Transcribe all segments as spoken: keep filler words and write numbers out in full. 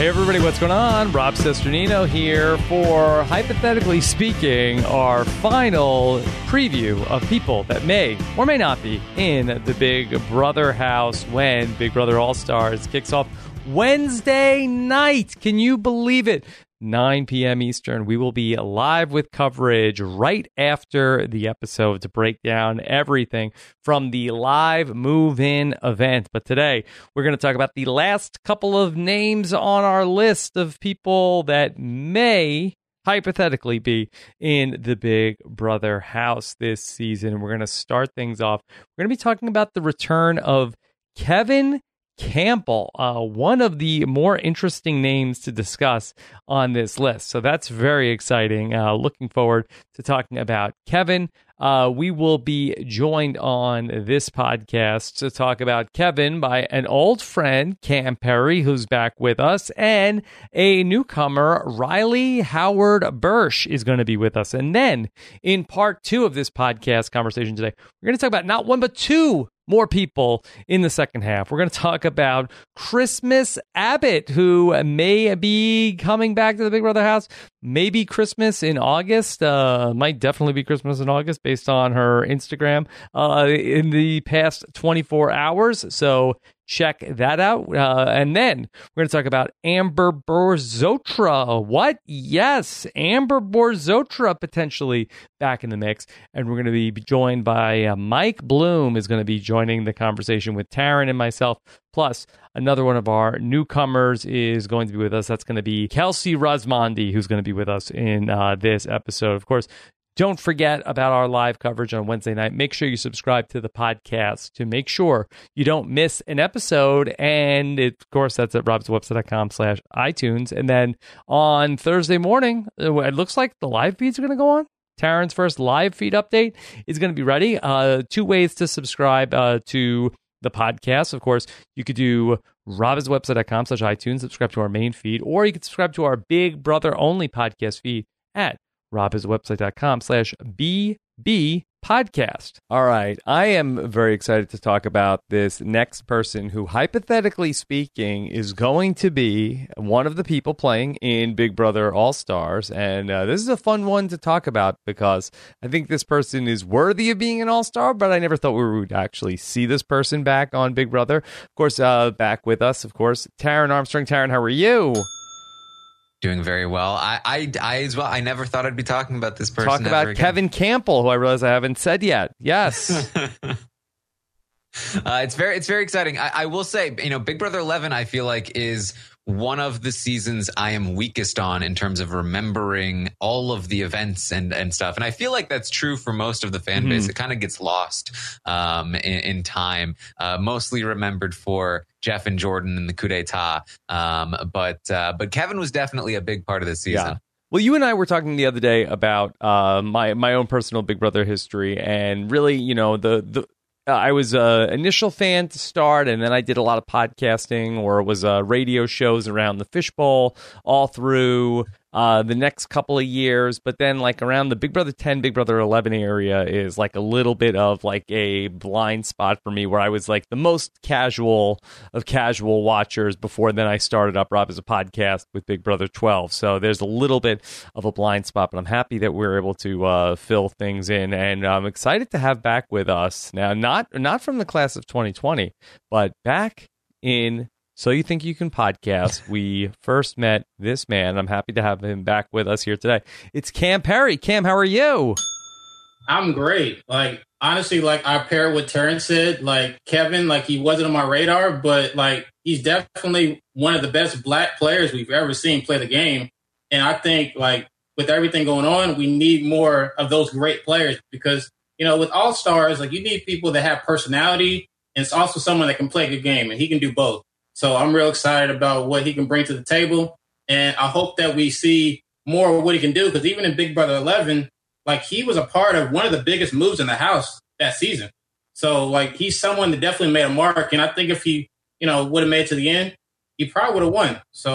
Hey everybody, what's going on? Rob Cesternino here for, hypothetically speaking, our final preview of people that may or may not be in the Big Brother house when Big Brother All-Stars kicks off Wednesday night. Can you believe it? nine p.m. Eastern. We will be live with coverage right after the episode to break down everything from the live move-in event. But today, we're going to talk about the last couple of names on our list of people that may hypothetically be in the Big Brother house this season. We're going to start things off. We're going to be talking about the return of Kevin Campbell, uh, one of the more interesting names to discuss on this list. So that's very exciting. Uh, looking forward to talking about Kevin. Uh, we will be joined on this podcast to talk about Kevin by an old friend, Cam Perry, who's back with us, and a newcomer, Riley Howard Bursch, is going to be with us. And then in part two of this podcast conversation today, we're going to talk about not one, but two more people in the second half. We're going to talk about Christmas Abbott, who may be coming back to the Big Brother house. Maybe Christmas in August. Uh, might definitely be Christmas in August based on her Instagram uh, in the past twenty-four hours. So check that out. Uh, and then we're going to talk about Amber Borzotra. What? Yes, Amber Borzotra potentially back in the mix. And we're going to be joined by uh, Mike Bloom is going to be joining the conversation with Taryn and myself. Plus, another one of our newcomers is going to be with us. That's going to be Kelsey Rasmondi, who's going to be with us in uh, this episode. Of course, don't forget about our live coverage on Wednesday night. Make sure you subscribe to the podcast to make sure you don't miss an episode. And it, of course, that's at robswebsite.com slash iTunes. And then on Thursday morning, it looks like the live feeds are going to go on. Taryn's first live feed update is going to be ready. Uh, two ways to subscribe uh, to the podcast. Of course, you could do robswebsite.com slash iTunes, subscribe to our main feed, or you can subscribe to our Big Brother only podcast feed at robswebsite.com slash BB podcast. All right. I am very excited to talk about this next person who, hypothetically speaking, is going to be one of the people playing in Big Brother All-Stars. And uh, this is a fun one to talk about because I think this person is worthy of being an All-Star, but I never thought we would actually see this person back on Big Brother. Of course, uh, back with us, of course, Taryn Armstrong. Taryn, how are you? Doing very well. I, I, I as well. I never thought I'd be talking about this person. Talk about Kevin Campbell, who I realize I haven't said yet. Yes. uh, it's very, it's very exciting. I, I will say, you know, Big Brother eleven, I feel like is one of the seasons I am weakest on in terms of remembering all of the events and, and stuff. And I feel like that's true for most of the fan base. Mm-hmm. It kind of gets lost um, in, in time, uh, mostly remembered for Jeff and Jordan and the coup d'etat. Um, but uh, but Kevin was definitely a big part of this season. Yeah. Well, you and I were talking the other day about uh, my my own personal Big Brother history, and really, you know, the the. Uh, I was an initial fan to start, and then I did a lot of podcasting or it was uh, radio shows around the Fishbowl all through uh, the next couple of years. But then like around the Big Brother ten, Big Brother eleven area is like a little bit of like a blind spot for me where I was like the most casual of casual watchers before then I started up Rob as a podcast with Big Brother twelve. So there's a little bit of a blind spot, but I'm happy that we're able to uh, fill things in. And I'm excited to have back with us now, not, not from the class of twenty twenty, but back in So You Think You Can podcast. We first met this man. I'm happy to have him back with us here today. It's Cam Perry. Cam, how are you? I'm great. Like, honestly, like I paired what Terrence said, like Kevin, like he wasn't on my radar, but like he's definitely one of the best black players we've ever seen play the game. And I think like with everything going on, we need more of those great players because, you know, with All-Stars, like you need people that have personality and it's also someone that can play a good game and he can do both. So I'm real excited about what he can bring to the table. And I hope that we see more of what he can do because even in Big Brother eleven, like he was a part of one of the biggest moves in the house that season. So like he's someone that definitely made a mark. And I think if he, you know, would have made it to the end, he probably would have won. So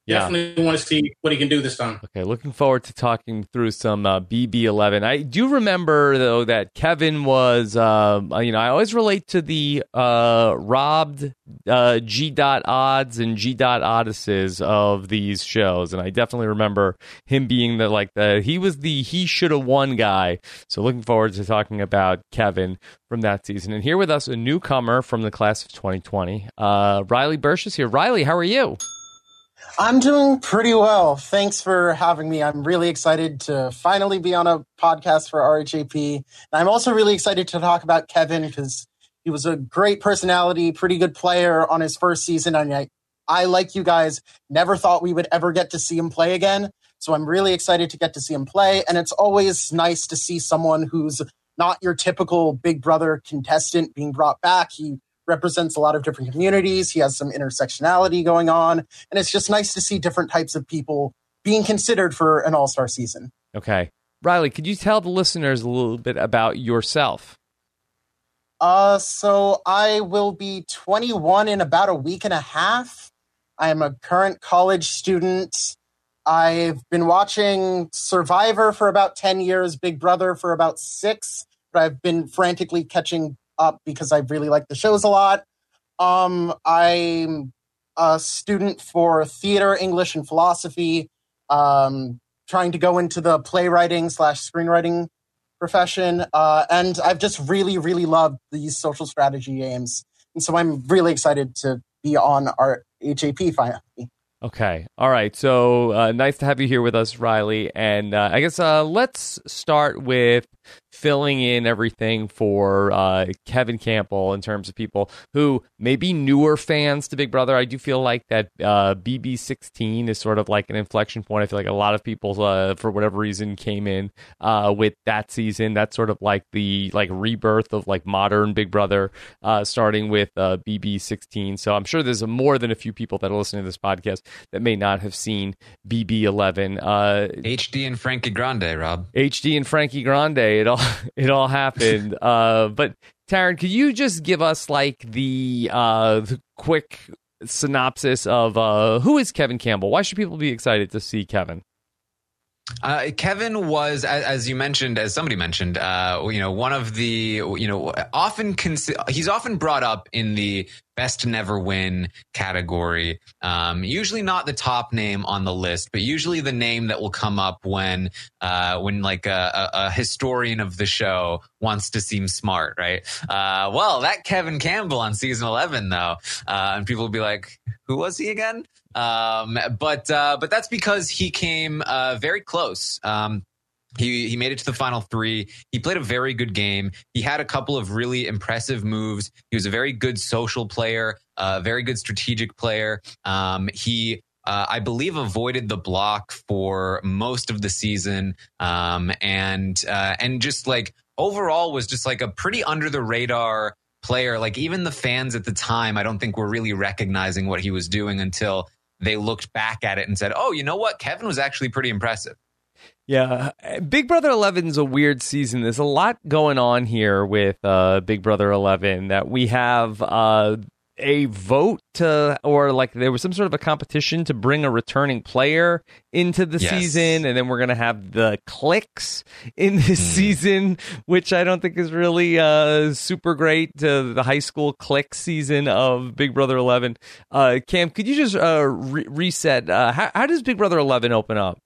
Yeah. Definitely want to see what he can do this time. Okay, looking forward to talking through some uh, B B eleven. I do remember, though, that Kevin was, uh, you know, I always relate to the uh, robbed uh, G dot odds and G dot odysses of these shows. And I definitely remember him being the, like, the, he was the he should have won guy. So looking forward to talking about Kevin from that season. And here with us, a newcomer from the class of twenty twenty, uh, Riley Bursch is here. Riley, how are you? I'm doing pretty well. Thanks for having me. I'm really excited to finally be on a podcast for R H A P. And I'm also really excited to talk about Kevin because he was a great personality, pretty good player on his first season. And I, I, like you guys, never thought we would ever get to see him play again. So I'm really excited to get to see him play. And it's always nice to see someone who's not your typical Big Brother contestant being brought back. He represents a lot of different communities. He has some intersectionality going on. And it's just nice to see different types of people being considered for an all-star season. Okay. Riley, could you tell the listeners a little bit about yourself? Uh, so I will be twenty-one in about a week and a half. I am a current college student. I've been watching Survivor for about ten years, Big Brother for about six, but I've been frantically catching up because I really like the shows a lot. Um, I'm a student for theater, English, and philosophy, um, trying to go into the playwriting slash screenwriting profession. Uh, and I've just really, really loved these social strategy games. And so I'm really excited to be on our H A P finally. Okay. All right. So uh, nice to have you here with us, Riley. And uh, I guess uh, let's start with filling in everything for uh, Kevin Campbell in terms of people who may be newer fans to Big Brother. I do feel like that uh, B B sixteen is sort of like an inflection point. I feel like a lot of people, uh, for whatever reason, came in uh, with that season. That's sort of like the like rebirth of like modern Big Brother, uh, starting with uh, B B sixteen. So I'm sure there's a, more than a few people that are listening to this podcast that may not have seen B B eleven. Uh, H D and Frankie Grande, Rob. H D and Frankie Grande. It all it all happened. Uh, but Taryn, could you just give us like the, uh, the quick synopsis of uh, who is Kevin Campbell? Why should people be excited to see Kevin? Uh, Kevin was, as, as you mentioned, as somebody mentioned, uh, you know, one of the, you know, often consi- he's often brought up in the best to never win category. Um, usually not the top name on the list, but usually the name that will come up when, uh, when like a, a, a historian of the show wants to seem smart, right? Uh, well, that Kevin Campbell on season eleven, though, uh, and people will be like, who was he again? Um, but, uh, but that's because he came, uh, very close. Um, He he made it to the final three. He played a very good game. He had a couple of really impressive moves. He was a very good social player, a very good strategic player. Um, he, uh, I believe, avoided the block for most of the season, um, and uh, and just like overall was just like a pretty under the radar player. Like even the fans at the time, I don't think were really recognizing what he was doing until they looked back at it and said, "Oh, you know what? Kevin was actually pretty impressive." Yeah, Big Brother eleven is a weird season. There's a lot going on here with uh, Big Brother eleven that we have uh, a vote to, or like there was some sort of a competition to bring a returning player into the yes. season, and then we're going to have the cliques in this mm. season, which I don't think is really uh, super great to the high school clique season of Big Brother eleven. Uh, Cam, could you just uh, re- reset? Uh, how, how does Big Brother eleven open up?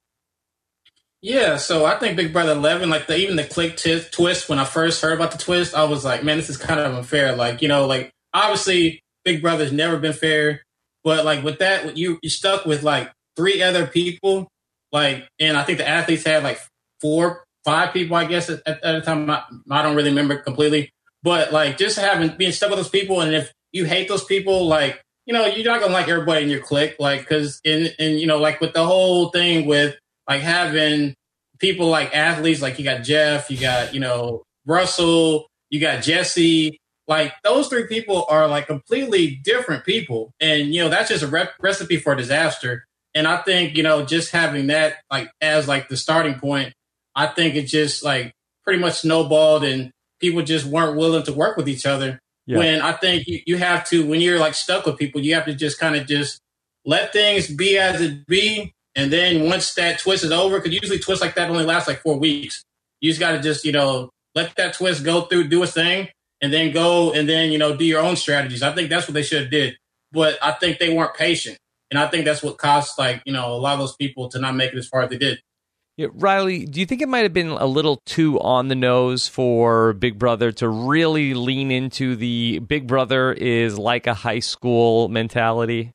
Yeah, so I think Big Brother eleven, like the, even the click t- twist, when I first heard about the twist, I was like, man, this is kind of unfair. Like, you know, like obviously Big Brother's never been fair, but like with that, you you're stuck with like three other people, like, and I think the athletes had like four, five people, I guess, at, at the time. I, I don't really remember completely, but like just having being stuck with those people, and if you hate those people, like, you know, you're not gonna like everybody in your clique, like, because in and you know, like with the whole thing with like having people like athletes, like you got Jeff, you got, you know, Russell, you got Jesse, like those three people are like completely different people. And, you know, that's just a rep- recipe for disaster. And I think, you know, just having that like as like the starting point, I think it just like pretty much snowballed and people just weren't willing to work with each other. Yeah. When I think you, you have to, when you're like stuck with people, you have to just kind of just let things be as it be. And then once that twist is over, because usually twists like that only last like four weeks. You just got to just, you know, let that twist go through, do its thing, and then go and then, you know, do your own strategies. I think that's what they should have did. But I think they weren't patient. And I think that's what caused, like, you know, a lot of those people to not make it as far as they did. Yeah, Riley, do you think it might have been a little too on the nose for Big Brother to really lean into the Big Brother is like a high school mentality?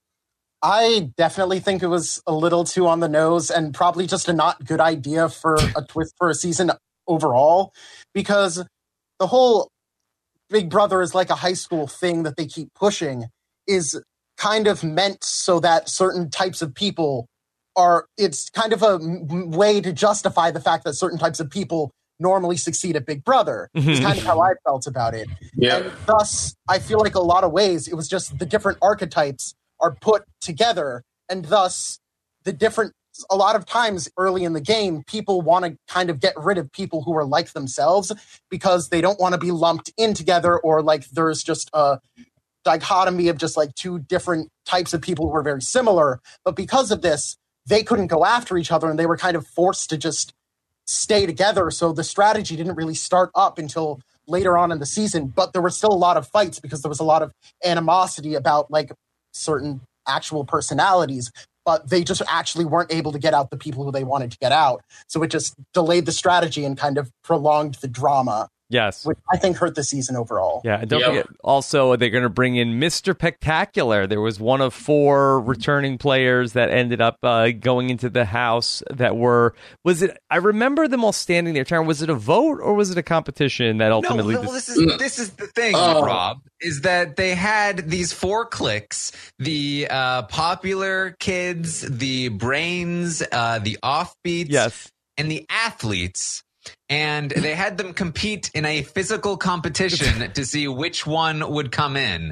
I definitely think it was a little too on the nose and probably just a not good idea for a twist for a season overall, because the whole Big Brother is like a high school thing that they keep pushing is kind of meant so that certain types of people are, it's kind of a m- way to justify the fact that certain types of people normally succeed at Big Brother. Is kind of how I felt about it. Yeah. And thus, I feel like a lot of ways it was just the different archetypes are put together, and thus the different, a lot of times early in the game, people want to kind of get rid of people who are like themselves because they don't want to be lumped in together, or like there's just a dichotomy of just like two different types of people who are very similar. But because of this, they couldn't go after each other and they were kind of forced to just stay together. So the strategy didn't really start up until later on in the season, but there were still a lot of fights because there was a lot of animosity about like certain actual personalities, but they just actually weren't able to get out the people who they wanted to get out. So it just delayed the strategy and kind of prolonged the drama. Yes. Which I think hurt the season overall. Yeah, and don't Yep. forget, also, they're going to bring in Mister Spectacular. There was one of four returning players that ended up uh, going into the house that were, was it, I remember them all standing there. Taryn, was it a vote or was it a competition that ultimately... No, well, this is this is the thing, Oh. Rob, is that they had these four cliques: the uh, popular kids, the brains, uh, the offbeats, Yes. and the athletes. And they had them compete in a physical competition to see which one would come in.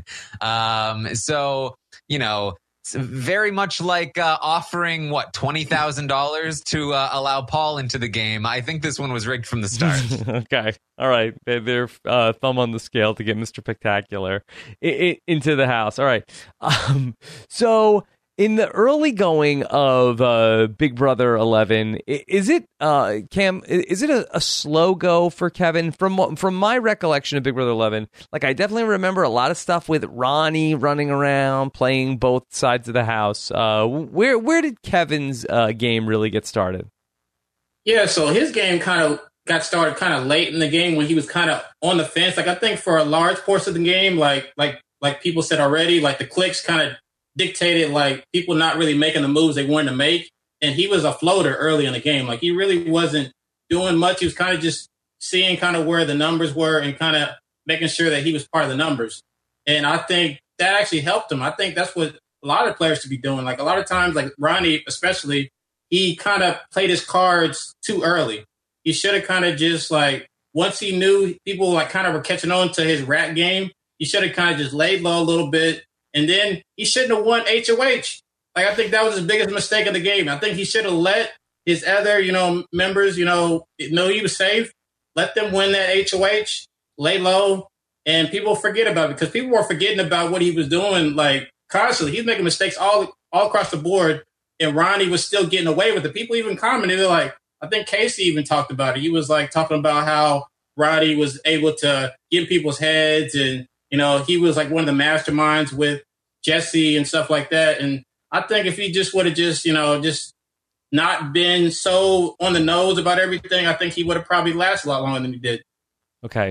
Um, so, you know, it's very much like uh, offering, what, twenty thousand dollars to uh, allow Paul into the game. I think this one was rigged from the start. Okay. All right. They, they're uh, thumb on the scale to get Mister Spectacular I- I- into the house. All right. Um, so... In the early going of uh, Big Brother eleven, i- is it uh, Cam? i- Is it a, a slow go for Kevin? From what- from my recollection of Big Brother eleven, like I definitely remember a lot of stuff with Ronnie running around, playing both sides of the house. Uh, where where did Kevin's uh, game really get started? Yeah, so his game kind of got started kind of late in the game when he was kind of on the fence. Like I think for a large portion of the game, like like like people said already, like the clicks kind of dictated like people not really making the moves they wanted to make. And he was a floater early in the game. Like he really wasn't doing much. He was kind of just seeing kind of where the numbers were and kind of making sure that he was part of the numbers. And I think that actually helped him. I think that's what a lot of players should be doing. Like a lot of times, like Ronnie especially, he kind of played his cards too early. He should have kind of just like, once he knew people like kind of were catching on to his rat game, he should have kind of just laid low a little bit. And then he shouldn't have won H O H. Like, I think that was his biggest mistake of the game. I think he should have let his other, you know, members, you know, know he was safe. Let them win that H O H, lay low, and people forget about it because people were forgetting about what he was doing, like, constantly. He's making mistakes all all across the board, and Ronnie was still getting away with it. People even commented, they're like, I think Casey even talked about it. He was, like, talking about how Ronnie was able to get in people's heads, and, you know, he was, like, one of the masterminds with Jesse and stuff like that. And I think if he just would have just, you know, just not been so on the nose about everything, I think he would have probably lasted a lot longer than he did. Okay.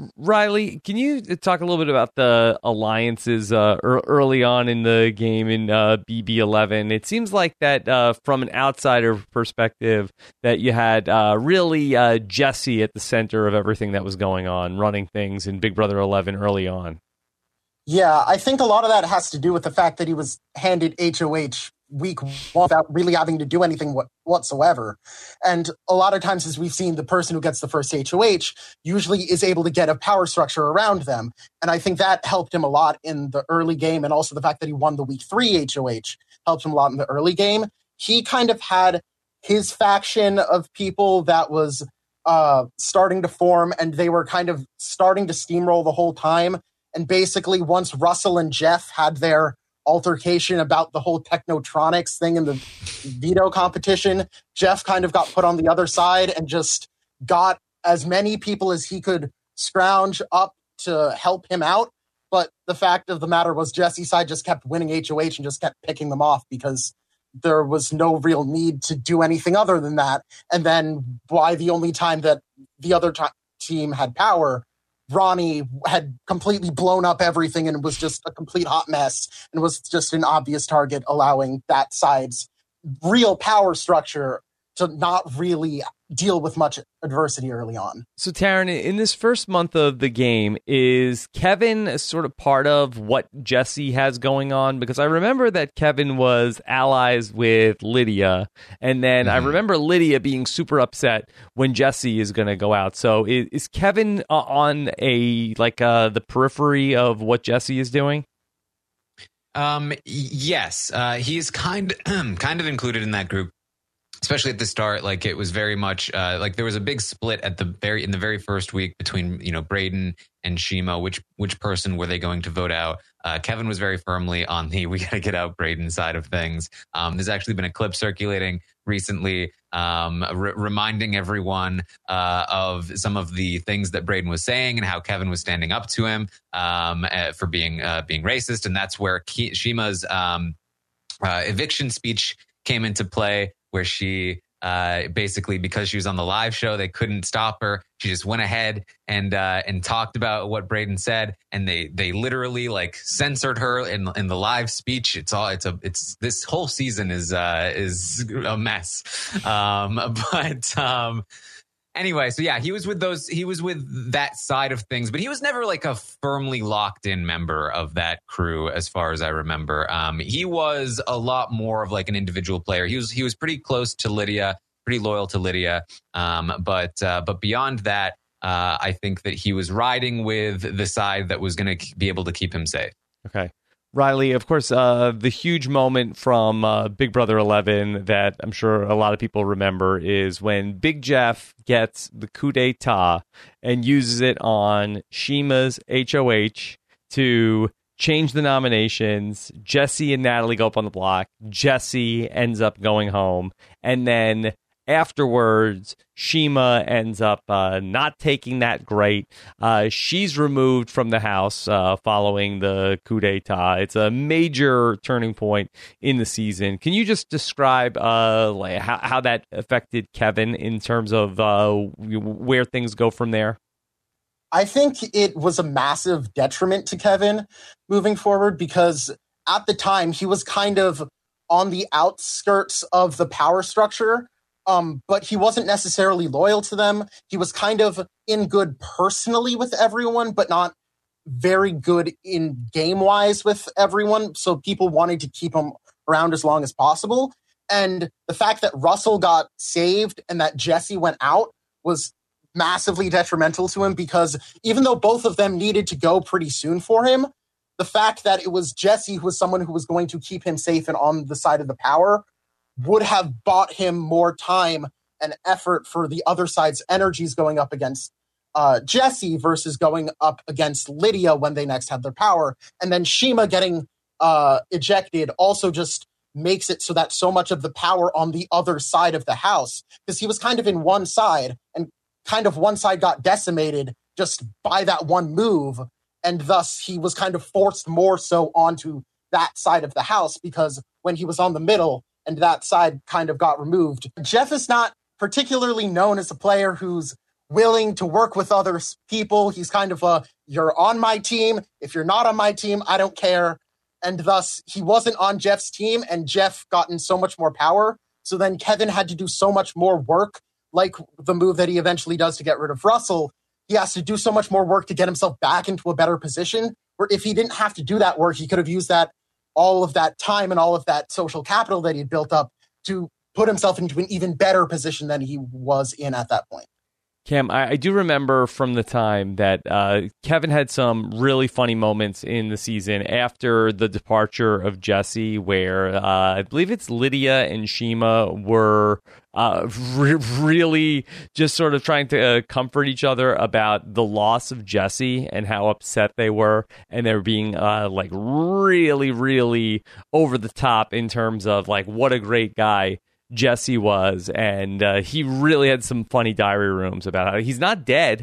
Riley, can you talk a little bit about the alliances uh, er- early on in the game in uh, B B eleven? It seems like that uh, from an outsider perspective that you had uh, really uh, Jesse at the center of everything that was going on, running things in Big Brother eleven early on. Yeah, I think a lot of that has to do with the fact that he was handed H O H week one without really having to do anything what, whatsoever. And a lot of times, as we've seen, the person who gets the first H O H usually is able to get a power structure around them. And I think that helped him a lot in the early game. And also the fact that he won the week three H O H helped him a lot in the early game. He kind of had his faction of people that was uh, starting to form, and they were kind of starting to steamroll the whole time. And basically, once Russell and Jeff had their altercation about the whole Technotronics thing in the veto competition, Jeff kind of got put on the other side and just got as many people as he could scrounge up to help him out. But the fact of the matter was Jesse's side just kept winning H O H and just kept picking them off because there was no real need to do anything other than that. And then by the only time that the other t- team had power, Ronnie had completely blown up everything and was just a complete hot mess and was just an obvious target, allowing that side's real power structure to not really deal with much adversity early on. So, Taryn, in this first month of the game, is Kevin sort of part of what Jesse has going on? Because I remember that Kevin was allies with Lydia, and then mm-hmm. I remember Lydia being super upset when Jesse is going to go out. So, is, is Kevin uh, on a like uh, the periphery of what Jesse is doing? Um, yes, uh, he's kind kind of included in that group. Especially at the start, like it was very much uh, like there was a big split at the very in the very first week between, you know, Braden and Shima. Which which person were they going to vote out? Uh, Kevin was very firmly on the we got to get out Braden side of things. Um, there's actually been a clip circulating recently um, re- reminding everyone uh, of some of the things that Braden was saying and how Kevin was standing up to him um, uh, for being uh, being racist. And that's where Ki- Shima's um, uh, eviction speech came into play, where she uh, basically, because she was on the live show, they couldn't stop her. She just went ahead and uh, and talked about what Braden said, and they they literally like censored her in in the live speech. It's all it's a it's this whole season is uh, is a mess. Um, but um, anyway, so yeah, he was with those. He was with that side of things, but he was never like a firmly locked in member of that crew, as far as I remember. Um, he was a lot more of like an individual player. He was he was pretty close to Lydia, pretty loyal to Lydia. Um, but uh, but beyond that, uh, I think that he was riding with the side that was going to be able to keep him safe. Okay. Riley, of course, uh, the huge moment from uh, Big Brother eleven that I'm sure a lot of people remember is when Big Jeff gets the coup d'etat and uses it on Shima's H O H to change the nominations. Jesse and Natalie go up on the block. Jesse ends up going home. And then afterwards, Shima ends up uh, not taking that great. Uh, she's removed from the house uh, following the coup d'etat. It's a major turning point in the season. Can you just describe uh, like how, how that affected Kevin in terms of uh, where things go from there? I think it was a massive detriment to Kevin moving forward because at the time he was kind of on the outskirts of the power structure. Um, but he wasn't necessarily loyal to them. He was kind of in good personally with everyone, but not very good in game-wise with everyone. So people wanted to keep him around as long as possible. And the fact that Russell got saved and that Jesse went out was massively detrimental to him because even though both of them needed to go pretty soon for him, the fact that it was Jesse who was someone who was going to keep him safe and on the side of the power would have bought him more time and effort for the other side's energies going up against uh, Jesse versus going up against Lydia when they next had their power. And then Shima getting uh, ejected also just makes it so that so much of the power on the other side of the house, because he was kind of in one side and kind of one side got decimated just by that one move. And thus he was kind of forced more so onto that side of the house because when he was on the middle, and that side kind of got removed. Jeff is not particularly known as a player who's willing to work with other people. He's kind of a, you're on my team. If you're not on my team, I don't care. And thus, he wasn't on Jeff's team, and Jeff gotten so much more power. So then Kevin had to do so much more work, like the move that he eventually does to get rid of Russell. He has to do so much more work to get himself back into a better position, where if he didn't have to do that work, he could have used that all of that time and all of that social capital that he'd built up to put himself into an even better position than he was in at that point. Cam, I, I do remember from the time that uh, Kevin had some really funny moments in the season after the departure of Jesse, where uh, I believe it's Lydia and Shima were uh, re- really just sort of trying to uh, comfort each other about the loss of Jesse and how upset they were, and they're being uh, like really, really over the top in terms of like what a great guy Jesse was, and uh, he really had some funny diary rooms about how he's not dead.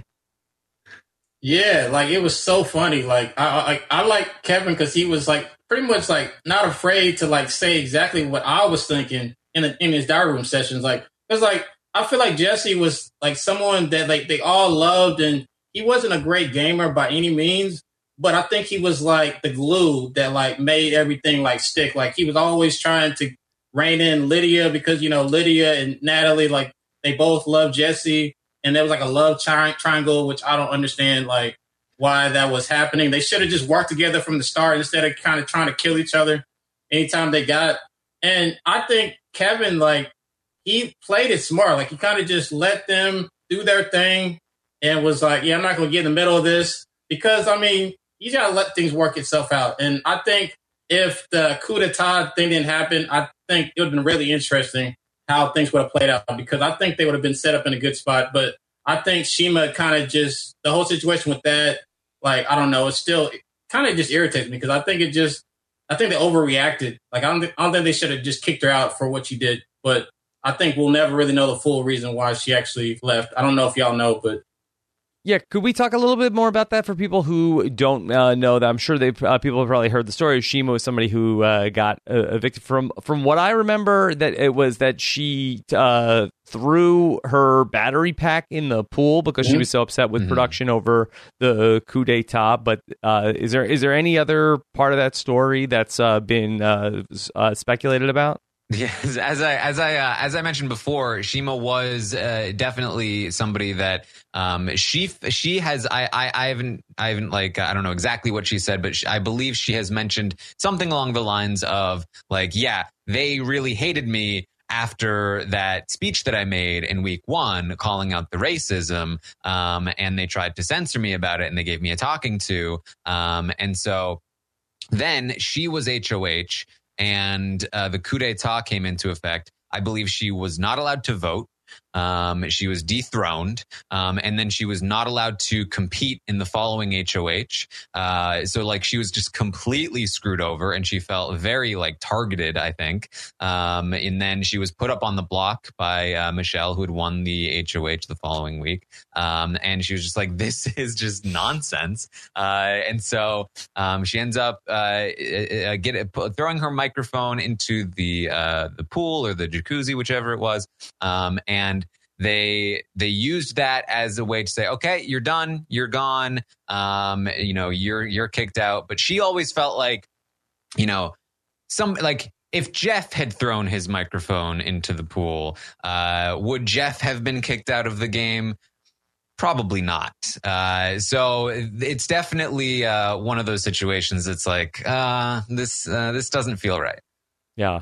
Yeah, like it was so funny. Like I, I, I like Kevin because he was like pretty much like not afraid to like say exactly what I was thinking in a, in his diary room sessions. Like it's like I feel like Jesse was like someone that like they all loved, and he wasn't a great gamer by any means, but I think he was like the glue that like made everything like stick. Like he was always trying to rein in Lydia because you know Lydia and Natalie like they both love Jesse. And there was like a love tri- triangle, which I don't understand, like why that was happening. They should have just worked together from the start instead of kind of trying to kill each other anytime they got. And I think Kevin, like, he played it smart. Like, he kind of just let them do their thing and was like, yeah, I'm not going to get in the middle of this because, I mean, you got to let things work itself out. And I think if the coup d'etat thing didn't happen, I think it would have been really interesting how things would have played out because I think they would have been set up in a good spot. But I think Shima kind of just, the whole situation with that, like, I don't know, it's still it kind of just irritates me because I think it just, I think they overreacted. Like, I don't, th- I don't think they should have just kicked her out for what she did. But I think we'll never really know the full reason why she actually left. I don't know if y'all know, but. Yeah, could we talk a little bit more about that for people who don't uh, know that? I'm sure they uh, people have probably heard the story. Shima was somebody who uh, got uh, evicted from from what I remember. That it was that she uh, threw her battery pack in the pool because mm-hmm. she was so upset with mm-hmm. production over the coup d'état. But uh, is there is there any other part of that story that's uh, been uh, uh, speculated about? Yes, as I as I uh, as I mentioned before, Shima was uh, definitely somebody that um, she she has I, I I haven't I haven't like I don't know exactly what she said, but she, I believe she has mentioned something along the lines of like, yeah, they really hated me after that speech that I made in week one, calling out the racism, um, and they tried to censor me about it, and they gave me a talking to, um, and so then she was H O H. And uh, the coup d'etat came into effect. I believe she was not allowed to vote. Um, she was dethroned, um, and then she was not allowed to compete in the following H O H. Uh, so, like, she was just completely screwed over, and she felt very, like, targeted, I think. Um, and then she was put up on the block by uh, Michelle, who had won the H O H the following week. Um, and she was just like, this is just nonsense. Uh, and so um, she ends up uh, get, throwing her microphone into the uh, the pool or the jacuzzi, whichever it was. Um, and they they used that as a way to say, okay, you're done, you're gone, um, you know, you're you're kicked out. But she always felt like, you know, some like if Jeff had thrown his microphone into the pool, uh, would Jeff have been kicked out of the game? Probably not. Uh, so it's definitely uh, one of those situations that's like, uh, this uh, this doesn't feel right. Yeah.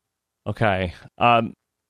Okay. Um,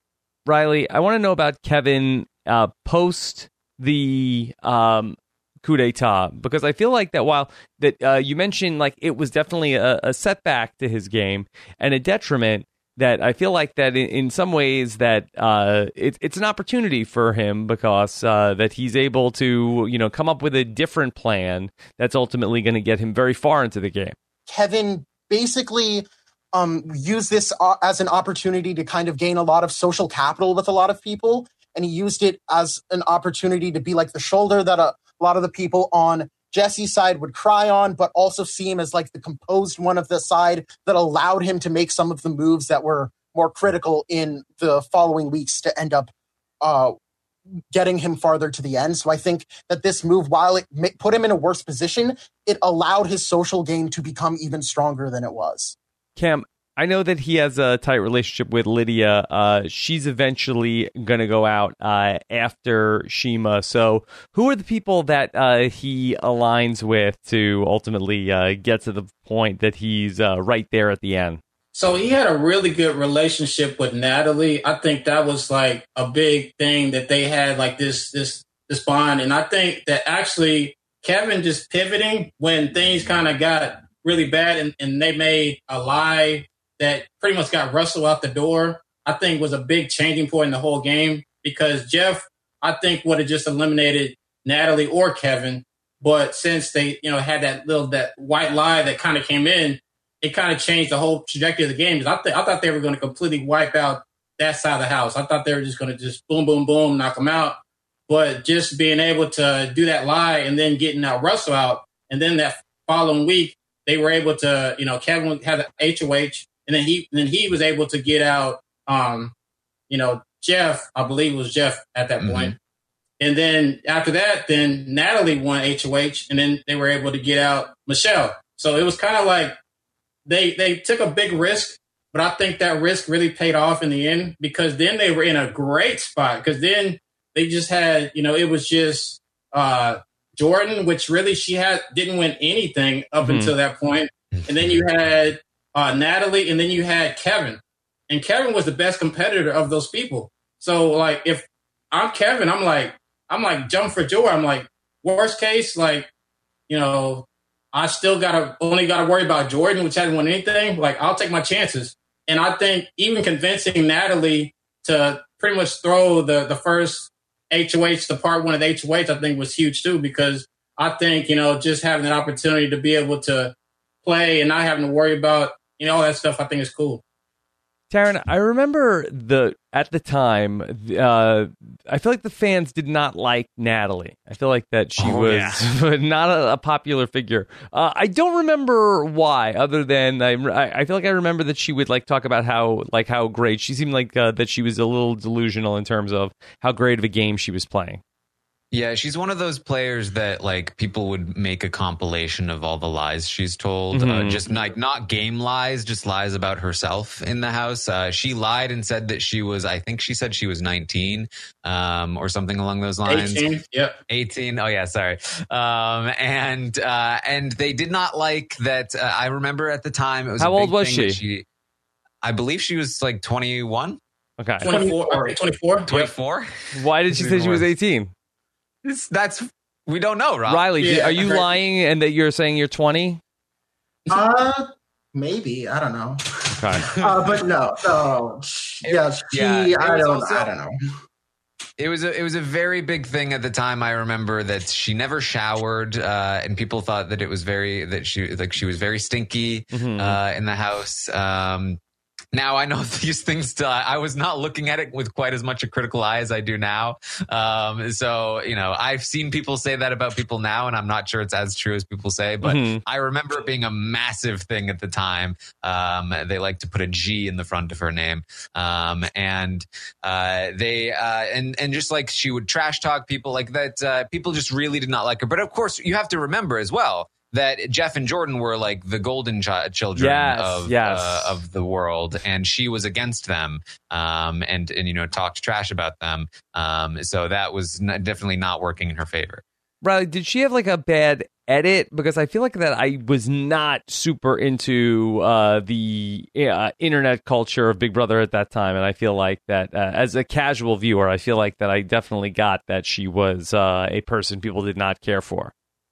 Riley, I want to know about Kevin uh, post the um, coup d'etat, because I feel like that while that uh, you mentioned like it was definitely a, a setback to his game and a detriment, that I feel like that in, in some ways that uh, it, it's an opportunity for him because uh, that he's able to, you know, come up with a different plan that's ultimately going to get him very far into the game. Kevin basically um, used this uh, as an opportunity to kind of gain a lot of social capital with a lot of people. And he used it as an opportunity to be like the shoulder that a, a lot of the people on Jesse's side would cry on, but also see him as like the composed one of the side that allowed him to make some of the moves that were more critical in the following weeks to end up uh, getting him farther to the end. So I think that this move, while it put him in a worse position, it allowed his social game to become even stronger than it was. Cam, I know that he has a tight relationship with Lydia. Uh, she's eventually going to go out uh, after Shima. So who are the people that uh, he aligns with to ultimately uh, get to the point that he's uh, right there at the end? So he had a really good relationship with Natalie. I think that was like a big thing that they had, like this this this bond. And I think that actually Kevin just pivoting when things kind of got really bad and, and they made a lie that pretty much got Russell out the door. I think was a big changing point in the whole game because Jeff, I think, would have just eliminated Natalie or Kevin. But since they, you know, had that little, that white lie that kind of came in, it kind of changed the whole trajectory of the game. I, th- I thought they were going to completely wipe out that side of the house. I thought they were just going to just boom, boom, boom, knock them out. But just being able to do that lie and then getting out Russell out, and then that following week, they were able to, you know, Kevin had the H O H, and then he and then he was able to get out, um, you know, Jeff, I believe it was Jeff at that mm-hmm. point. And then after that, then Natalie won H O H, and then they were able to get out Michelle. So it was kind of like they they took a big risk, but I think that risk really paid off in the end because then they were in a great spot because then they just had, you know, it was just uh, Jordan, which really she had didn't win anything up mm-hmm. until that point. And then you had uh, Natalie, and then you had Kevin. And Kevin was the best competitor of those people. So, like, if I'm Kevin, I'm like, I'm like, jump for joy. I'm like, worst case, like, you know, I still gotta only gotta worry about Jordan, which hasn't won anything. Like, I'll take my chances. And I think even convincing Natalie to pretty much throw the the first H O H, the part one of the H O H, I think was huge too, because I think, you know, just having an opportunity to be able to play and not having to worry about, you know, all that stuff, I think is cool. Taryn, I remember the at the time, uh, I feel like the fans did not like Natalie. I feel like that she oh, was yeah. not a, a popular figure. Uh, I don't remember why, other than I, I feel like I remember that she would like talk about how like how great she seemed like uh, that she was a little delusional in terms of how great of a game she was playing. Yeah, she's one of those players that like people would make a compilation of all the lies she's told, mm-hmm. uh, just like not game lies, just lies about herself in the house. Uh, she lied and said that she was, I think she said she was nineteen, um, or something along those lines. eighteen, yep. eighteen. Oh yeah, sorry. Um, and uh, and they did not like that. Uh, I remember at the time it was. How a big old was thing she? she? I believe she was like twenty-one. Okay, twenty-four. twenty-four. twenty-four. Why did she say she was eighteen? It's, that's we don't know, Rob. Riley, yeah, did, are you lying and that you're saying you're twenty? Uh, maybe. I don't know. Okay. uh, but no, no. Yeah, she, yeah, I don't. Also, I don't know. It was a it was a very big thing at the time. I remember that she never showered, uh, and people thought that it was very that she like she was very stinky mm-hmm. uh, in the house. Um, Now I know these things. Uh, I was not looking at it with quite as much a critical eye as I do now. Um, so, you know, I've seen people say that about people now, and I'm not sure it's as true as people say. But mm-hmm. I remember it being a massive thing at the time. Um, they like to put a G in the front of her name, um, and uh, they uh, and and just like she would trash talk people like that. Uh, people just really did not like her. But of course, you have to remember as well that Jeff and Jordan were like the golden ch- children yes, of yes. Uh, of the world, and she was against them, um, and and you know talked trash about them. Um, so that was not, definitely not working in her favor. Riley, did she have like a bad edit? Because I feel like that I was not super into uh, the uh, internet culture of Big Brother at that time, and I feel like that uh, as a casual viewer, I feel like that I definitely got that she was uh, a person people did not care for.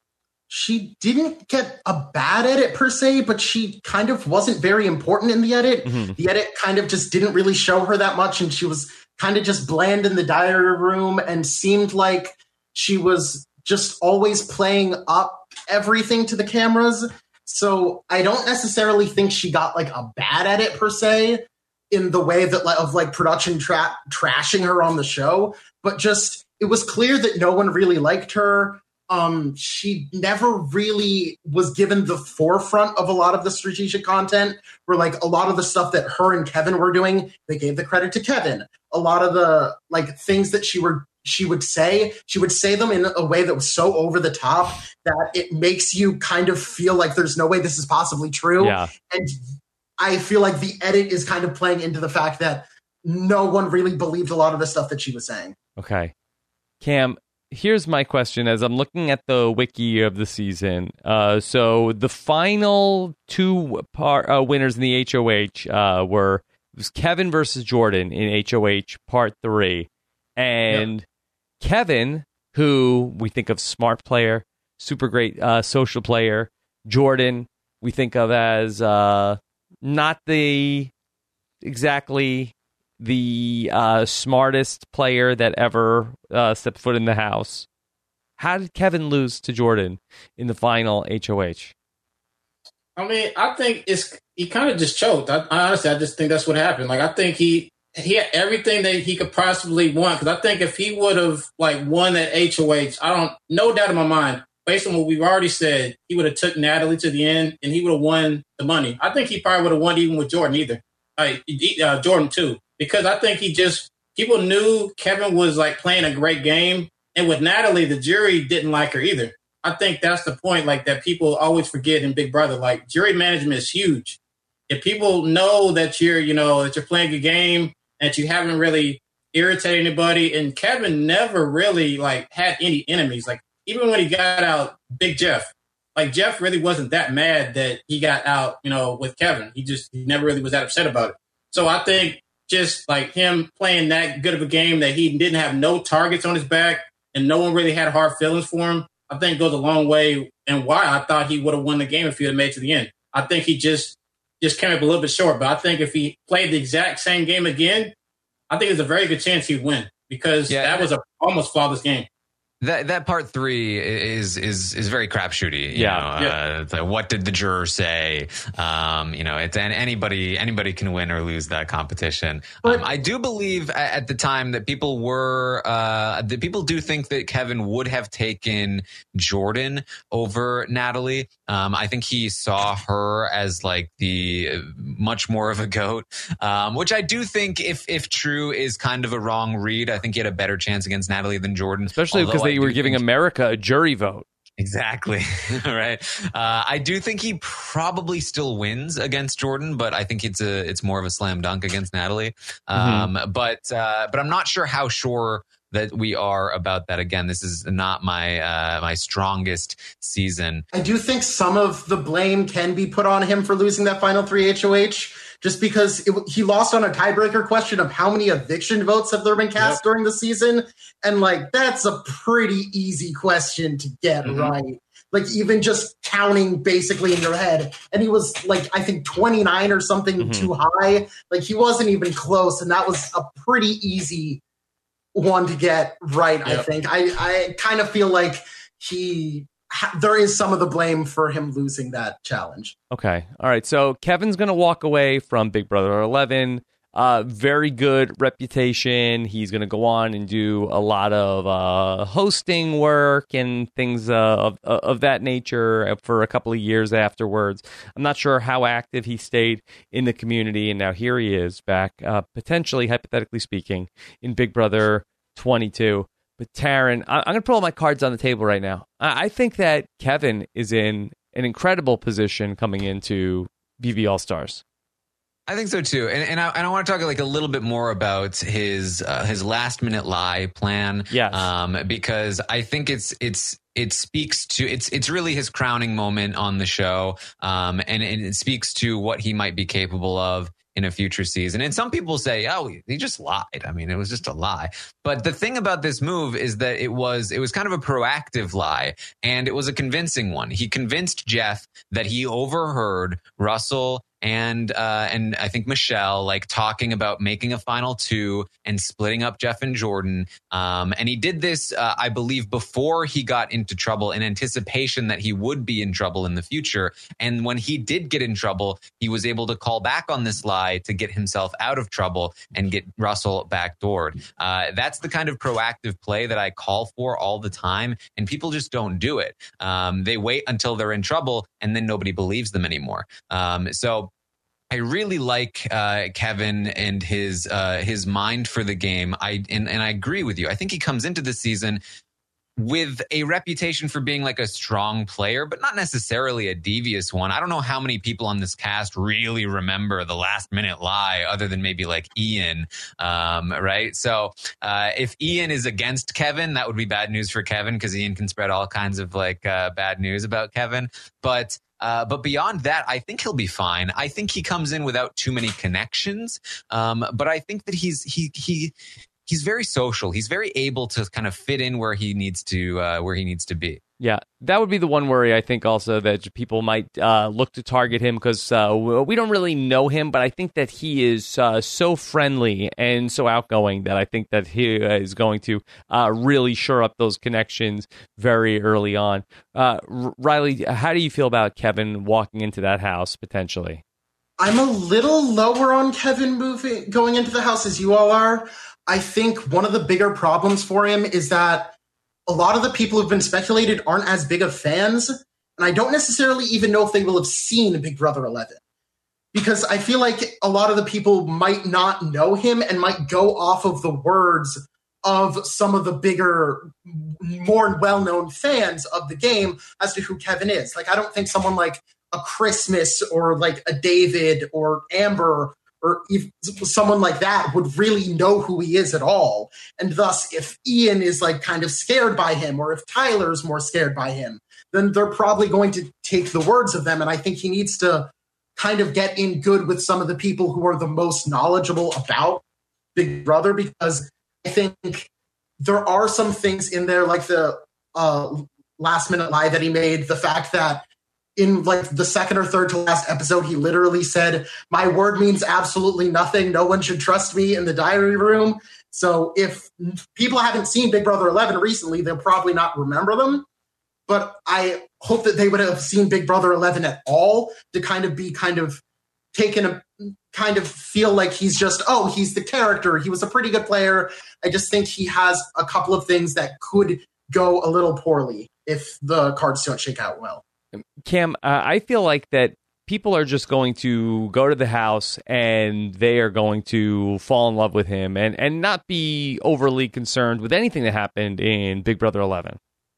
She didn't get a bad edit per se, but she kind of wasn't very important in the edit. Mm-hmm. The edit kind of just didn't really show her that much, and she was kind of just bland in the diary room and seemed like she was just always playing up everything to the cameras. So I don't necessarily think she got like a bad edit per se in the way that of like production tra- trashing her on the show, but just it was clear that no one really liked her. Um, she never really was given the forefront of a lot of the strategic content, where like a lot of the stuff that her and Kevin were doing, they gave the credit to Kevin. A lot of the like things that she were she would say, she would say them in a way that was so over the top that it makes you kind of feel like there's no way this is possibly true. Yeah. And I feel like the edit is kind of playing into the fact that no one really believed a lot of the stuff that she was saying. Okay. Cam, here's my question as I'm looking at the wiki of the season. Uh, so the final two par, uh, winners in the H O H uh, were it was Kevin versus Jordan in H O H Part three. And yep. Kevin, who we think of smart player, super great uh, social player. Jordan, we think of as uh, not the exactly the uh, smartest player that ever uh, stepped foot in the house. How did Kevin lose to Jordan in the final H O H? I mean, I think it's he kind of just choked. I, I honestly, I just think that's what happened. Like, I think he he had everything that he could possibly want. Because I think if he would have like won that H O H, I don't, no doubt in my mind, based on what we've already said, he would have took Natalie to the end and he would have won the money. I think he probably would have won even with Jordan either. Like, uh, Jordan too, because I think he just people knew Kevin was like playing a great game, and with Natalie, the jury didn't like her either. I think that's the point, like that people always forget in Big Brother. Like, jury management is huge. If people know that you're, you know, that you're playing a game and that you haven't really irritated anybody, and Kevin never really like had any enemies. Like, even when he got out Big Jeff, like Jeff really wasn't that mad that he got out, you know, with Kevin. He just he never really was that upset about it. So I think just like him playing that good of a game that he didn't have no targets on his back and no one really had hard feelings for him, I think goes a long way, and why I thought he would have won the game if he had made it to the end. I think he just just came up a little bit short, but I think if he played the exact same game again, I think there's a very good chance he'd win, because yeah, that was a almost flawless game. That that part three is is is very crapshooty. Yeah. Know? yeah. Uh, it's like, what did the juror say? Um, you know, it's and anybody anybody can win or lose that competition. But, um, I do believe at the time that people were uh, that people do think that Kevin would have taken Jordan over Natalie. Um, I think he saw her as like the uh, much more of a goat, um, which I do think, if if true, is kind of a wrong read. I think he had a better chance against Natalie than Jordan, especially because they I were giving think- America a jury vote. Exactly. Right. Uh, I do think he probably still wins against Jordan, but I think it's a it's more of a slam dunk against Natalie. Um, mm-hmm. But uh, but I'm not sure how sure that we are about that. Again, this is not my uh, my strongest season. I do think some of the blame can be put on him for losing that final three H O H, just because it, he lost on a tiebreaker question of how many eviction votes have there been cast yep. during the season. And like, that's a pretty easy question to get mm-hmm. right. Like, even just counting basically in your head. And he was like, I think twenty-nine or something mm-hmm. too high. Like, he wasn't even close. And that was a pretty easy one to get right, yep. I think. I, I kind of feel like he... there is some of the blame for him losing that challenge. Okay. All right. So Kevin's going to walk away from Big Brother eleven. Uh, very good reputation. He's going to go on and do a lot of uh, hosting work and things uh, of of that nature for a couple of years afterwards. I'm not sure how active he stayed in the community, and now here he is back, uh, potentially, hypothetically speaking, in Big Brother twenty-two. But Taryn, I'm going to put all my cards on the table right now. I think that Kevin is in an incredible position coming into B B All Stars. I think so too, and and I, and I want to talk like a little bit more about his uh, his last minute lie plan. Yes. Um, because I think it's it's it speaks to it's it's really his crowning moment on the show. Um, and, and it speaks to what he might be capable of in a future season. And some people say, oh, he just lied. I mean, it was just a lie. But the thing about this move is that it was it was kind of a proactive lie, and it was a convincing one. He convinced Jeff that he overheard Russell and uh, and I think Michelle like talking about making a final two and splitting up Jeff and Jordan. Um, and he did this, uh, I believe, before he got into trouble, in anticipation that he would be in trouble in the future. And when he did get in trouble, he was able to call back on this lie to get himself out of trouble and get Russell backdoored. Uh, that's the kind of proactive play that I call for all the time, and people just don't do it. Um, they wait until they're in trouble, and then nobody believes them anymore. Um, so I really like uh, Kevin and his uh, his mind for the game. I and, and I agree with you. I think he comes into the season with a reputation for being like a strong player, but not necessarily a devious one. I don't know how many people on this cast really remember the last minute lie, other than maybe like Ian, um, right? So uh, if Ian is against Kevin, that would be bad news for Kevin, because Ian can spread all kinds of like uh, bad news about Kevin. But Uh, but beyond that, I think he'll be fine. I think he comes in without too many connections. Um, but I think that he's he he he's very social. He's very able to kind of fit in where he needs to uh, where he needs to be. Yeah, that would be the one worry, I think, also that people might uh, look to target him because uh, we don't really know him, but I think that he is uh, so friendly and so outgoing that I think that he is going to uh, really shore up those connections very early on. Uh, R- Riley, how do you feel about Kevin walking into that house potentially? I'm a little lower on Kevin moving going into the house as you all are. I think one of the bigger problems for him is that a lot of the people who've been speculated aren't as big of fans, and I don't necessarily even know if they will have seen Big Brother eleven. Because I feel like a lot of the people might not know him and might go off of the words of some of the bigger, more well-known fans of the game as to who Kevin is. Like, I don't think someone like a Christmas or like a David or Amber or if someone like that would really know who he is at all. And thus, if Ian is like kind of scared by him, or if Tyler's more scared by him, then they're probably going to take the words of them. And I think he needs to kind of get in good with some of the people who are the most knowledgeable about Big Brother, because I think there are some things in there, like the uh, last minute lie that he made, the fact that in like the second or third to last episode, he literally said, "My word means absolutely nothing. No one should trust me," in the diary room. So if people haven't seen Big Brother eleven recently, they'll probably not remember them. But I hope that they would have seen Big Brother eleven at all to kind of be kind of taken a kind of feel like he's just, oh, he's the character. He was a pretty good player. I just think he has a couple of things that could go a little poorly if the cards don't shake out well. Cam, uh, I feel like that people are just going to go to the house and they are going to fall in love with him and, and not be overly concerned with anything that happened in Big Brother eleven.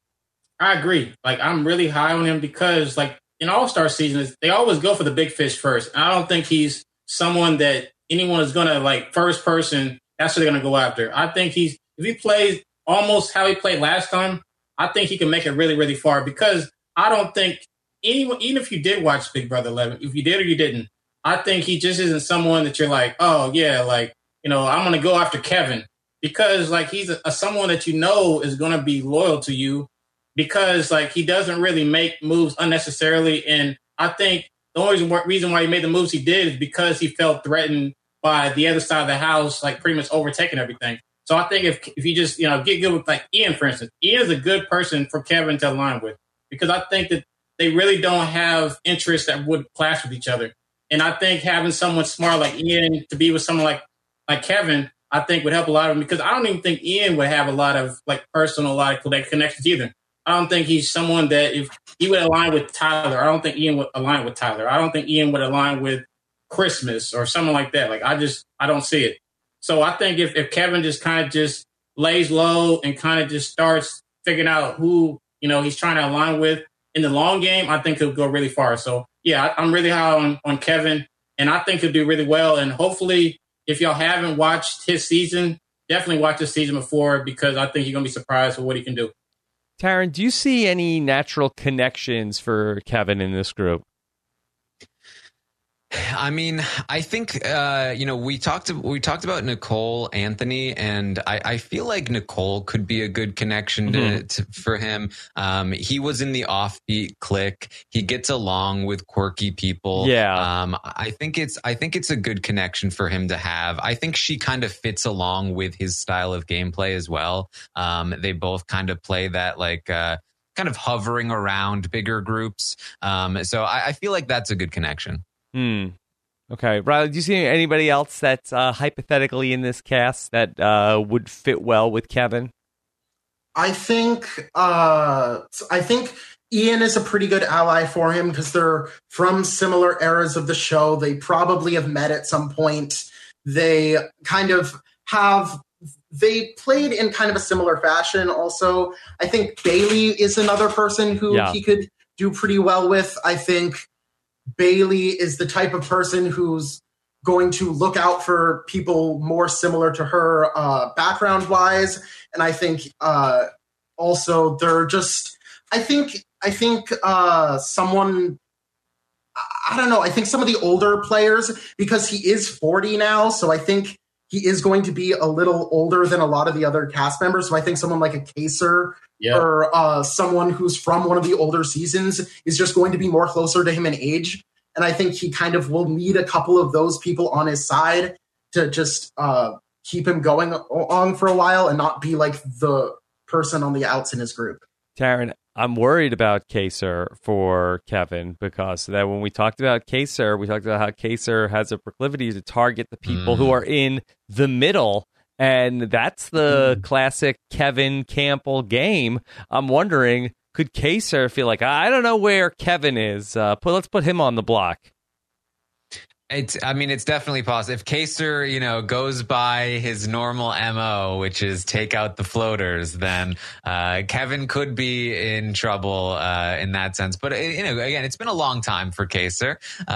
I agree. Like, I'm really high on him because, like, in All-Star seasons, they always go for the big fish first. I don't think he's someone that anyone is going to, like, first person, that's what they're going to go after. I think he's, if he plays almost how he played last time, I think he can make it really, really far, because I don't think anyone, even if you did watch Big Brother eleven, if you did or you didn't, I think he just isn't someone that you're like, oh, yeah, like, you know, I'm going to go after Kevin, because, like, he's a, a someone that you know is going to be loyal to you, because, like, he doesn't really make moves unnecessarily. And I think the only reason why he made the moves he did is because he felt threatened by the other side of the house, like, pretty much overtaking everything. So I think if if you just, you know, get good with, like, Ian, for instance, Ian is a good person for Kevin to align with, because I think that they really don't have interests that would clash with each other. And I think having someone smart like Ian to be with someone like like Kevin, I think would help a lot of them, because I don't even think Ian would have a lot of, like, personal, like, connections either. I don't think he's someone that if he would align with Tyler, I don't think Ian would align with Tyler. I don't think Ian would align with Christmas or someone like that. Like, I just, I don't see it. So I think if, if Kevin just kind of just lays low and kind of just starts figuring out who, you know, he's trying to align with in the long game, I think he'll go really far. So yeah, I, I'm really high on, on Kevin, and I think he'll do really well. And hopefully, if y'all haven't watched his season, definitely watch his season before, because I think you're going to be surprised with what he can do. Taryn, do you see any natural connections for Kevin in this group? I mean, I think, uh, you know, we talked we talked about Nicole Anthony, and I, I feel like Nicole could be a good connection to, mm-hmm. to, for him. Um, he was in the offbeat clique. He gets along with quirky people. Yeah. Um, I think it's I think it's a good connection for him to have. I think she kind of fits along with his style of gameplay as well. Um, they both kind of play that, like, uh, kind of hovering around bigger groups. Um, so I, I feel like that's a good connection. Hmm. Okay. Riley, do you see anybody else that's uh, hypothetically in this cast that uh, would fit well with Kevin? I think uh, I think Ian is a pretty good ally for him, because they're from similar eras of the show. They probably have met at some point. They kind of have they played in kind of a similar fashion. Also, I think Bailey is another person who yeah. he could do pretty well with. I think Bailey is the type of person who's going to look out for people more similar to her uh, background-wise. And I think uh, also they're just, I think, I think uh, someone, I don't know, I think some of the older players, because he is forty now, so I think he is going to be a little older than a lot of the other cast members. So I think someone like a Kaser yep. or uh, someone who's from one of the older seasons is just going to be more closer to him in age. And I think he kind of will need a couple of those people on his side to just uh, keep him going on for a while and not be like the person on the outs in his group. Taryn, I'm worried about Kaser for Kevin because that when we talked about Kaser, we talked about how Kaser has a proclivity to target the people mm. who are in the middle, and that's the mm. classic Kevin Campbell game. I'm wondering, could Kaser feel like, I don't know where Kevin is? Uh, put, let's put him on the block. It's, I mean, it's definitely possible. If Kaser, you know, goes by his normal M O, which is take out the floaters, then uh, Kevin could be in trouble uh, in that sense. But, you know, again, it's been a long time for Kaser. Uh,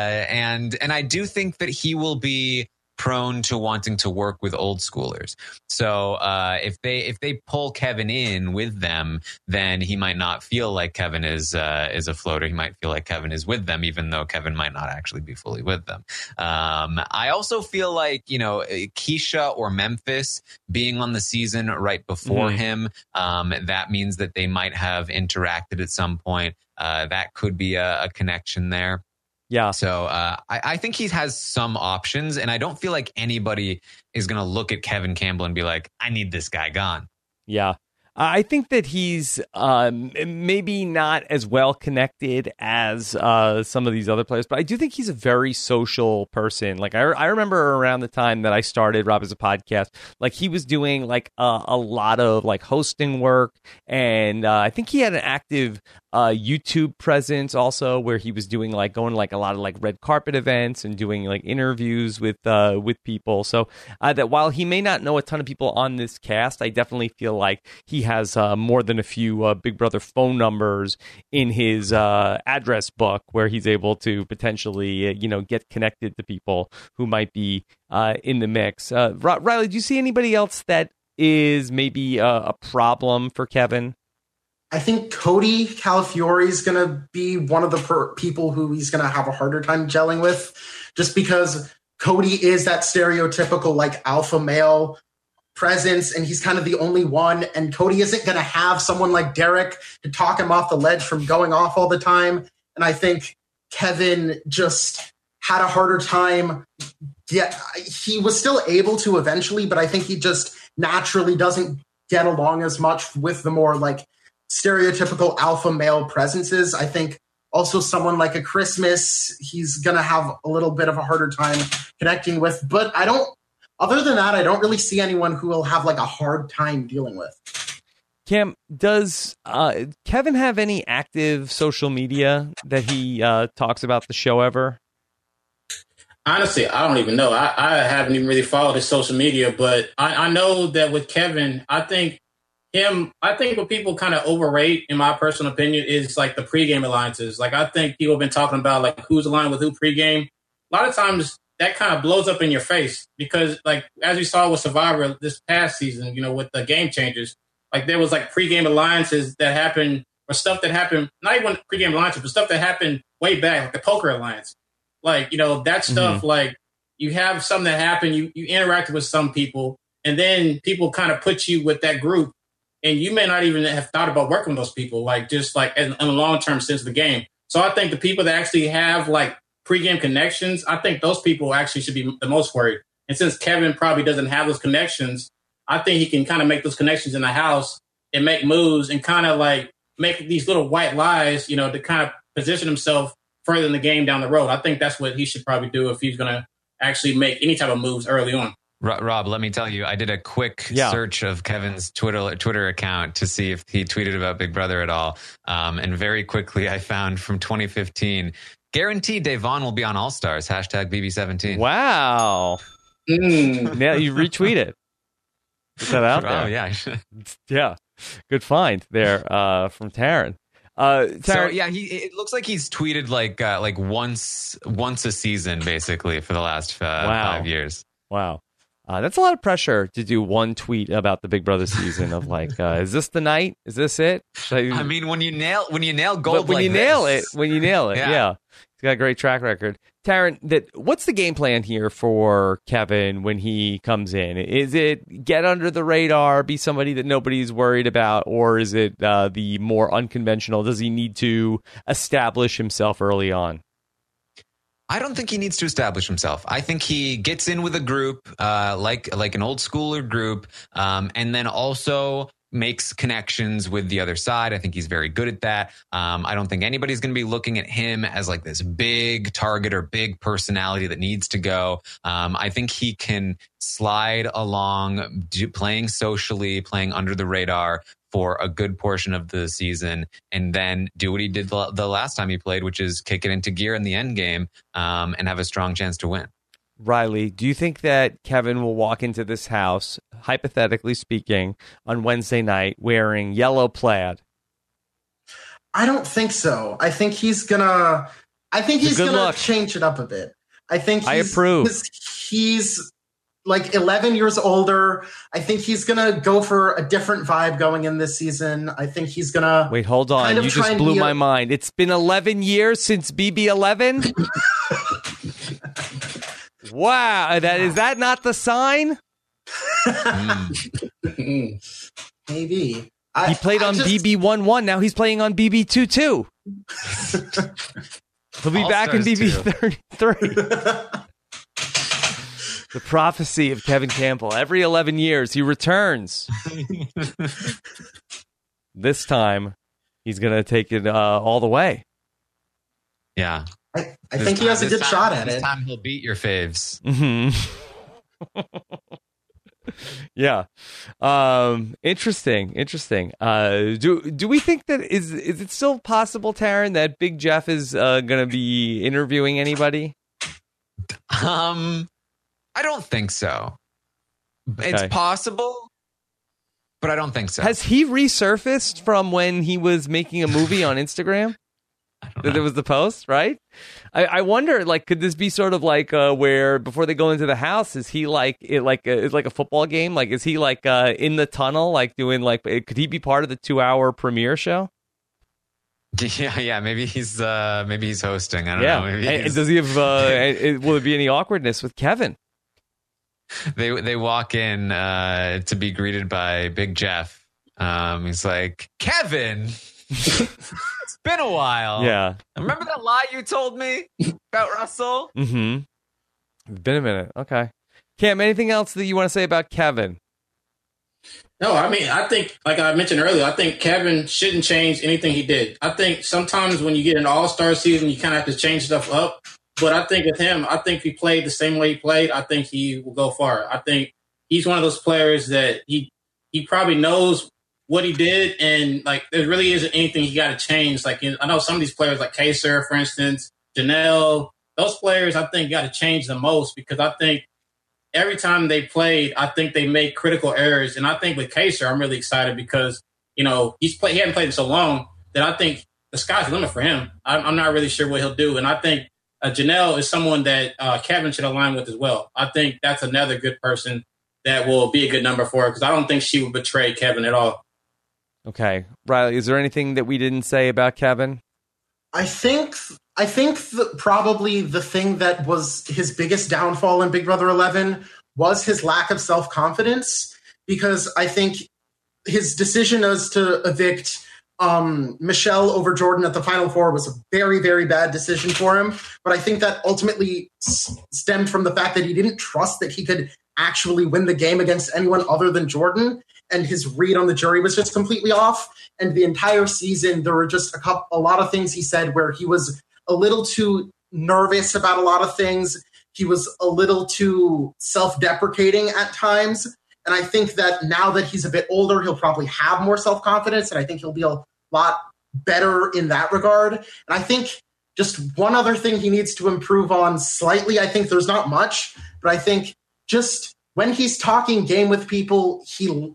and, and I do think that he will be prone to wanting to work with old schoolers. So uh, if they if they pull Kevin in with them, then he might not feel like Kevin is uh, is a floater. He might feel like Kevin is with them, even though Kevin might not actually be fully with them. Um, I also feel like, you know, Keisha or Memphis being on the season right before mm-hmm. him, um, that means that they might have interacted at some point. Uh, that could be a, a connection there. Yeah. So uh, I, I think he has some options, and I don't feel like anybody is going to look at Kevin Campbell and be like, I need this guy gone. Yeah. I think that he's um, maybe not as well connected as uh, some of these other players, but I do think he's a very social person. Like I, I remember around the time that I started Rob as a podcast, like he was doing like a, a lot of like hosting work, and uh, I think he had an active uh, YouTube presence also, where he was doing like going to like a lot of like red carpet events and doing like interviews with uh, with people. So uh, that while he may not know a ton of people on this cast, I definitely feel like he has uh, more than a few uh, Big Brother phone numbers in his uh, address book, where he's able to potentially, uh, you know, get connected to people who might be uh, in the mix. Uh, Riley, do you see anybody else that is maybe a, a problem for Kevin? I think Cody Calafiore is going to be one of the per- people who he's going to have a harder time gelling with, just because Cody is that stereotypical like alpha male presence, and he's kind of the only one, and Cody isn't going to have someone like Derek to talk him off the ledge from going off all the time. And I think Kevin just had a harder time. Yeah, he was still able to eventually, but I think he just naturally doesn't get along as much with the more like stereotypical alpha male presences. I think also someone like a Christmas, he's going to have a little bit of a harder time connecting with, but I don't Other than that, I don't really see anyone who will have like a hard time dealing with. Cam, does uh, Kevin have any active social media that he uh, talks about the show ever? Honestly, I don't even know. I, I haven't even really followed his social media, but I, I know that with Kevin, I think him, I think what people kind of overrate, in my personal opinion, is like the pregame alliances. Like I think people have been talking about like who's aligned with who pregame. A lot of times, that kind of blows up in your face because, like, as we saw with Survivor this past season, you know, with the Game Changers, like there was like pregame alliances that happened or stuff that happened, not even pregame alliances, but stuff that happened way back, like the Poker Alliance. Like, you know, that stuff, mm-hmm. like you have something that happened, you, you interacted with some people, and then people kind of put you with that group, and you may not even have thought about working with those people, like just like in, in a long-term sense of the game. So I think the people that actually have like pre-game connections, I think those people actually should be the most worried. And since Kevin probably doesn't have those connections, I think he can kind of make those connections in the house and make moves and kind of like make these little white lies, you know, to kind of position himself further in the game down the road. I think that's what he should probably do if he's going to actually make any type of moves early on. Rob, let me tell you, I did a quick yeah. search of Kevin's Twitter Twitter account to see if he tweeted about Big Brother at all. Um, and very quickly, I found from twenty fifteen, guaranteed Devon will be on All Stars. Hashtag B B seventeen. Wow. Mm. Yeah, you retweet it. Put that out there. Oh, yeah. Yeah. Good find there uh, from Taryn. Uh, Taryn. So, yeah, he, it looks like he's tweeted like uh, like once once a season, basically, for the last uh, wow. five years. Wow. Uh, that's a lot of pressure to do one tweet about the Big Brother season of like, uh, is this the night? Is this it? I, I mean, when you nail when you nail gold, but when like you this. nail it, when you nail it, yeah. yeah, he's got a great track record. Taryn, that what's the game plan here for Kevin when he comes in? Is it get under the radar, be somebody that nobody's worried about, or is it uh, the more unconventional? Does he need to establish himself early on? I don't think he needs to establish himself. I think he gets in with a group, uh, like like an old schooler group, um, and then also makes connections with the other side. I think he's very good at that. Um, I don't think anybody's going to be looking at him as like this big target or big personality that needs to go. Um, I think he can slide along, do, playing socially, playing under the radar for a good portion of the season, and then do what he did the, the last time he played, which is kick it into gear in the end game um, and have a strong chance to win. Riley, do you think that Kevin will walk into this house, hypothetically speaking, on Wednesday night wearing yellow plaid? I don't think so. I think he's gonna. I think he's gonna look. change it up a bit. I think he's, I approve. He's, he's like eleven years older. I think he's gonna go for a different vibe going in this season. I think he's gonna. Wait, hold on. Kind of you just blew my a- mind. It's been eleven years since B B eleven. Wow, that is that not the sign? mm. Maybe. I, he played I on just... B B one one. Now he's playing on B B two two. He'll be All back in B B too. thirty-three. The prophecy of Kevin Campbell. Every eleven years, he returns. This time, he's going to take it uh, all the way. Yeah. I, I think he has a good time, shot at this it. This time he'll beat your faves. Mm-hmm. Yeah. Um, interesting. Interesting. Uh, do do we think that is is it still possible, Taryn, that Big Jeff is uh, going to be interviewing anybody? Um, I don't think so. Okay. It's possible, but I don't think so. Has he resurfaced from when he was making a movie on Instagram? That there was the post, right? I, I wonder, like, could this be sort of like uh, where before they go into the house, is he like it like a, it's like a football game? Like, is he like uh, in the tunnel, like doing like? Could he be part of the two-hour premiere show? Yeah, yeah. Maybe he's uh, maybe he's hosting. I don't yeah. know. Maybe and, and does he have? Uh, it, will there be any awkwardness with Kevin? They they walk in uh, to be greeted by Big Jeff. Um, he's like, Kevin. It's been a while. Yeah. Remember that lie you told me about Russell? Mm-hmm. It's been a minute. Okay. Cam, anything else that you want to say about Kevin? No, I mean, I think, like I mentioned earlier, I think Kevin shouldn't change anything he did. I think sometimes when you get an all-star season, you kind of have to change stuff up. But I think with him, I think if he played the same way he played, I think he will go far. I think he's one of those players that he he probably knows what he did, and like there really isn't anything he got to change. Like you know, I know some of these players, like Kaser, for instance, Janelle, those players, I think got to change the most because I think every time they played, I think they made critical errors. And I think with Kaser, I'm really excited because you know he's play, he hadn't played in so long that I think the sky's the limit for him. I'm, I'm not really sure what he'll do, and I think uh, Janelle is someone that uh, Kevin should align with as well. I think that's another good person that will be a good number for her because I don't think she would betray Kevin at all. Okay. Riley, is there anything that we didn't say about Kevin? I think I think the, probably the thing that was his biggest downfall in Big Brother eleven was his lack of self-confidence, because I think his decision as to evict um, Michelle over Jordan at the Final Four was a very, very bad decision for him. But I think that ultimately s- stemmed from the fact that he didn't trust that he could actually win the game against anyone other than Jordan. And his read on the jury was just completely off. And the entire season, there were just a couple, a lot of things he said where he was a little too nervous about a lot of things. He was a little too self-deprecating at times. And I think that now that he's a bit older, he'll probably have more self-confidence. And I think he'll be a lot better in that regard. And I think just one other thing he needs to improve on slightly, I think there's not much, but I think just when he's talking game with people, he...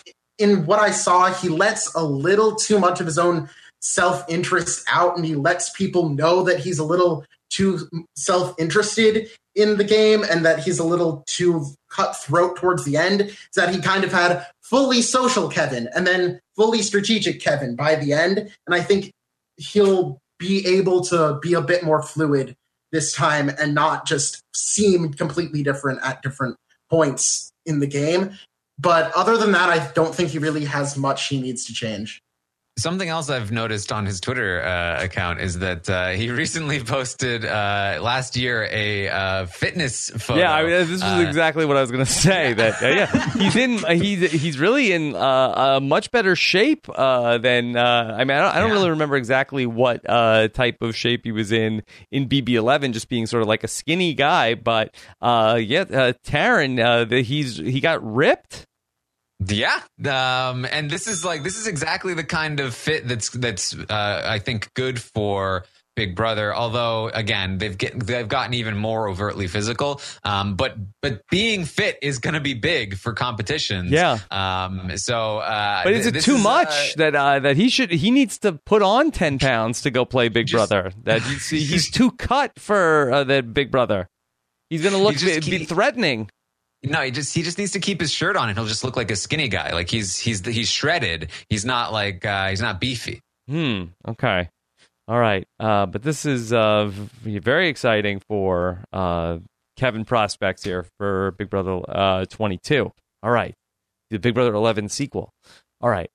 in what I saw, he lets a little too much of his own self-interest out, and he lets people know that he's a little too self-interested in the game and that he's a little too cutthroat towards the end, so that he kind of had fully social Kevin and then fully strategic Kevin by the end. And I think he'll be able to be a bit more fluid this time and not just seem completely different at different points in the game. But other than that, I don't think he really has much he needs to change. Something else I've noticed on his Twitter uh, account is that uh, he recently posted uh, last year a uh, fitness photo. Yeah, I mean, this was uh, exactly what I was going to say. That uh, yeah, he's in. Uh, he's he's really in uh, a much better shape uh, than. Uh, I mean, I don't, I don't Yeah. really remember exactly what uh, type of shape he was in in B B eleven, just being sort of like a skinny guy. But uh, yeah, uh, Taran, uh, the, he's he got ripped. Yeah, um, and this is like this is exactly the kind of fit that's that's uh, I think good for Big Brother. Although again, they've get, they've gotten even more overtly physical. Um, but but being fit is going to be big for competitions. Yeah. Um. So, uh, But is th- it this too is, much uh, that uh, that he should he needs to put on ten pounds to go play Big Just- Brother? That he's, he's too cut for uh, that Big Brother. He's going to look just be, be keep- threatening. No, he just he just needs to keep his shirt on, and he'll just look like a skinny guy. Like he's he's he's shredded. He's not like uh, he's not beefy. Hmm. Okay. All right. Uh, but this is uh, v- very exciting for uh, Kevin prospects here for Big Brother uh, twenty-two. All right. The Big Brother eleven sequel. All right.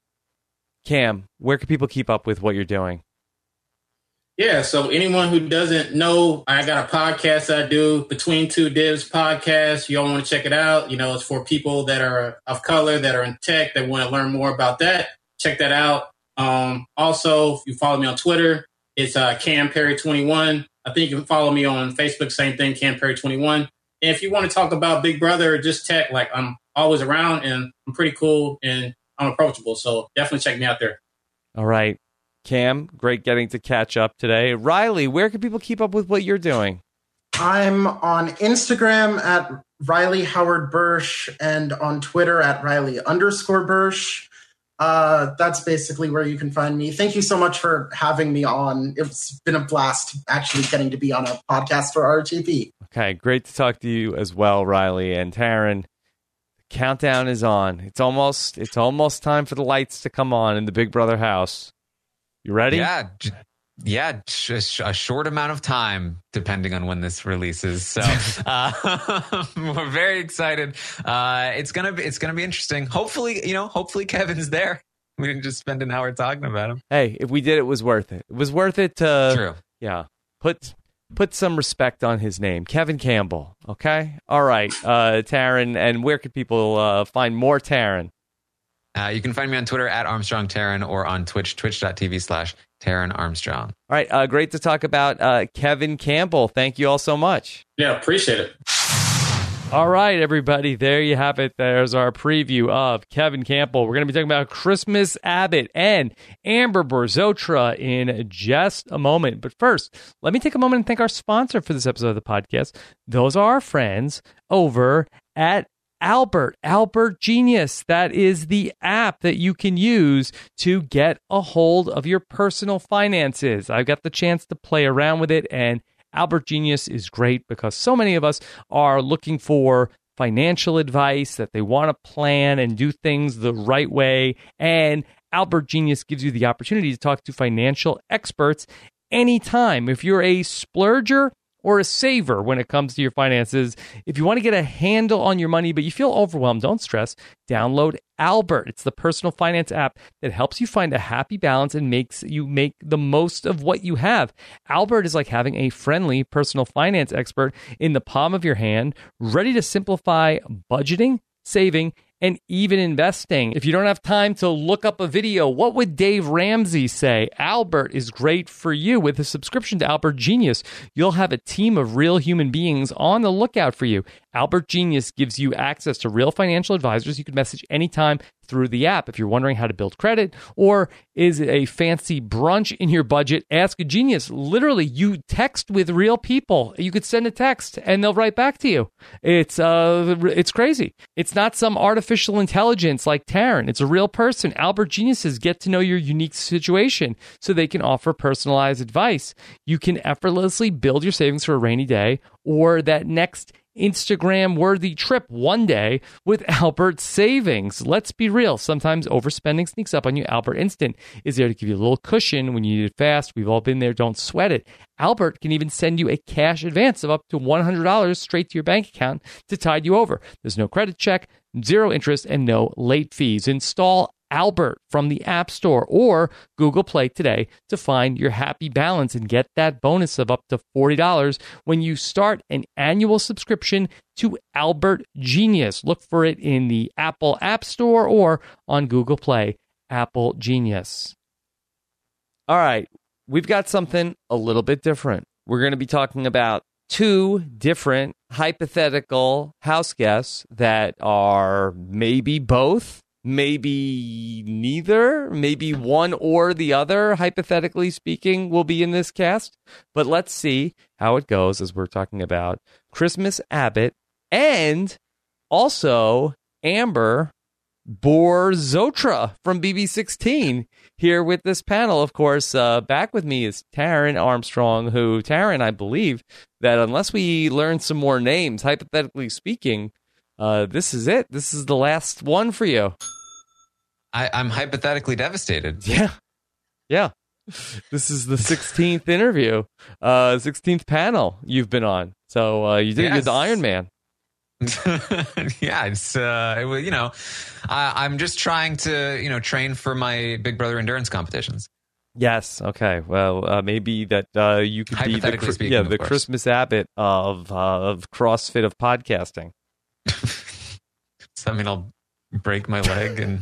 Cam, where can people keep up with what you're doing? Yeah, so anyone who doesn't know, I got a podcast I do, Between Two Divs podcast. You all want to check it out. You know, it's for people that are of color, that are in tech, that want to learn more about that. Check that out. Um, also, if you follow me on Twitter, it's uh, Cam Perry twenty-one. I think you can follow me on Facebook, same thing, Cam Perry twenty-one. And if you want to talk about Big Brother or just tech, like I'm always around and I'm pretty cool and I'm approachable. So definitely check me out there. All right. Cam, great getting to catch up today. Riley, where can people keep up with what you're doing? I'm on Instagram at Riley Howard Bursch and on Twitter at Riley underscore Bursch. Uh, that's basically where you can find me. Thank you so much for having me on. It's been a blast actually getting to be on a podcast for R T P. Okay, great to talk to you as well, Riley and Taran. The countdown is on. It's almost it's almost time for the lights to come on in the Big Brother house. You ready? Yeah, j- yeah, just a short amount of time, depending on when this releases. So uh, we're very excited. Uh, it's gonna be it's gonna be interesting. Hopefully, you know, hopefully Kevin's there. We didn't just spend an hour talking about him. Hey, if we did, it was worth it. It was worth it to True. Yeah, put put some respect on his name, Kevin Campbell. Okay, all right, uh, Taran. And where could people uh, find more Taran? Uh, you can find me on Twitter at Armstrong Taran or on Twitch, twitch.tv slash Taran Armstrong. All right, uh, great to talk about uh, Kevin Campbell. Thank you all so much. Yeah, appreciate it. All right, everybody, there you have it. There's our preview of Kevin Campbell. We're going to be talking about Christmas Abbott and Amber Borzotra in just a moment. But first, let me take a moment and thank our sponsor for this episode of the podcast. Those are our friends over at Albert, Albert Genius. That is the app that you can use to get a hold of your personal finances. I've got the chance to play around with it, and Albert Genius is great because so many of us are looking for financial advice, that they want to plan and do things the right way. And Albert Genius gives you the opportunity to talk to financial experts anytime. If you're a splurger or a saver when it comes to your finances, if you want to get a handle on your money, but you feel overwhelmed, don't stress. Download Albert. It's the personal finance app that helps you find a happy balance and makes you make the most of what you have. Albert is like having a friendly personal finance expert in the palm of your hand, ready to simplify budgeting, saving, and even investing. If you don't have time to look up a video, what would Dave Ramsey say? Albert is great for you. With a subscription to Albert Genius, you'll have a team of real human beings on the lookout for you. Albert Genius gives you access to real financial advisors you can message anytime through the app. If you're wondering how to build credit, or is it a fancy brunch in your budget, ask a genius. Literally, you text with real people. You could send a text and they'll write back to you. It's uh, it's crazy. It's not some artificial intelligence like Taran. It's a real person. Albert Geniuses get to know your unique situation so they can offer personalized advice. You can effortlessly build your savings for a rainy day or that next Instagram-worthy trip one day with Albert Savings. Let's be real. Sometimes overspending sneaks up on you. Albert Instant is there to give you a little cushion when you need it fast. We've all been there. Don't sweat it. Albert can even send you a cash advance of up to one hundred dollars straight to your bank account to tide you over. There's no credit check, zero interest, and no late fees. Install Albert from the App Store or Google Play today to find your happy balance and get that bonus of up to forty dollars when you start an annual subscription to Albert Genius. Look for it in the Apple App Store or on Google Play. Apple Genius. All right, we've got something a little bit different. We're going to be talking about two different hypothetical house guests that are maybe both, maybe neither, maybe one or the other, hypothetically speaking, will be in this cast. But let's see how it goes as we're talking about Christmas Abbott and also Amber Borzotra from B B sixteen here with this panel. Of course, uh, back with me is Taryn Armstrong, who, Taryn, I believe that unless we learn some more names, hypothetically speaking, uh, this is it. This is the last one for you. I, I'm hypothetically devastated. Yeah. Yeah. This is the sixteenth interview, uh, sixteenth panel you've been on. So uh, you did Yes. you're the Iron Man. Yeah, it's uh, it was, you know, I, I'm just trying to you know train for my Big Brother endurance competitions. Yes. Okay. Well, uh, maybe that uh, you could be the Hypothetically Chri- speaking, yeah of the course. Christmas Abbott of uh, of CrossFit of podcasting. Does that mean I'll break my leg and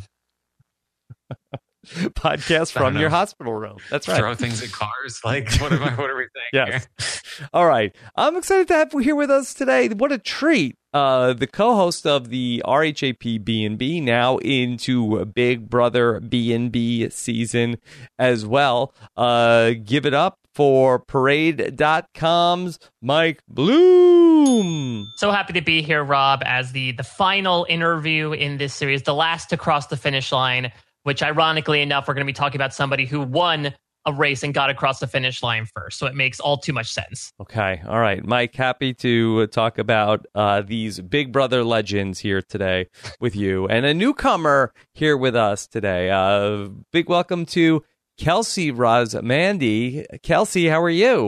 Podcast I don't from your know. hospital room. That's right. throw things at cars? Like, what am I? What are we saying? Yes. Here? All right. I'm excited to have you here with us today. What a treat. Uh, the co-host of the R H A P B and B, now into Big Brother B and B season as well. Uh, give it up for Parade dot com's Mike Bloom. So happy to be here, Rob, as the the final interview in this series, the last to cross the finish line, which ironically enough, we're going to be talking about somebody who won a race and got across the finish line first. So it makes all too much sense. Okay. All right. Mike, happy to talk about uh, these Big Brother legends here today with you. And a newcomer here with us today. Uh, big welcome to Kelsey Rosmandy. Kelsey, how are you?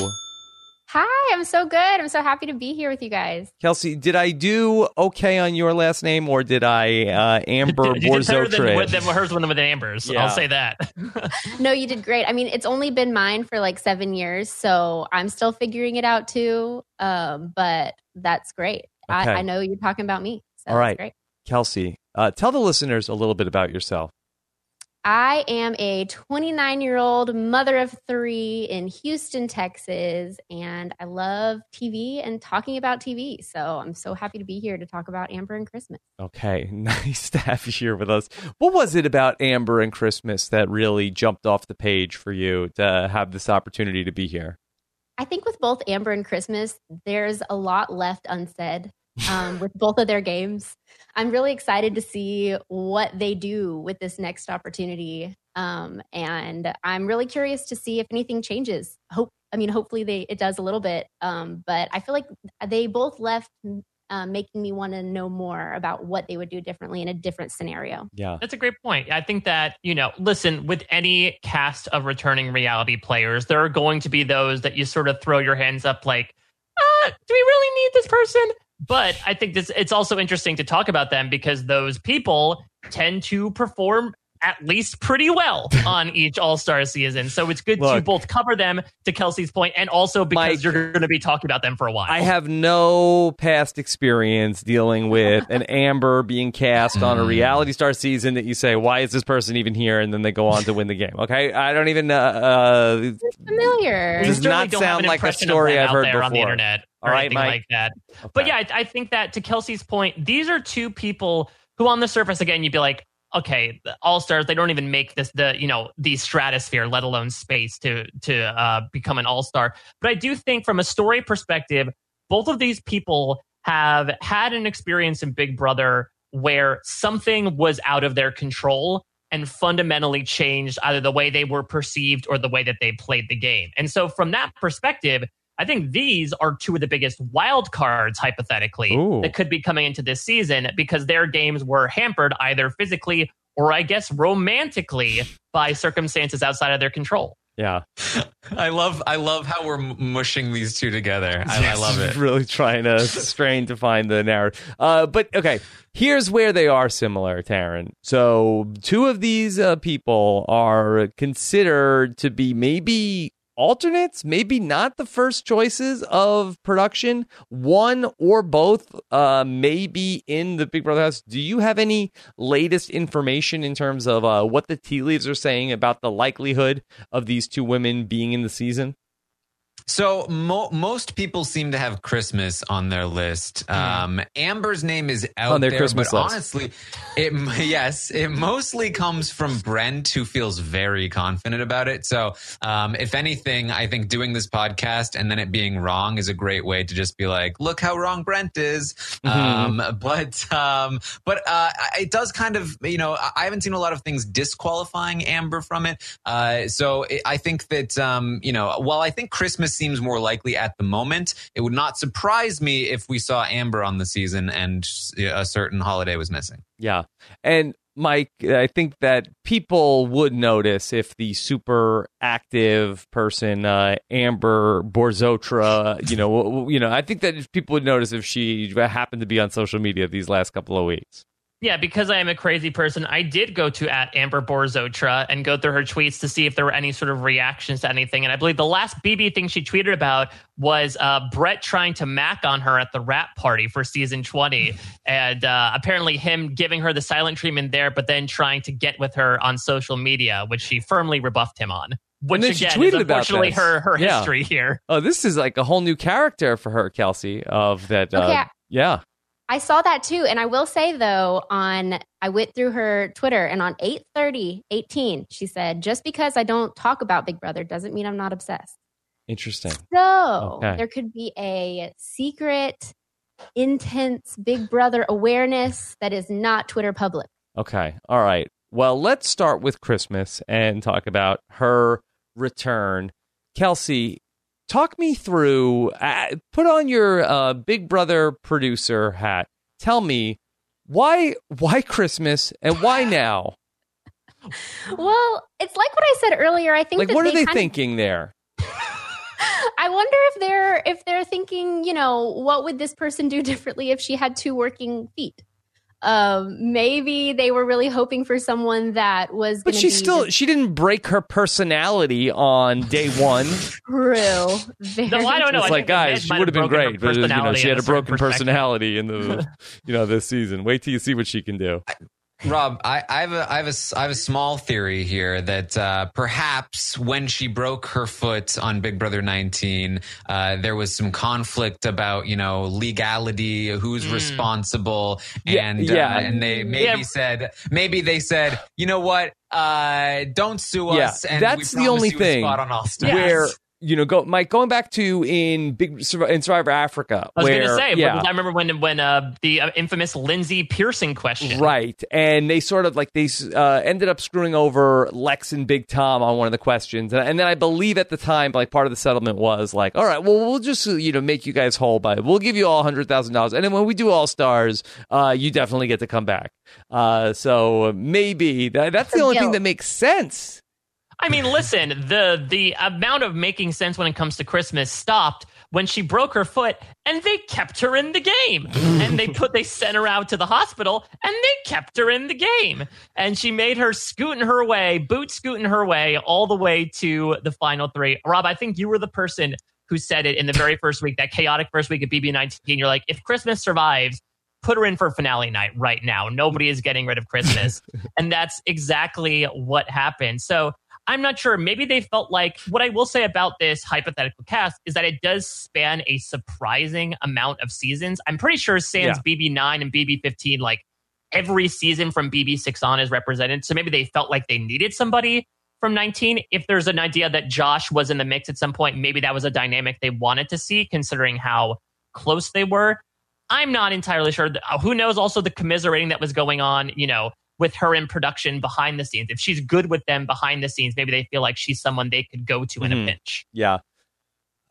Hi, I'm so good. I'm so happy to be here with you guys. Kelsey, did I do okay on your last name, or did I uh, Amber You did better than, Borzotra? than hers one with Amber's. Yeah. I'll say that. No, you did great. I mean, it's only been mine for like seven years, so I'm still figuring it out too. Um, but that's great. Okay. I, I know you're talking about me. So All right. that's great. Kelsey, uh, tell the listeners a little bit about yourself. I am a twenty-nine-year-old mother of three in Houston, Texas, and I love T V and talking about T V. So I'm so happy to be here to talk about Amber and Christmas. Okay, nice to have you here with us. What was it about Amber and Christmas that really jumped off the page for you to have this opportunity to be here? I think with both Amber and Christmas, there's a lot left unsaid um, with both of their games. I'm really excited to see what they do with this next opportunity. Um, and I'm really curious to see if anything changes. Hope, I mean, hopefully they, it does a little bit. Um, but I feel like they both left uh, making me want to know more about what they would do differently in a different scenario. Yeah. That's a great point. I think that, you know, listen, with any cast of returning reality players, there are going to be those that you sort of throw your hands up like, uh, do we really need this person? But I think this it's also interesting to talk about them because those people tend to perform at least pretty well on each All-Star season. So it's good Look, to both cover them, to Kelsey's point, and also because Mike, you're going to be talking about them for a while. I have no past experience dealing with an Amber being cast on a reality star season that you say, why is this person even here? And then they go on to win the game. Okay. I don't even, uh, uh It's familiar. Does You certainly not don't have sound an like a impression of story them I've out heard there on the before. internet All or right, anything Mike. like that. Okay. But yeah, I, I think that to Kelsey's point, these are two people who on the surface, again, you'd be like, okay, the all-stars, they don't even make this, the, you know, the stratosphere, let alone space to, to uh, become an all-star. But I do think from a story perspective, both of these people have had an experience in Big Brother where something was out of their control and fundamentally changed either the way they were perceived or the way that they played the game. And so from that perspective, I think these are two of the biggest wild cards, hypothetically, Ooh. that could be coming into this season because their games were hampered either physically or, I guess, romantically by circumstances outside of their control. Yeah. I love I love how we're mushing these two together. I, I love it. Really trying to strain to find the narrative. Uh, but okay, here's where they are similar, Taryn. So two of these uh, people are considered to be maybe alternates, maybe not the first choices of production. One or both uh, maybe in the Big Brother house. Do you have any latest information in terms of uh, what the tea leaves are saying about the likelihood of these two women being in the season? So mo- most people seem to have Christmas on their list. Um, Amber's name is out on their there, Christmas but list. honestly, it yes, it mostly comes from Brent, who feels very confident about it. So, um, if anything, I think doing this podcast and then it being wrong is a great way to just be like, look how wrong Brent is. Mm-hmm. Um, but um, but uh, it does kind of, you know, I haven't seen a lot of things disqualifying Amber from it. Uh, so it, I think that um, you know, while I think Christmas seems more likely at the moment, it would not surprise me if we saw Amber on the season and a certain holiday was missing. Yeah. And Mike, I think that people would notice if the super active person, uh, Amber Borzotra, you know, you know, I think that people would notice if she happened to be on social media these last couple of weeks. Yeah, because I am a crazy person, I did go to at Amber Borzotra and go through her tweets to see if there were any sort of reactions to anything. And I believe the last B B thing she tweeted about was uh, Brett trying to mac on her at the rap party for season twenty. And uh, apparently him giving her the silent treatment there, but then trying to get with her on social media, which she firmly rebuffed him on. Which then she again tweeted is about unfortunately this. her, her Yeah. history here. Oh, this is like a whole new character for her, Kelsey, of that. Uh, Okay. Yeah. I saw that too. And I will say though, on I went through her Twitter and on eight thirty eighteen, she said, just because I don't talk about Big Brother doesn't mean I'm not obsessed. Interesting. So Okay. there could be a secret, intense Big Brother awareness that is not Twitter public. Okay. All right. Well, let's start with Christmas and talk about her return. Kelsey, talk me through, uh, put on your uh, Big Brother producer hat. Tell me, why why Christmas and why now? Well, it's like what I said earlier. I think Like, that what are they kind of- thinking there? I wonder if they're if they're thinking, you know, what would this person do differently if she had two working feet? Um, maybe they were really hoping for someone that was. But gonna she be still, the she didn't break her personality on day one. true. Very No, I don't know. It's I like, think guys, Miz she might would have have been broken her great, but you know, personality she in had a a certain broken perspective. personality in the, you know, this season. Wait till you see what she can do. Rob, I, I have a I have a I have a small theory here that uh, perhaps when she broke her foot on Big Brother nineteen, uh, there was some conflict about, you know, legality, who's Mm. responsible, Yeah, and yeah. uh, and they maybe Yeah. said maybe they said, you know what, uh, don't sue Yeah, us. And that's we the only promise you a thing spot on All Stars. Where, you know, go Mike, going back to in Big Survi- in Survivor Africa, I was where, going to say, yeah, because I remember when when uh, the uh, infamous Lindsay Pearson question. right, and they sort of like they uh, ended up screwing over Lex and Big Tom on one of the questions, and, and then I believe at the time, like part of the settlement was like, all right, well, we'll just you know make you guys whole by we'll give you all hundred thousand dollars, and then when we do All Stars, uh, you definitely get to come back. Uh, so maybe that, that's the For only thing guilt. that makes sense. I mean, listen, the the amount of making sense when it comes to Christmas stopped when she broke her foot and they kept her in the game. And they put they sent her out to the hospital and they kept her in the game. And she made her scooting her way, boot scooting her way all the way to the final three. Rob, I think you were the person who said it in the very first week, that chaotic first week of B B nineteen. You're like, if Christmas survives, put her in for finale night right now. Nobody is getting rid of Christmas. And that's exactly what happened. So I'm not sure. Maybe they felt like, what I will say about this hypothetical cast is that it does span a surprising amount of seasons. I'm pretty sure sans Yeah. B B nine and B B fifteen, like every season from B B six on is represented. So maybe they felt like they needed somebody from nineteen. If there's an idea that Josh was in the mix at some point, maybe that was a dynamic they wanted to see, considering how close they were. I'm not entirely sure. Who knows also the commiserating that was going on, you know, with her in production behind the scenes. If she's good with them behind the scenes, maybe they feel like she's someone they could go to in Mhm. a pinch. Yeah.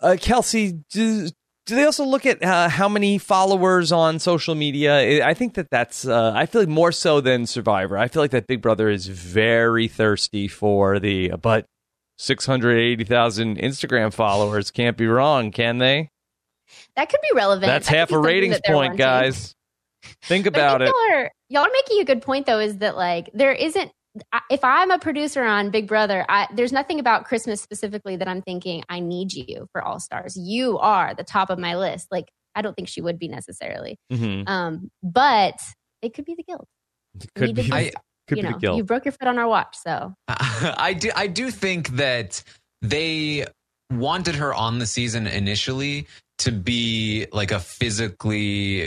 Uh, Kelsey, do, do they also look at uh, how many followers on social media? I think that that's, uh, I feel like more so than Survivor. I feel like that Big Brother is very thirsty for the, but six hundred eighty thousand Instagram followers can't be wrong, can they? That could be relevant. That's that half a ratings point, guys. Think about it. Y'all are, y'all are making a good point, though, is that like there isn't, if I'm a producer on Big Brother, I, there's nothing about Christmas specifically that I'm thinking, I need you for All Stars. You are the top of my list. Like, I don't think she would be necessarily. Mm-hmm. Um, but it could be the guild. It could be, this, I, could you be know, the guild. You broke your foot on our watch, so. I do, I do think that they wanted her on the season initially to be like a physically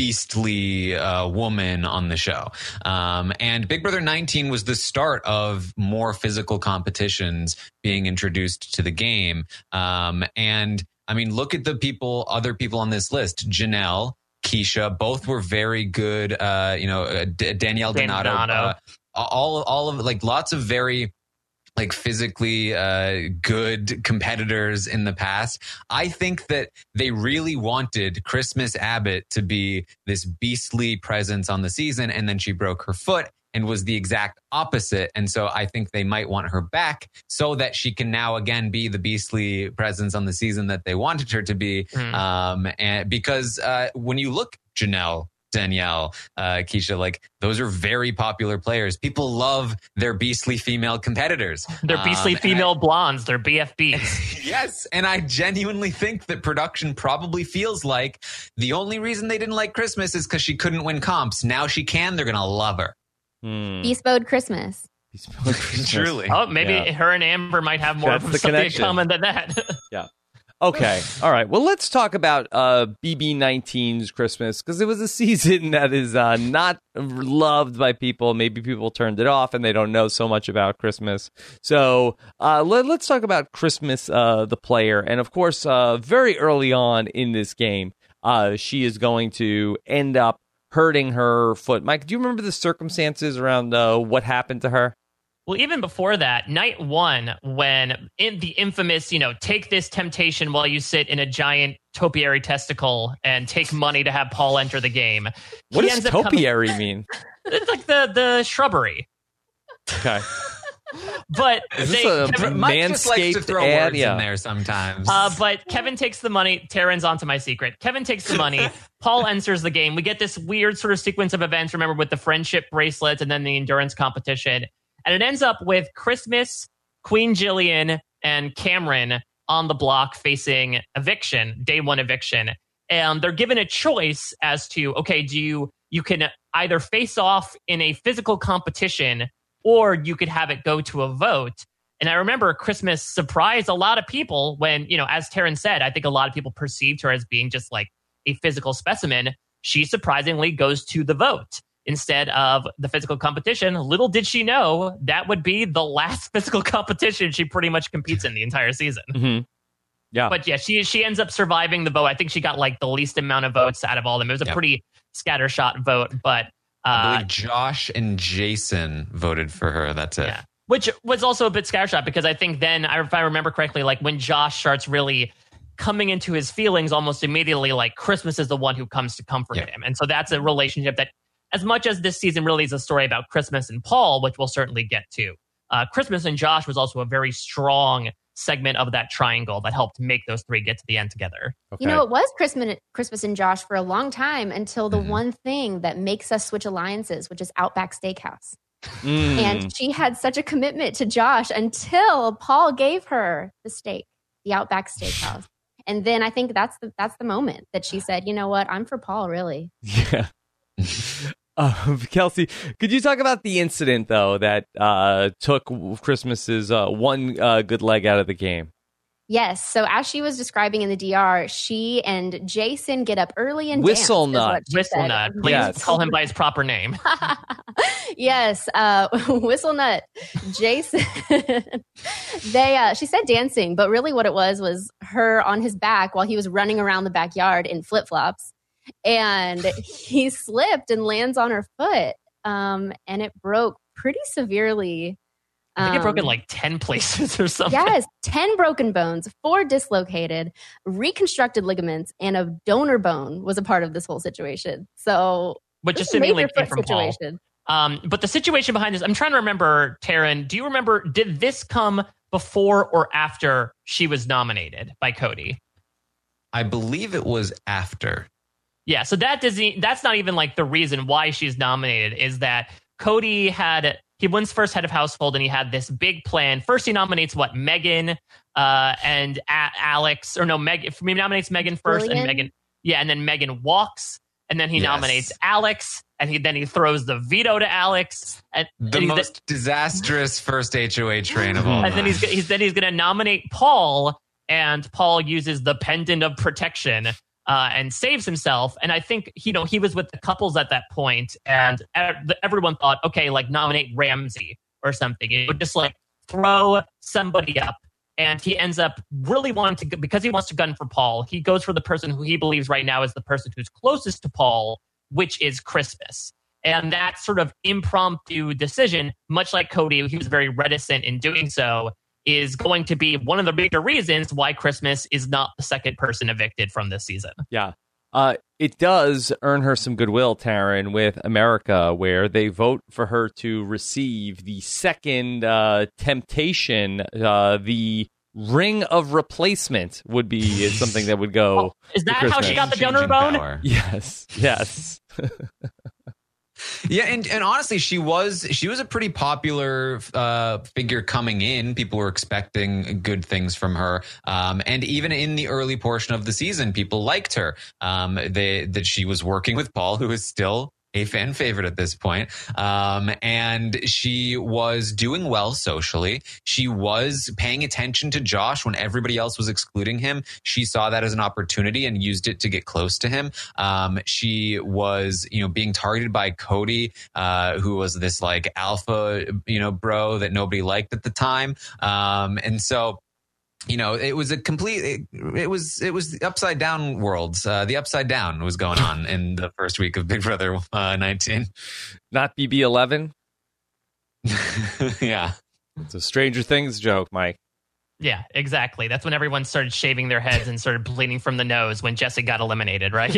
beastly uh, woman on the show. Um, and Big Brother nineteen was the start of more physical competitions being introduced to the game. Um, and I mean, look at the people, other people on this list. Janelle, Keisha, both were very good. Uh, you know, uh, D- Danielle Donato, uh, all, all of like lots of very like physically uh, good competitors in the past. I think that they really wanted Christmas Abbott to be this beastly presence on the season, and then she broke her foot and was the exact opposite. And so I think they might want her back so that she can now again be the beastly presence on the season that they wanted her to be. Mm. Um, and because uh, when you look, Janelle, Danielle, uh, Keisha, like those are very popular players. People love their beastly female competitors. They're beastly um, female I, blondes. They're B F Bs. Yes. And I genuinely think that production probably feels like the only reason they didn't like Christmas is because she couldn't win comps. Now she can. They're going to love her. Hmm. Beast mode Christmas. Beast mode Christmas. Truly. Oh, maybe yeah. her and Amber might have more That's of the something connection. in common than that. Yeah. Okay. All right. Well, let's talk about uh, B B nineteen's Christmas, because it was a season that is uh, not loved by people. Maybe people turned it off and they don't know so much about Christmas. So uh, let, let's talk about Christmas, uh, the player. And of course, uh, very early on in this game, uh, she is going to end up hurting her foot. Mike, do you remember the circumstances around uh, what happened to her? Well, even before that, night one, when in the infamous, you know, take this temptation while you sit in a giant topiary testicle and take money to have Paul enter the game. What does topiary coming, mean? It's like the, the shrubbery. Okay. But is they, this a Kevin, Manscaped ad? Words yeah. in there sometimes. Uh, but Kevin takes the money. Taryn's onto my secret. Kevin takes the money. Paul enters the game. We get this weird sort of sequence of events, remember, with the friendship bracelets and then the endurance competition. And it ends up with Christmas, Queen Jillian, and Cameron on the block facing eviction, day one eviction. And they're given a choice as to, okay, do you, you can either face off in a physical competition or you could have it go to a vote. And I remember Christmas surprised a lot of people when, you know, as Taryn said, I think a lot of people perceived her as being just like a physical specimen. She surprisingly goes to the vote instead of the physical competition. Little did she know that would be the last physical competition she pretty much competes in the entire season. Mm-hmm. Yeah. But yeah, she she ends up surviving the vote. I think she got like the least amount of votes out of all of them. It was a yep. pretty scattershot vote, but uh, I believe Josh and Jason voted for her. That's it. Yeah. Which was also a bit scattershot because I think then, if I remember correctly, like when Josh starts really coming into his feelings almost immediately, like Christmas is the one who comes to comfort yep. him. And so that's a relationship that, as much as this season really is a story about Christmas and Paul, which we'll certainly get to, uh, Christmas and Josh was also a very strong segment of that triangle that helped make those three get to the end together. Okay. You know, it was Christmas, Christmas and Josh for a long time until the mm-hmm. one thing that makes us switch alliances, which is Outback Steakhouse. Mm. And she had such a commitment to Josh until Paul gave her the steak, the Outback Steakhouse. And then I think that's the, that's the moment that she said, you know what, I'm for Paul, really. Yeah. Uh, Kelsey, could you talk about the incident, though, that uh, took Christmas's uh, one uh, good leg out of the game? Yes. So as she was describing in the D R, she and Jason get up early and Whistle dance. Nut. Whistle Nut. Please yes. call him by his proper name. Yes. Uh, Whistle Nut. Jason. they. Uh, she said dancing, but really what it was was her on his back while he was running around the backyard in flip-flops. And he slipped and lands on her foot. Um, and it broke pretty severely. I think Um, it broke in like ten places or something. Yes, ten broken bones, four dislocated, reconstructed ligaments, and a donor bone was a part of this whole situation. So, Which this is a seemingly major came foot from Paul. situation. Um, but the situation behind this, I'm trying to remember, Taryn, do you remember, did this come before or after she was nominated by Cody? I believe it was after. Yeah, so that doesn't, that's not even like the reason why she's nominated, is that Cody had, he wins first head of household and he had this big plan. First, he nominates what, Megan uh, and A- Alex, or no, Megan, he nominates Megan first Julian? and Megan, yeah, and then Megan walks, and then he Yes. nominates Alex, and he then he throws the veto to Alex. And, The and he's- most disastrous first H O A train of all and then he's, he's then he's going to nominate Paul, and Paul uses the pendant of protection uh, and saves himself. And I think, you know, he was with the couples at that point, and ev- everyone thought, okay, like nominate Ramsey or something. It would just like throw somebody up. And he ends up really wanting to, because he wants to gun for Paul, he goes for the person who he believes right now is the person who's closest to Paul, which is Christmas. And that sort of impromptu decision, much like Cody, he was very reticent in doing so, is going to be one of the bigger reasons why Christmas is not the second person evicted from this season. Yeah. Uh, it does earn her some goodwill, Taryn, with America, where they vote for her to receive the second uh, temptation. Uh, the ring of replacement would be something that would go. Oh, is that to how she Christmas. got the donor Changing bone? power. Yes, yes. Yeah, and, and honestly, she was she was a pretty popular uh, figure coming in. People were expecting good things from her, um, and even in the early portion of the season, people liked her. Um, they that she was working with Paul, who is still a fan favorite at this point. Um, and she was doing well socially. She was paying attention to Josh when everybody else was excluding him. She saw that as an opportunity and used it to get close to him. Um, she was, you know, being targeted by Cody, uh, who was this like alpha, you know, bro that nobody liked at the time. Um, and so, you know, it was a complete, it, it was, it was the upside down worlds. Uh, the upside down was going on in the first week of Big Brother uh, nineteen. Not B B eleven. Yeah. It's a Stranger Things joke, Mike. Yeah, exactly. That's when everyone started shaving their heads and started bleeding from the nose when Jesse got eliminated, right?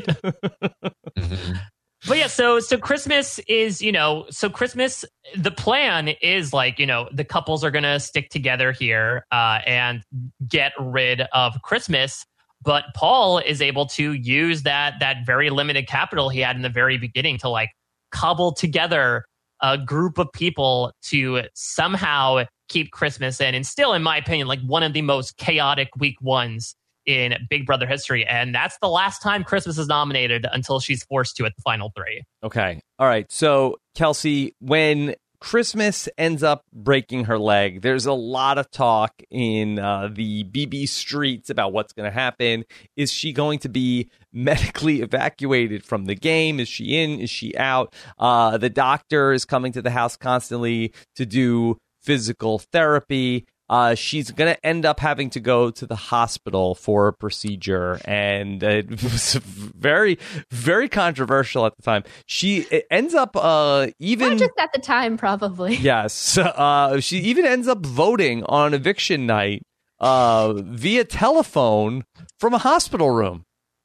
Mm-hmm. But yeah, so so Christmas is, you know, so Christmas, the plan is like, you know, the couples are going to stick together here uh, and get rid of Christmas. But Paul is able to use that that very limited capital he had in the very beginning to like cobble together a group of people to somehow keep Christmas in. And still, in my opinion, like one of the most chaotic week ones in Big Brother history. And that's the last time Christmas is nominated until she's forced to at the final three. Okay. All right. So, Kelsey, when Christmas ends up breaking her leg, there's a lot of talk in uh, the B B streets about what's going to happen. Is she going to be medically evacuated from the game? Is she in? Is she out? Uh, the doctor is coming to the house constantly to do physical therapy. Uh, she's going to end up having to go to the hospital for a procedure. And uh, it was very, very controversial at the time. She it ends up uh, even... Not just at the time, probably. Yes. Uh, she even ends up voting on eviction night uh, via telephone from a hospital room.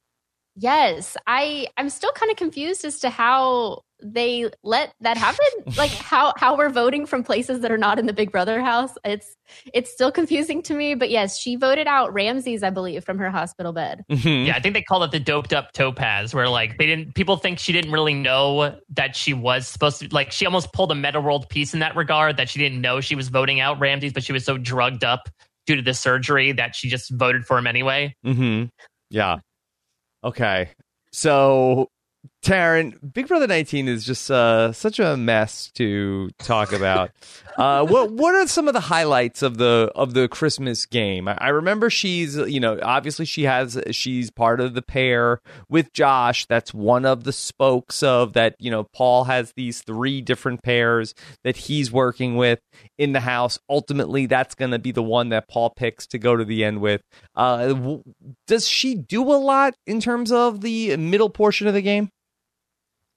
Yes. I, I'm still kind of confused as to how they let that happen. Like how, how we're voting from places that are not in the Big Brother house. It's it's still confusing to me. But yes, she voted out Ramses, I believe, from her hospital bed. Mm-hmm. Yeah, I think they called it the doped up topaz, where like they didn't, people think she didn't really know that she was supposed to, like she almost pulled a Meta World piece in that regard, that she didn't know she was voting out Ramses, but she was so drugged up due to the surgery that she just voted for him anyway. Mm-hmm. Yeah. Okay. So, Taryn, Big Brother nineteen is just uh, such a mess to talk about. uh, what what are some of the highlights of the of the Christmas game? I, I remember she's, you know, obviously she has she's part of the pair with Josh. That's one of the spokes of that. You know, Paul has these three different pairs that he's working with in the house. Ultimately, that's going to be the one that Paul picks to go to the end with. Uh, w- does she do a lot in terms of the middle portion of the game?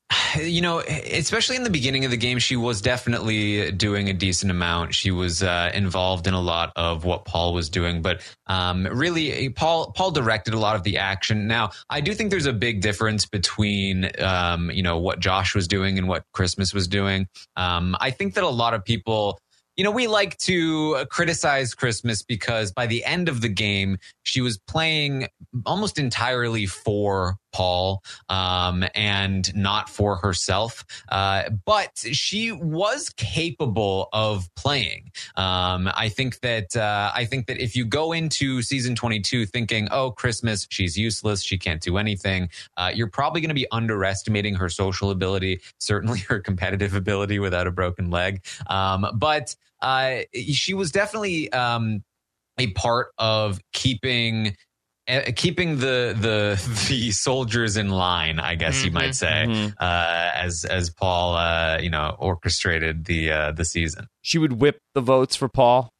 You know, especially in the beginning of the game, she was definitely doing a decent amount. She was uh, involved in a lot of what Paul was doing, but um, really, Paul Paul directed a lot of the action. Now, I do think there's a big difference between, um, you know, what Josh was doing and what Christmas was doing. Um, I think that a lot of people, you know, we like to criticize Christmas because by the end of the game, she was playing almost entirely for Paul um, and not for herself. Uh, but she was capable of playing. Um, I think that uh, I think that if you go into season twenty-two thinking, oh, Christmas, she's useless, she can't do anything, uh, you're probably going to be underestimating her social ability, certainly her competitive ability without a broken leg. Um, but uh, she was definitely um, a part of keeping uh, keeping the the the soldiers in line, I guess mm-hmm. you might say, mm-hmm. uh, as as Paul uh, you know orchestrated the uh, the season. She would whip the votes for Paul.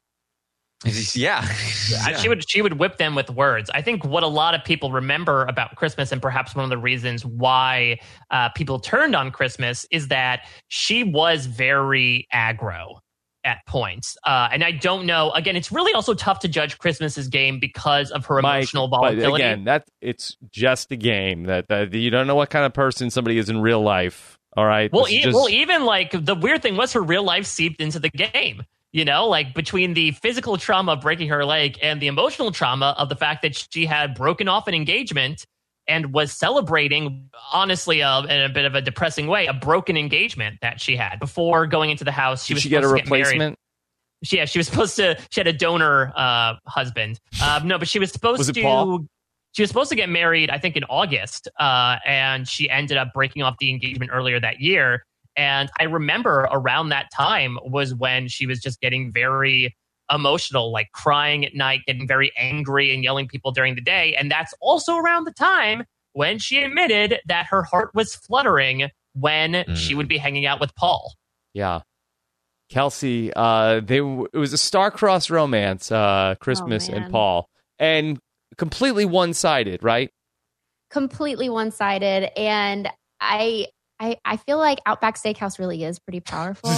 Yeah. yeah, she would she would whip them with words. I think what a lot of people remember about Christmas, and perhaps one of the reasons why uh, people turned on Christmas, is that she was very aggro at points. Uh, and I don't know, again, it's really also tough to judge Christmas's game because of her emotional Mike, volatility. Again, that it's just a game. That, that you don't know what kind of person somebody is in real life. All right. Well, e- just... well, even like the weird thing was her real life seeped into the game. You know, like between the physical trauma of breaking her leg and the emotional trauma of the fact that she had broken off an engagement and was celebrating, honestly, uh, in a bit of a depressing way, a broken engagement that she had before going into the house. She Did was she supposed get a to replacement? Get she, yeah, she was supposed to. She had a donor uh, husband. Uh, no, but she was supposed was it to. Paul? She was supposed to get married, I think, in August, uh, and she ended up breaking off the engagement earlier that year. And I remember around that time was when she was just getting very emotional, like crying at night, getting very angry and yelling at people during the day. And that's also around the time when she admitted that her heart was fluttering when mm. she would be hanging out with Paul. Yeah. Kelsey, uh, they it was a star-crossed romance, uh, Christmas oh, and Paul. And completely one-sided, right? Completely one-sided. And I... I, I feel like Outback Steakhouse really is pretty powerful.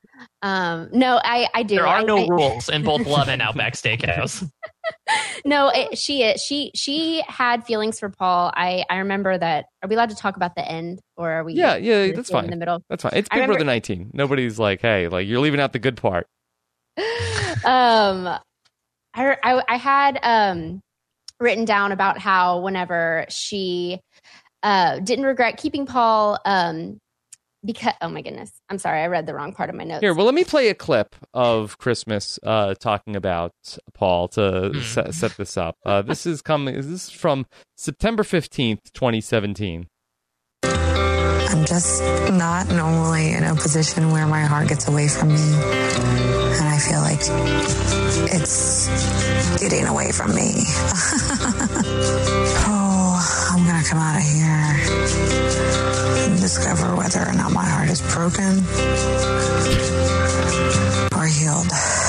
um, no, I, I do. There are I, no I, rules in both Love and Outback Steakhouse. no, it, she is. She she had feelings for Paul. I, I remember that. Are we allowed to talk about the end, or are we? Yeah, yeah, that's fine. In the middle, that's fine. It's Big remember, Brother nineteen. Nobody's like, hey, like you're leaving out the good part. um, I I, I had um written down about how whenever she. Uh, didn't regret keeping Paul um, because, oh my goodness, I'm sorry, I read the wrong part of my notes. Here, well, let me play a clip of Christmas uh, talking about Paul to mm. set, set this up. Uh, this is coming, this is from September fifteenth, twenty seventeen. I'm just not normally in a position where my heart gets away from me. And I feel like it's getting away from me. oh, I'm going to come out of here and discover whether or not my heart is broken or healed.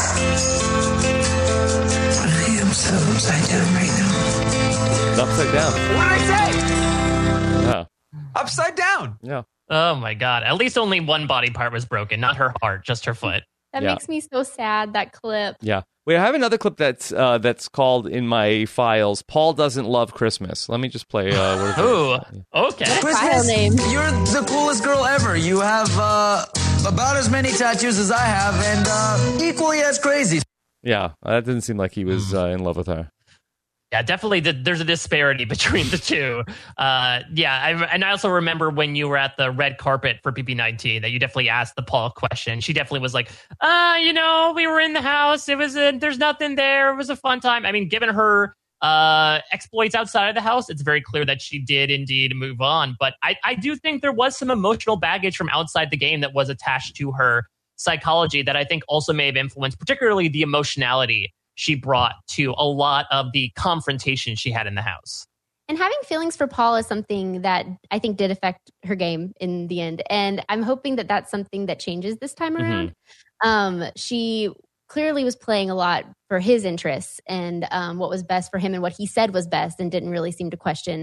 But I am so upside down right now. It's upside down. What did I say? Yeah. Upside down. Yeah. Oh my God. At least only one body part was broken, not her heart, just her foot. That yeah. makes me so sad, that clip. Yeah. Wait, I have another clip that's uh, that's called in my files, Paul Doesn't Love Christmas. Let me just play. Uh, Ooh, okay. Christmas, you're the coolest girl ever. You have uh, about as many tattoos as I have and uh, equally as crazy. Yeah, that didn't seem like he was uh, in love with her. Yeah, definitely. The, there's a disparity between the two. Uh, yeah, I, and I also remember when you were at the red carpet for P P nineteen that you definitely asked the Paul question. She definitely was like, uh, you know, we were in the house. It was a, there's nothing there. It was a fun time. I mean, given her uh, exploits outside of the house, it's very clear that she did indeed move on. But I, I do think there was some emotional baggage from outside the game that was attached to her psychology that I think also may have influenced, particularly the emotionality she brought to a lot of the confrontation she had in the house. And having feelings for Paul is something that I think did affect her game in the end. And I'm hoping that that's something that changes this time around. Mm-hmm. Um, she clearly was playing a lot for his interests and um, what was best for him and what he said was best and didn't really seem to question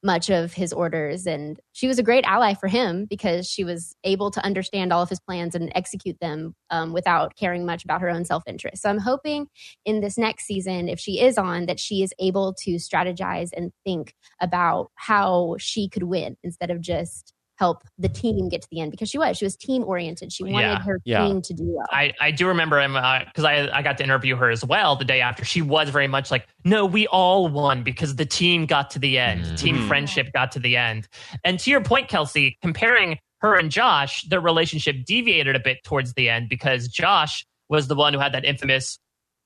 much of his orders. And she was a great ally for him because she was able to understand all of his plans and execute them um, without caring much about her own self-interest. So I'm hoping in this next season, if she is on, that she is able to strategize and think about how she could win instead of just help the team get to the end, because she was she was team oriented. She wanted Yeah, her yeah. team to do well. I, I do remember him because I, I got to interview her as well the day after. She was very much like, no, we all won because the team got to the end. Mm-hmm. Team friendship got to the end. And to your point, Kelsey, comparing her and Josh, their relationship deviated a bit towards the end because Josh was the one who had that infamous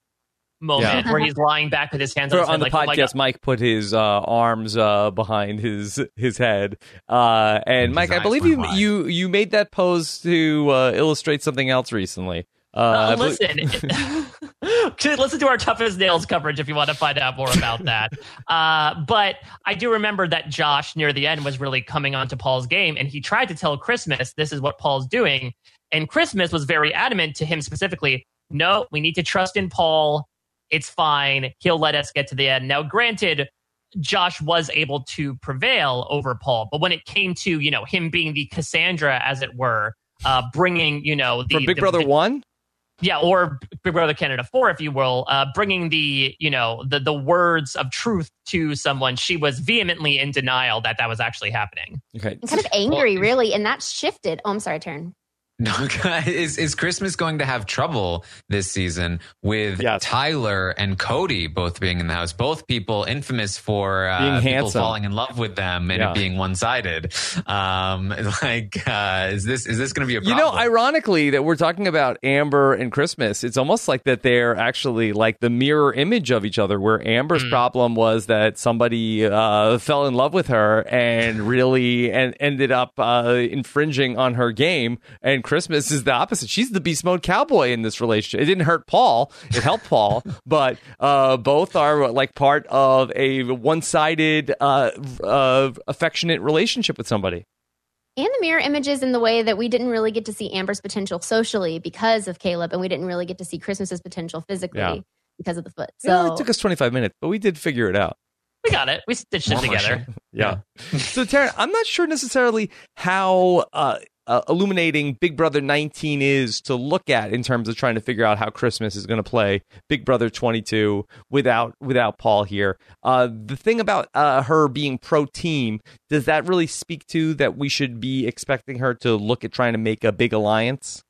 moment Yeah. where he's lying back with his hands For, on his on head, the like, oh my podcast, God. Mike put his uh, arms uh, behind his his head, uh, and His Mike, I eyes believe went you wide. you you made that pose to uh, illustrate something else recently. Uh, Uh, I believe- listen, listen to our Toughest Nails coverage if you want to find out more about that. Uh, but I do remember that Josh near the end was really coming onto Paul's game, and he tried to tell Christmas this is what Paul's doing, and Christmas was very adamant to him specifically. No, we need to trust in Paul. It's fine. He'll let us get to the end. Now, granted, Josh was able to prevail over Paul, but when it came to, you know, him being the Cassandra, as it were, uh, bringing, you know, the for Big the- Brother the- One. yeah, or Big Brother Canada four, if you will, uh, bringing the, you know, the the words of truth to someone, she was vehemently in denial that that was actually happening. Okay, I'm kind of angry, really, and that's shifted. Oh, I'm sorry, Taryn. No, is is Christmas going to have trouble this season with Yes. Tyler and Cody both being in the house? Both people infamous for uh, Being people handsome. falling in love with them and Yeah. it being one sided. Um, like, uh, is this is this going to be a You problem? know, ironically, that we're talking about Amber and Christmas, it's almost like that they're actually like the mirror image of each other, where Amber's Mm. problem was that somebody uh, fell in love with her and really and ended up uh, infringing on her game. And Christmas is the opposite. She's the beast mode cowboy in this relationship. It didn't hurt Paul. It helped Paul. But uh, both are like part of a one-sided, uh, uh, affectionate relationship with somebody. And the mirror images in the way that we didn't really get to see Amber's potential socially because of Caleb, and we didn't really get to see Christmas's potential physically Yeah. because of the foot. Yeah, So it took us twenty-five minutes, but we did figure it out. We got it. We stitched it More together. motion. Yeah. So, Taryn, I'm not sure necessarily how uh, uh, illuminating Big Brother nineteen is to look at in terms of trying to figure out how Christmas is going to play Big Brother twenty-two without without Paul here. Uh, the thing about uh, her being pro team, does that really speak to that we should be expecting her to look at trying to make a big alliance?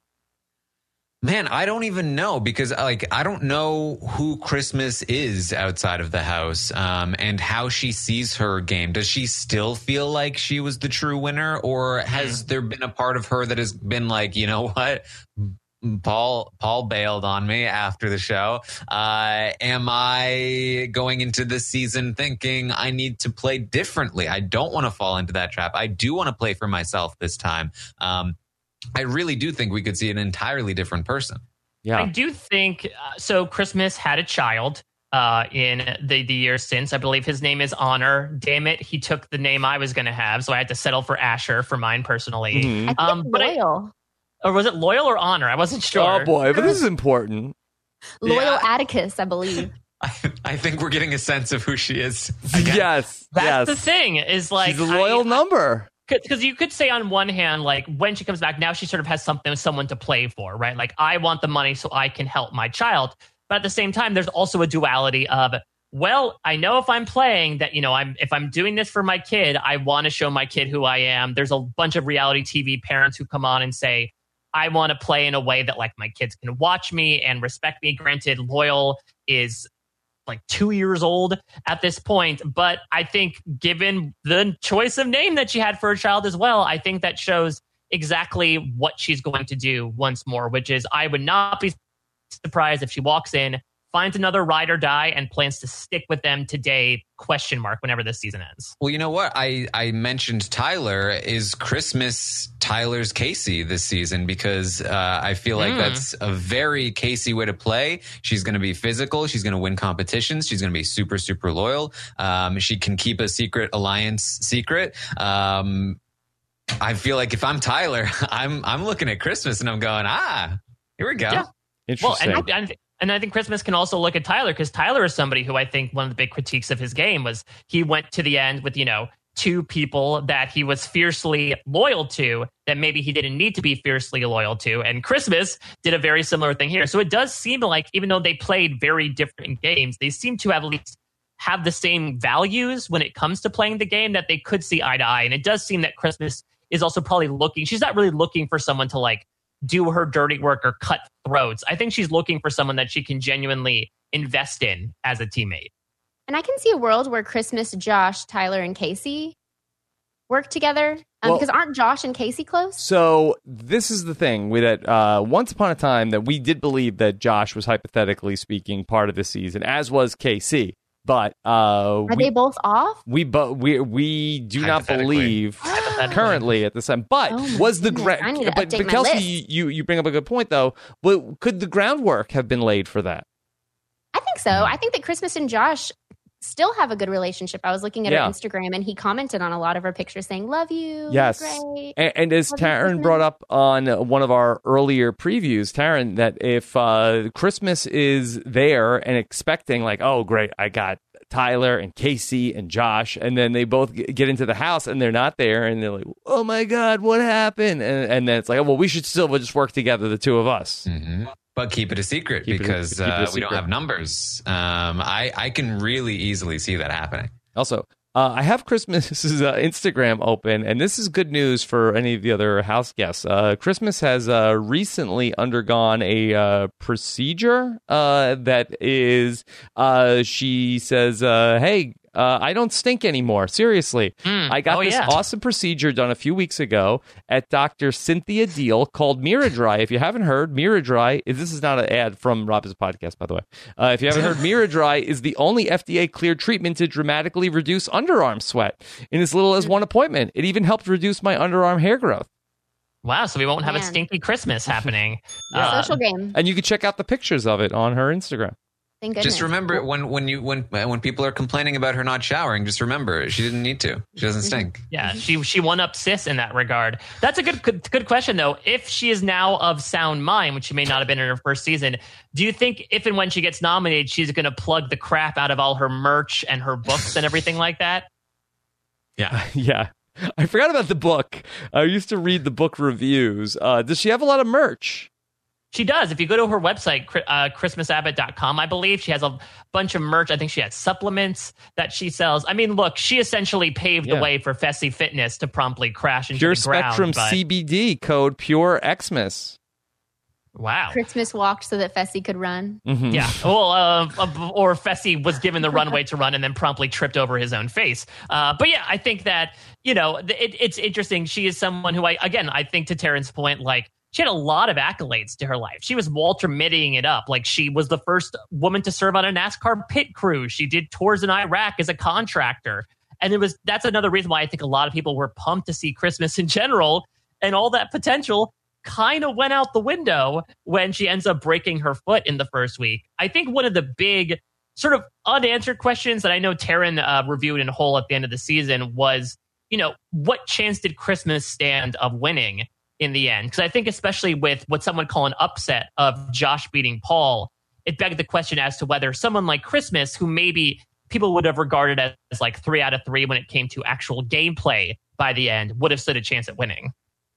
Man, I don't even know because like I don't know who Christmas is outside of the house um, and how she sees her game. Does she still feel like she was the true winner, or has there been a part of her that has been like, you know what? Paul Paul bailed on me after the show. Uh, am I going into this season thinking I need to play differently? I don't want to fall into that trap. I do want to play for myself this time. Um, I really do think we could see an entirely different person. Yeah. I do think uh, so. Christmas had a child uh, in the, the year since. I believe his name is Honor. Damn it, he took the name I was going to have, so I had to settle for Asher for mine personally. Mhm. I think Um, but I- loyal. Or was it Loyal or Honor? I wasn't sure. Oh, boy, but this is important. Loyal Yeah. Atticus, I believe. I, I think we're getting a sense of who she is. Again. Yes. That's yes. the thing. Is like She's a loyal I, number. Because you could say on one hand, like when she comes back, now she sort of has something, someone to play for, right? Like I want the money so I can help my child. But at the same time, there's also a duality of, well, I know if I'm playing that, you know, I'm if I'm doing this for my kid, I want to show my kid who I am. There's a bunch of reality T V parents who come on and say, I want to play in a way that like my kids can watch me and respect me. Granted, Loyal is like two years old at this point. But I think given the choice of name that she had for a child as well, I think that shows exactly what she's going to do once more, which is I would not be surprised if she walks in, finds another ride or die, and plans to stick with them today, question mark, whenever this season ends. Well, you know what? I, I mentioned Tyler. Is Christmas Tyler's Casey this season? Because uh, I feel like Mm. that's a very Casey way to play. She's going to be physical. She's going to win competitions. She's going to be super, super loyal. Um, she can keep a secret alliance secret. Um, I feel like if I'm Tyler, I'm I'm looking at Christmas and I'm going, ah, here we go. Yeah. Well, Interesting. and, and and I think Christmas can also look at Tyler because Tyler is somebody who I think one of the big critiques of his game was he went to the end with, you know, two people that he was fiercely loyal to that maybe he didn't need to be fiercely loyal to. And Christmas did a very similar thing here. So it does seem like even though they played very different games, they seem to have at least have the same values when it comes to playing the game, that they could see eye to eye. And it does seem that Christmas is also probably looking, she's not really looking for someone to like do her dirty work or cut throats. I think she's looking for someone that she can genuinely invest in as a teammate. And I can see a world where Christmas, Josh, Tyler, and Casey work together. Um, Well- because aren't Josh and Casey close? So this is the thing with that. Uh, once upon a time, that we did believe that Josh was hypothetically speaking part of the season, as was K C. But uh, Are we, they both off? we but we we do not Hypothetically. believe Hypothetically. currently at this time. But Oh my was the goodness. I ground? need to But, update but my Kelsey, list. you you bring up a good point though. But could the groundwork have been laid for that? I think so. I think that Christmas and Josh still have a good relationship. I was looking at Yeah. her Instagram, and he commented on a lot of her pictures saying, "Love you." Yes. Great. And, and as Love you, Taryn Christmas. brought up on one of our earlier previews, Taryn, that if uh, Christmas is there and expecting like, oh, great, I got Tyler and Casey and Josh, and then they both g- get into the house and they're not there, and they're like, oh my God, what happened? And, and then it's like, oh, well, we should still just work together, the two of us. hmm But keep it a secret Keep it a- because keep it a uh, we don't secret. have numbers. Um, I, I can really easily see that happening. Also, uh, I have Christmas's uh, Instagram open, and this is good news for any of the other house guests. Uh, Christmas has uh, recently undergone a uh, procedure uh, that is, uh, she says, uh, hey, uh, I don't stink anymore. Seriously. Mm. I got Oh, this yeah. awesome procedure done a few weeks ago at Doctor Cynthia Deal called Miradry. If you haven't heard, Miradry, this is not an ad from Rob's podcast, by the way. Uh, if you haven't heard, Miradry is the only F D A-cleared treatment to dramatically reduce underarm sweat in as little as one appointment. It even helped reduce my underarm hair growth. Wow, so we won't have a Man. stinky Christmas happening. Uh, Social game. And you can check out the pictures of it on her Instagram. Thank goodness. Just remember when when you when when people are complaining about her not showering, just remember she didn't need to. She doesn't stink. Yeah, she she won up Sis in that regard. That's a good, good good question though. If she is now of sound mind, which she may not have been in her first season, do you think if and when she gets nominated, she's going to plug the crap out of all her merch and her books and everything like that? Yeah. Yeah. I forgot about the book. I used to read the book reviews. Uh, does she have a lot of merch? She does. If you go to her website, Chri- uh, christmas abbott dot com, I believe she has a bunch of merch. I think she has supplements that she sells. I mean, look, she essentially paved Yeah. the way for Fessy Fitness to promptly crash into Pure the ground. Spectrum but- C B D code Pure Xmas. Wow. Christmas walked so that Fessy could run. Mhm. Yeah. Well, uh, uh, or Fessy was given the runway to run and then promptly tripped over his own face. Uh, but yeah, I think that, you know, it, it's interesting. She is someone who I, again, I think to Taryn's point, like, she had a lot of accolades to her life. She was Walter Mittying it up. Like, she was the first woman to serve on a NASCAR pit crew. She did tours in Iraq as a contractor. And it was, that's another reason why I think a lot of people were pumped to see Christmas in general, and all that potential kind of went out the window when she ends up breaking her foot in the first week. I think one of the big sort of unanswered questions that I know Taryn uh, reviewed in whole at the end of the season was, you know, what chance did Christmas stand of winning in the end? Because I think especially with what some would call an upset of Josh beating Paul, it begged the question as to whether someone like Christmas, who maybe people would have regarded as, as like three out of three when it came to actual gameplay by the end, would have stood a chance at winning.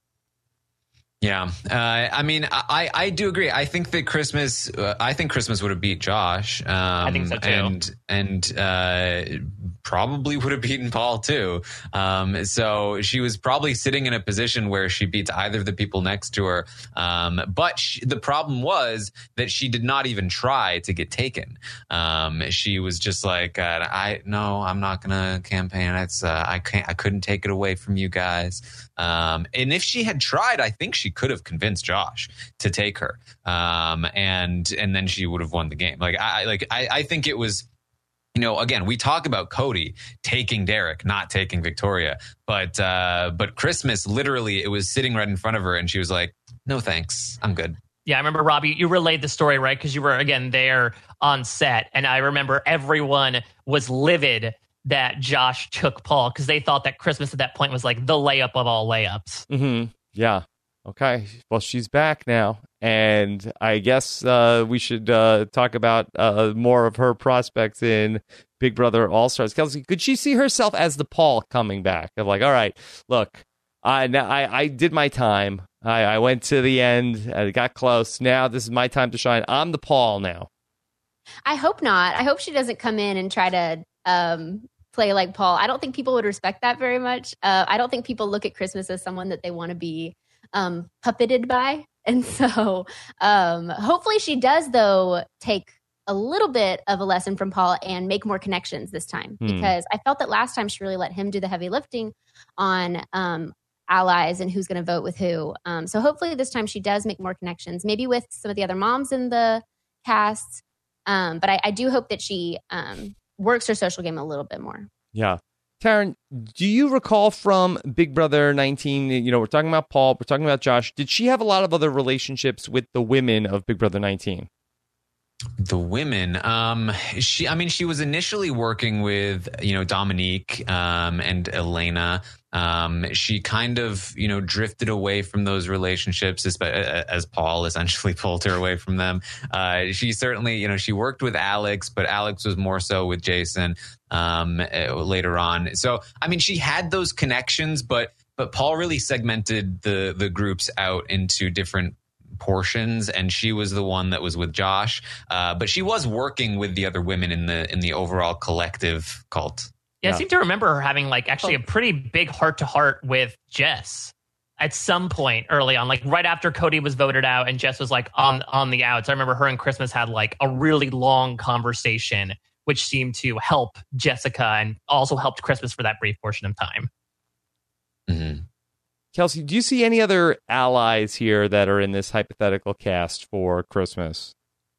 Yeah, uh, I mean, I, I do agree. I think that Christmas, uh, I think Christmas would have beat Josh. Um, I think so, too. And and uh, probably would have beaten Paul too. Um, so she was probably sitting in a position where she beats either of the people next to her. Um, but she, the problem was that she did not even try to get taken. Um, she was just like, uh, I no, I'm not gonna campaign. It's uh, I can't, I couldn't take it away from you guys. Um, and if she had tried, I think she could have convinced Josh to take her. Um, and, and then she would have won the game. Like, I, like, I, I think it was, you know, again, we talk about Cody taking Derek, not taking Victoria, but, uh, but Christmas, literally, it was sitting right in front of her and she was like, no, thanks. I'm good. Yeah, I remember, Robbie, you relayed the story, right? Because you were, again, there on set. And I remember everyone was livid that Josh took Paul because they thought that Christmas at that point was like the layup of all layups. Mm-hmm. Yeah. Okay, well, she's back now, and I guess uh, we should uh, talk about uh, more of her prospects in Big Brother All-Stars. Kelsey, could she see herself as the Paul coming back? Of like, all right, look, I I, I did my time. I, I went to the end. I got close. Now this is my time to shine. I'm the Paul now. I hope not. I hope she doesn't come in and try to um, play like Paul. I don't think people would respect that very much. Uh, I don't think people look at Christmas as someone that they want to be um, puppeted by. And so um, hopefully she does, though, take a little bit of a lesson from Paul and make more connections this time. Hmm. Because I felt that last time she really let him do the heavy lifting on um, allies and who's going to vote with who. Um, so hopefully this time she does make more connections, maybe with some of the other moms in the cast. Um, but I, I do hope that she um, works her social game a little bit more. Yeah. Taryn, do you recall from Big Brother nineteen, you know, we're talking about Paul, we're talking about Josh. Did she have a lot of other relationships with the women of Big Brother nineteen? The women, um, she, I mean, she was initially working with, you know, Dominique um, and Elena. Um, she kind of, you know, drifted away from those relationships as, as Paul essentially pulled her away from them. Uh, she certainly, you know, she worked with Alex, but Alex was more so with Jason um, later on. So, I mean, she had those connections, but but Paul really segmented the the groups out into different portions, and she was the one that was with Josh, uh, but she was working with the other women in the in the overall collective cult. Yeah, Yeah. I seem to remember her having like actually a pretty big heart to heart with Jess at some point early on, like right after Cody was voted out and Jess was like on on the outs. I remember her and Christmas had like a really long conversation, which seemed to help Jessica and also helped Christmas for that brief portion of time. Mm-hmm. Kelsey, do you see any other allies here that are in this hypothetical cast for Christmas?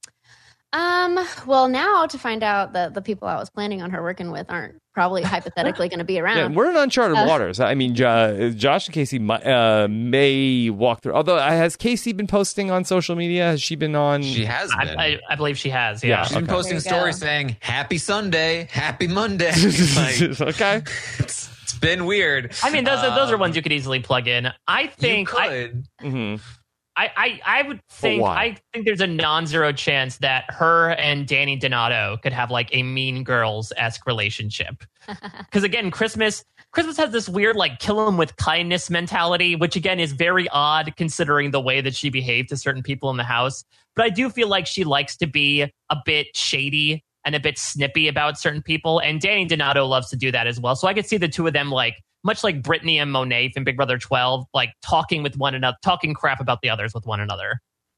Um, well, now to find out that the people I was planning on her working with aren't probably hypothetically going to be around. Yeah, we're in uncharted Uh, waters. I mean, uh, Josh and Casey mi- uh, may walk through. Although, uh, has Casey been posting on social media? Has she been on? She has been. I, I, I believe she has. Yeah, Yeah. She's been Okay. posting There you stories go. saying "Happy Sunday, Happy Monday." Like, Okay. it's, it's been weird. I mean, those are those are Um, ones you could easily plug in. I think you I, could. hmm I, I, I would think why? I think there's a non-zero chance that her and Danny Donato could have like a Mean Girls-esque relationship. Because again, Christmas Christmas has this weird like kill them with kindness mentality, which again is very odd considering the way that she behaved to certain people in the house. But I do feel like she likes to be a bit shady and a bit snippy about certain people, and Danny Donato loves to do that as well. So I could see the two of them like. Much like Brittany and Monet from Big Brother twelve, like talking with one another, talking crap about the others with one another.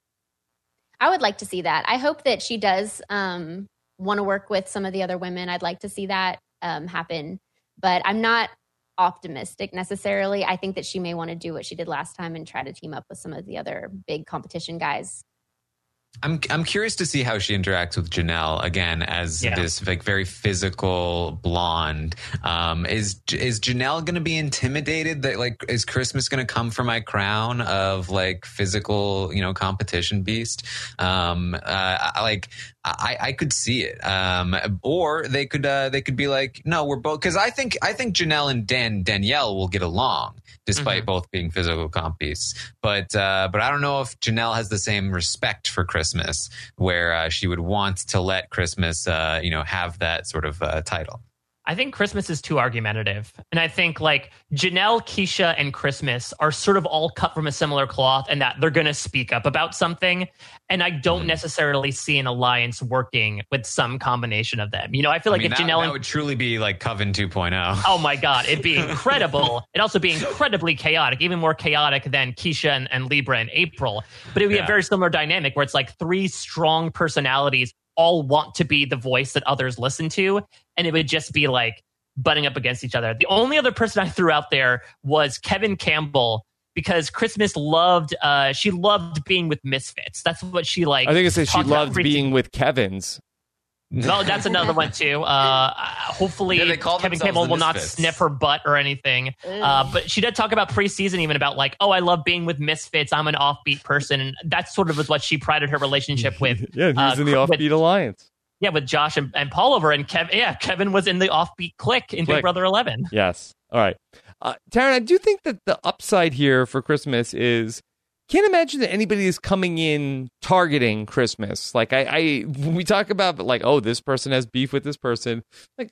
I would like to see that. I hope that she does um, want to work with some of the other women. I'd like to see that um, happen, but I'm not optimistic necessarily. I think that she may want to do what she did last time and try to team up with some of the other big competition guys. I'm I'm curious to see how she interacts with Janelle again as Yeah. this like very physical blonde. Um, is is Janelle going to be intimidated that like is Christmas going to come for my crown of like physical, you know, competition beast? Um, uh, I, like I, I could see it. Um, or they could uh, they could be like, no, we're both, because I think I think Janelle and Dan Danielle will get along despite Mhm. both being physical comp beasts. But uh, but I don't know if Janelle has the same respect for Christmas, where uh, she would want to let Christmas, uh, you know, have that sort of uh, title. I think Christmas is too argumentative. And I think like Janelle, Keisha, and Christmas are sort of all cut from a similar cloth and that they're going to speak up about something. And I don't Mhm. necessarily see an alliance working with some combination of them. You know, I feel like I mean, if that, Janelle... that and- would truly be like Coven two point oh. Oh my God, it'd be incredible. It'd also be incredibly chaotic, even more chaotic than Keisha and, and Libra and April. But it would be Yeah. a very similar dynamic where it's like three strong personalities all want to be the voice that others listen to. And it would just be like butting up against each other. The only other person I threw out there was Kevin Campbell, because Christmas loved, uh, she loved being with misfits. That's what she like. I think it says she talked about loved every- being with Kevin's. No, that's another one too. Uh, hopefully, Yeah, they call Kevin themselves Campbell the will not Misfits. sniff her butt or anything. Uh, but she did talk about preseason, even about like, oh, I love being with misfits. I'm an offbeat person, and that's sort of was what she prided her relationship with. Yeah, he was uh, in the with- Offbeat Alliance. Yeah, with Josh and, and Paul over, and Kev. Yeah, Kevin was in the offbeat clique in Clique. Big Brother eleven. Yes. All right. Uh, Taryn, I do think that the upside here for Christmas is can't imagine that anybody is coming in targeting Christmas. Like I, I when we talk about like, oh, this person has beef with this person. Like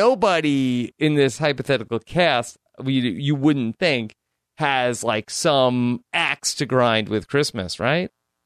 nobody in this hypothetical cast, we, you wouldn't think, has like some axe to grind with Christmas, right?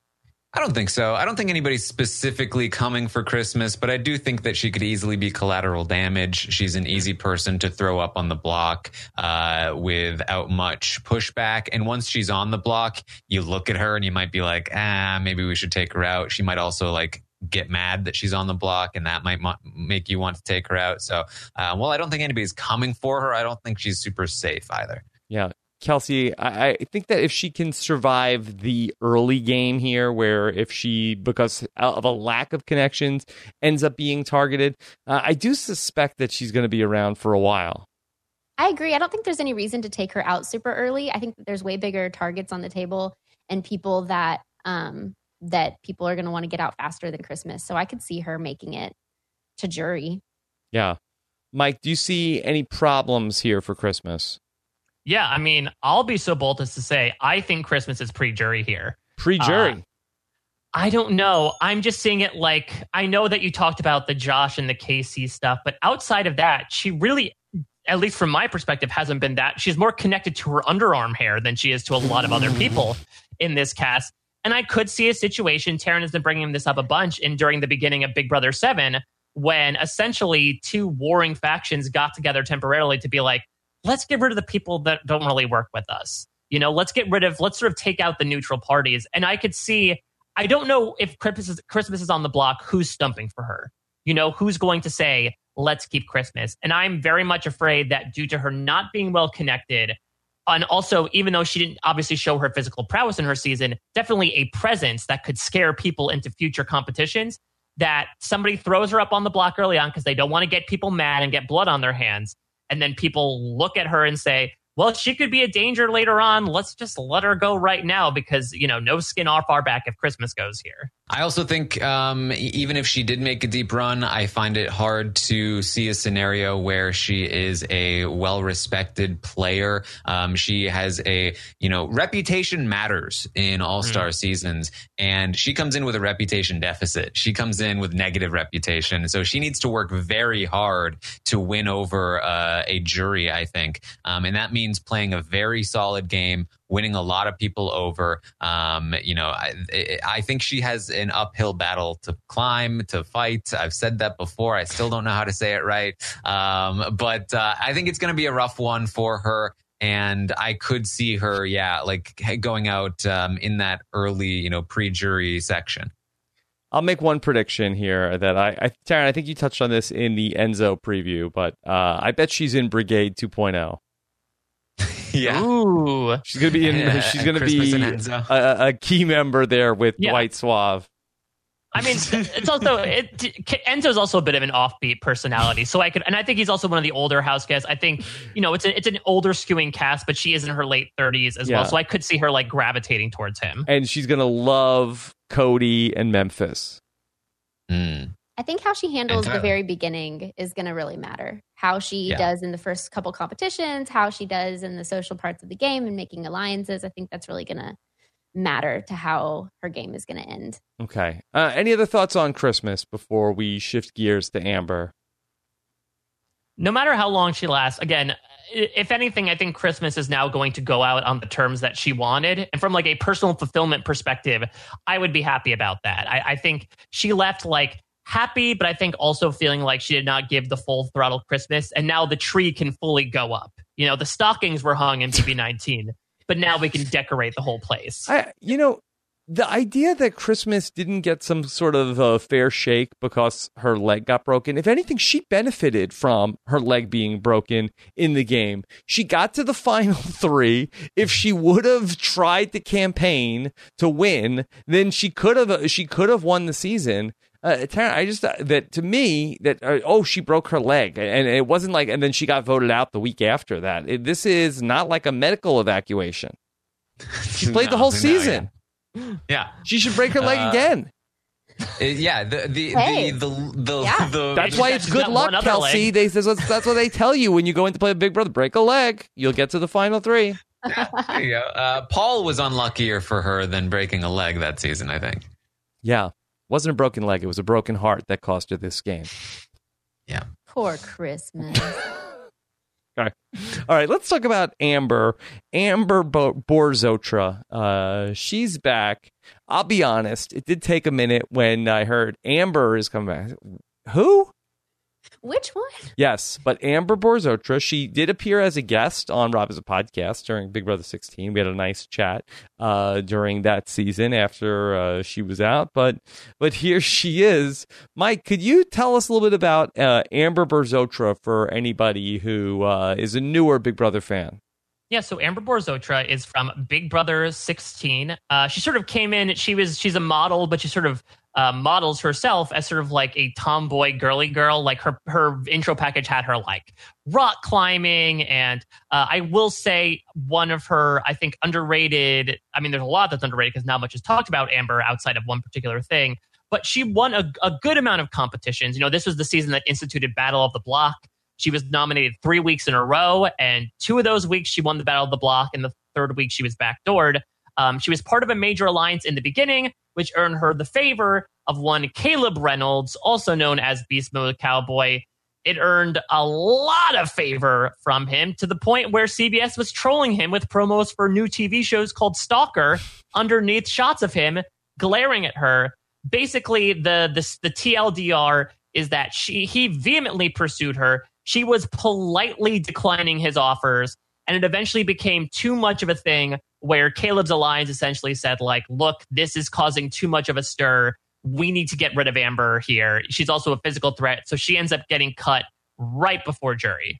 I don't think so. I don't think anybody's specifically coming for Christmas, but I do think that she could easily be collateral damage. She's an easy person to throw up on the block uh, without much pushback. And once she's on the block, you look at her and you might be like, ah, maybe we should take her out. She might also like get mad that she's on the block, and that might mo- make you want to take her out. So, uh, well, I don't think anybody's coming for her. I don't think she's super safe either. Yeah. Kelsey, I, I think that if she can survive the early game here, where if she, because of a lack of connections, ends up being targeted, uh, I do suspect that she's going to be around for a while. I agree. I don't think there's any reason to take her out super early. I think that there's way bigger targets on the table and people that um, that people are going to want to get out faster than Christmas. So I could see her making it to jury. Yeah. Mike, do you see any problems here for Christmas? Yeah, I mean, I'll be so bold as to say I think Christmas is pre-jury here. Pre-jury? Uh, I don't know. I'm just seeing it like, I know that you talked about the Josh and the K C stuff, but outside of that, she really, at least from my perspective, hasn't been that. She's more connected to her underarm hair than she is to a lot of other people in this cast. And I could see a situation, Taryn has been bringing this up a bunch, in during the beginning of Big Brother seven, when essentially two warring factions got together temporarily to be like, let's get rid of the people that don't really work with us. You know, let's get rid of, let's sort of take out the neutral parties. And I could see, I don't know if Christmas is, Christmas is on the block, who's stumping for her? You know, who's going to say, let's keep Christmas? And I'm very much afraid that due to her not being well connected, and also, even though she didn't obviously show her physical prowess in her season, definitely a presence that could scare people into future competitions, that somebody throws her up on the block early on because they don't want to get people mad and get blood on their hands. And then people look at her and say, well, she could be a danger later on. Let's just let her go right now because, you know, no skin off our back if Christmas goes here. I also think um, even if she did make a deep run, I find it hard to see a scenario where she is a well-respected player. Um, she has a, you know, reputation matters in All-Star mm. seasons, and she comes in with a reputation deficit. She comes in with negative reputation. So she needs to work very hard to win over uh, a jury, I think. Um, and that means playing a very solid game, winning a lot of people over. Um, you know, I, I think she has an uphill battle to climb, to fight. I've said that before. I still don't know how to say it right. Um, but uh, I think it's going to be a rough one for her. And I could see her, yeah, like going out um, in that early, you know, pre-jury section. I'll make one prediction here that I, I Taryn, I think you touched on this in the Enzo preview, but uh, I bet she's in Brigade two point oh. Yeah. Ooh. She's gonna be in. Yeah, she's gonna Christmas be a, a key member there with Yeah. Dwight Suave. I mean, it's also it, Enzo's also a bit of an offbeat personality, so I could, and I think he's also one of the older house guests. I think, you know, it's a, it's an older skewing cast, but she is in her late thirties as Yeah. well, so I could see her like gravitating towards him. And she's gonna love Cody and Memphis. Mm. I think how she handles Entirely. the very beginning is going to really matter. How she Yeah. does in the first couple competitions, how she does in the social parts of the game and making alliances. I think that's really going to matter to how her game is going to end. Okay. Uh, any other thoughts on Christmas before we shift gears to Amber? No matter how long she lasts, again, if anything, I think Christmas is now going to go out on the terms that she wanted. And from like a personal fulfillment perspective, I would be happy about that. I, I think she left like happy, but I think also feeling like she did not give the full throttle Christmas. And now the tree can fully go up. You know, the stockings were hung in B B nineteen, but now we can decorate the whole place. I, you know, the idea that Christmas didn't get some sort of uh, fair shake because her leg got broken, if anything, she benefited from her leg being broken in the game. She got to the final three. If she would have tried to campaign to win, then she could have she could have won the season. Uh, Taryn, I just, uh, that to me, that, uh, oh, she broke her leg. And it wasn't like, and then she got voted out the week after that. It, this is not like a medical evacuation. She played No, the whole no, season. yeah. Yeah. She should break her leg Uh, again. Uh, yeah, the the, Hey. the the the, Yeah. the That's She's why got- it's she's good got luck, one other Kelsey. leg. They, that's, what, that's what they tell you when you go in to play Big Brother. Break a leg. You'll get to the final three. Yeah, there you go. Uh, Paul was unluckier for her than breaking a leg that season, I think. Yeah. Wasn't a broken leg. It was a broken heart that cost her this game. Yeah. Poor Christmas. All right. All right, let's talk about Amber. Amber Bo- Borzotra. Uh, she's back. I'll be honest. It did take a minute when I heard Amber is coming back. Who? Which one? Yes, but Amber Borzotra, she did appear as a guest on Rob Has a Podcast during Big Brother sixteen. We had a nice chat uh, during that season after uh, she was out. But but here she is. Mike, could you tell us a little bit about uh, Amber Borzotra for anybody who uh, is a newer Big Brother fan? Yeah, so Amber Borzotra is from Big Brother sixteen. Uh, she sort of came in, she was she's a model, but she sort of uh, models herself as sort of like a tomboy girly girl. Like her her intro package had her like rock climbing, and uh, I will say one of her, I think, underrated, I mean, there's a lot that's underrated because not much is talked about Amber outside of one particular thing, but she won a, a good amount of competitions. You know, this was the season that instituted Battle of the Block. She was nominated three weeks in a row, and two of those weeks she won the Battle of the Block, and the third week she was backdoored. Um, she was part of a major alliance in the beginning, which earned her the favor of one Caleb Reynolds, also known as Beast Mode Cowboy. It earned a lot of favor from him to the point where C B S was trolling him with promos for new T V shows called Stalker underneath shots of him glaring at her. Basically, the the, the T L D R is that she he vehemently pursued her. She was politely declining his offers, and it eventually became too much of a thing where Caleb's alliance essentially said, like, look, this is causing too much of a stir. We need to get rid of Amber here. She's also a physical threat, so she ends up getting cut right before jury.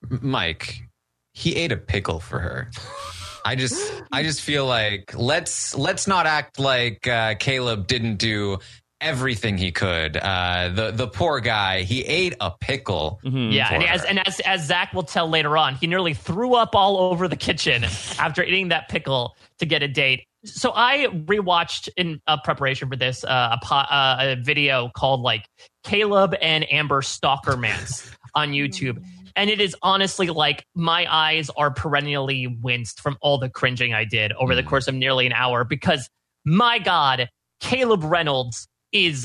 Mike, he ate a pickle for her. I just I just feel like let's let's not act like uh, Caleb didn't do everything he could. Uh, the the poor guy, he ate a pickle. Mm-hmm. Yeah, and as, and as as Zach will tell later on, he nearly threw up all over the kitchen after eating that pickle to get a date. So I rewatched in uh, preparation for this uh, a, po- uh, a video called like Caleb and Amber Stalker Mance on YouTube. And it is honestly like my eyes are perennially winced from all the cringing I did over the course of nearly an hour because, my God, Caleb Reynolds is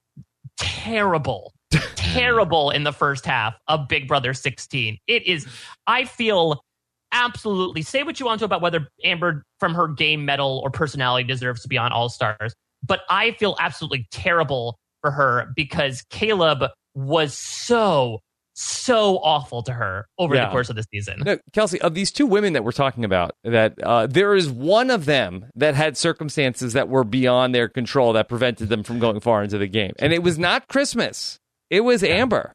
terrible, terrible in the first half of Big Brother sixteen. It is, I feel absolutely, say what you want to about whether Amber from her game medal or personality deserves to be on All Stars, but I feel absolutely terrible for her because Caleb was so so awful to her over Yeah. the course of the season. No, Kelsey, of these two women that we're talking about, that uh, there is one of them that had circumstances that were beyond their control that prevented them from going far into the game. And it was not Christmas. It was Amber.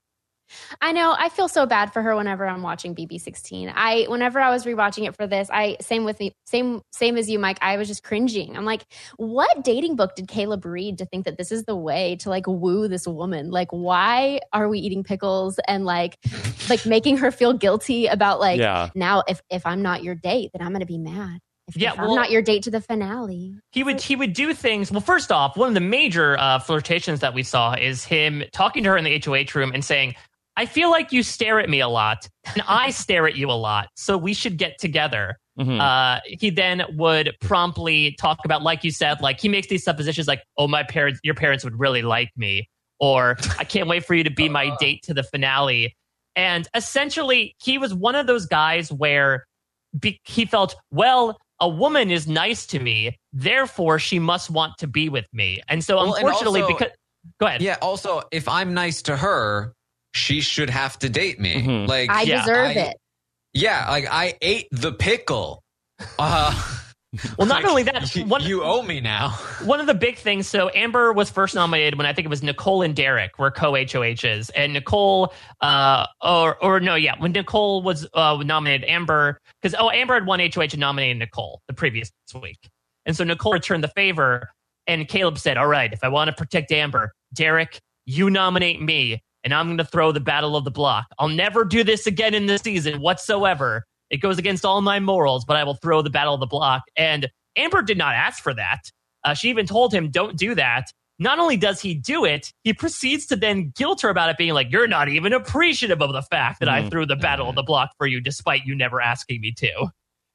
I know. I feel so bad for her whenever I'm watching B B sixteen. I, whenever I was rewatching it for this, I same with me, same same as you, Mike. I was just cringing. I'm like, what dating book did Caleb read to think that this is the way to like woo this woman? Like, why are we eating pickles and like, like making her feel guilty about like Yeah. now if if I'm not your date, then I'm gonna be mad. If, Yeah, if well- I'm not your date to the finale. He would he would do things. Well, first off, one of the major uh, flirtations that we saw is him talking to her in the H O H room and saying, I feel like you stare at me a lot, and I stare at you a lot, so we should get together. Mhm. Uh, he then would promptly talk about, like you said, like he makes these suppositions like, oh, my parents, your parents would really like me, or I can't wait for you to be my date to the finale. And essentially, he was one of those guys where be- he felt, well, a woman is nice to me, therefore she must want to be with me. And so, Well, and unfortunately, also- because go ahead. Yeah, also, if I'm nice to her, she should have to date me. Mhm. Like I Yeah, deserve I- it. Yeah, like I ate the pickle. Uh, Well, not like, only that, you, one, you owe me now. one of the big things. So Amber was first nominated when I think it was Nicole and Derek were co-H O Hs, and Nicole, uh, or or no, yeah, when Nicole was uh, nominated, Amber, because oh, Amber had won H O H and nominated Nicole the previous week, and so Nicole returned the favor, and Caleb said, "All right, if I want to protect Amber, Derek, you nominate me, and I'm going to throw the Battle of the Block. I'll never do this again in this season whatsoever. It goes against all my morals, but I will throw the Battle of the Block." And Amber did not ask for that. Uh, she even told him, don't do that. Not only does he do it, he proceeds to then guilt her about it, being like, you're not even appreciative of the fact that I Mhm. threw the Battle of the Block for you, despite you never asking me to.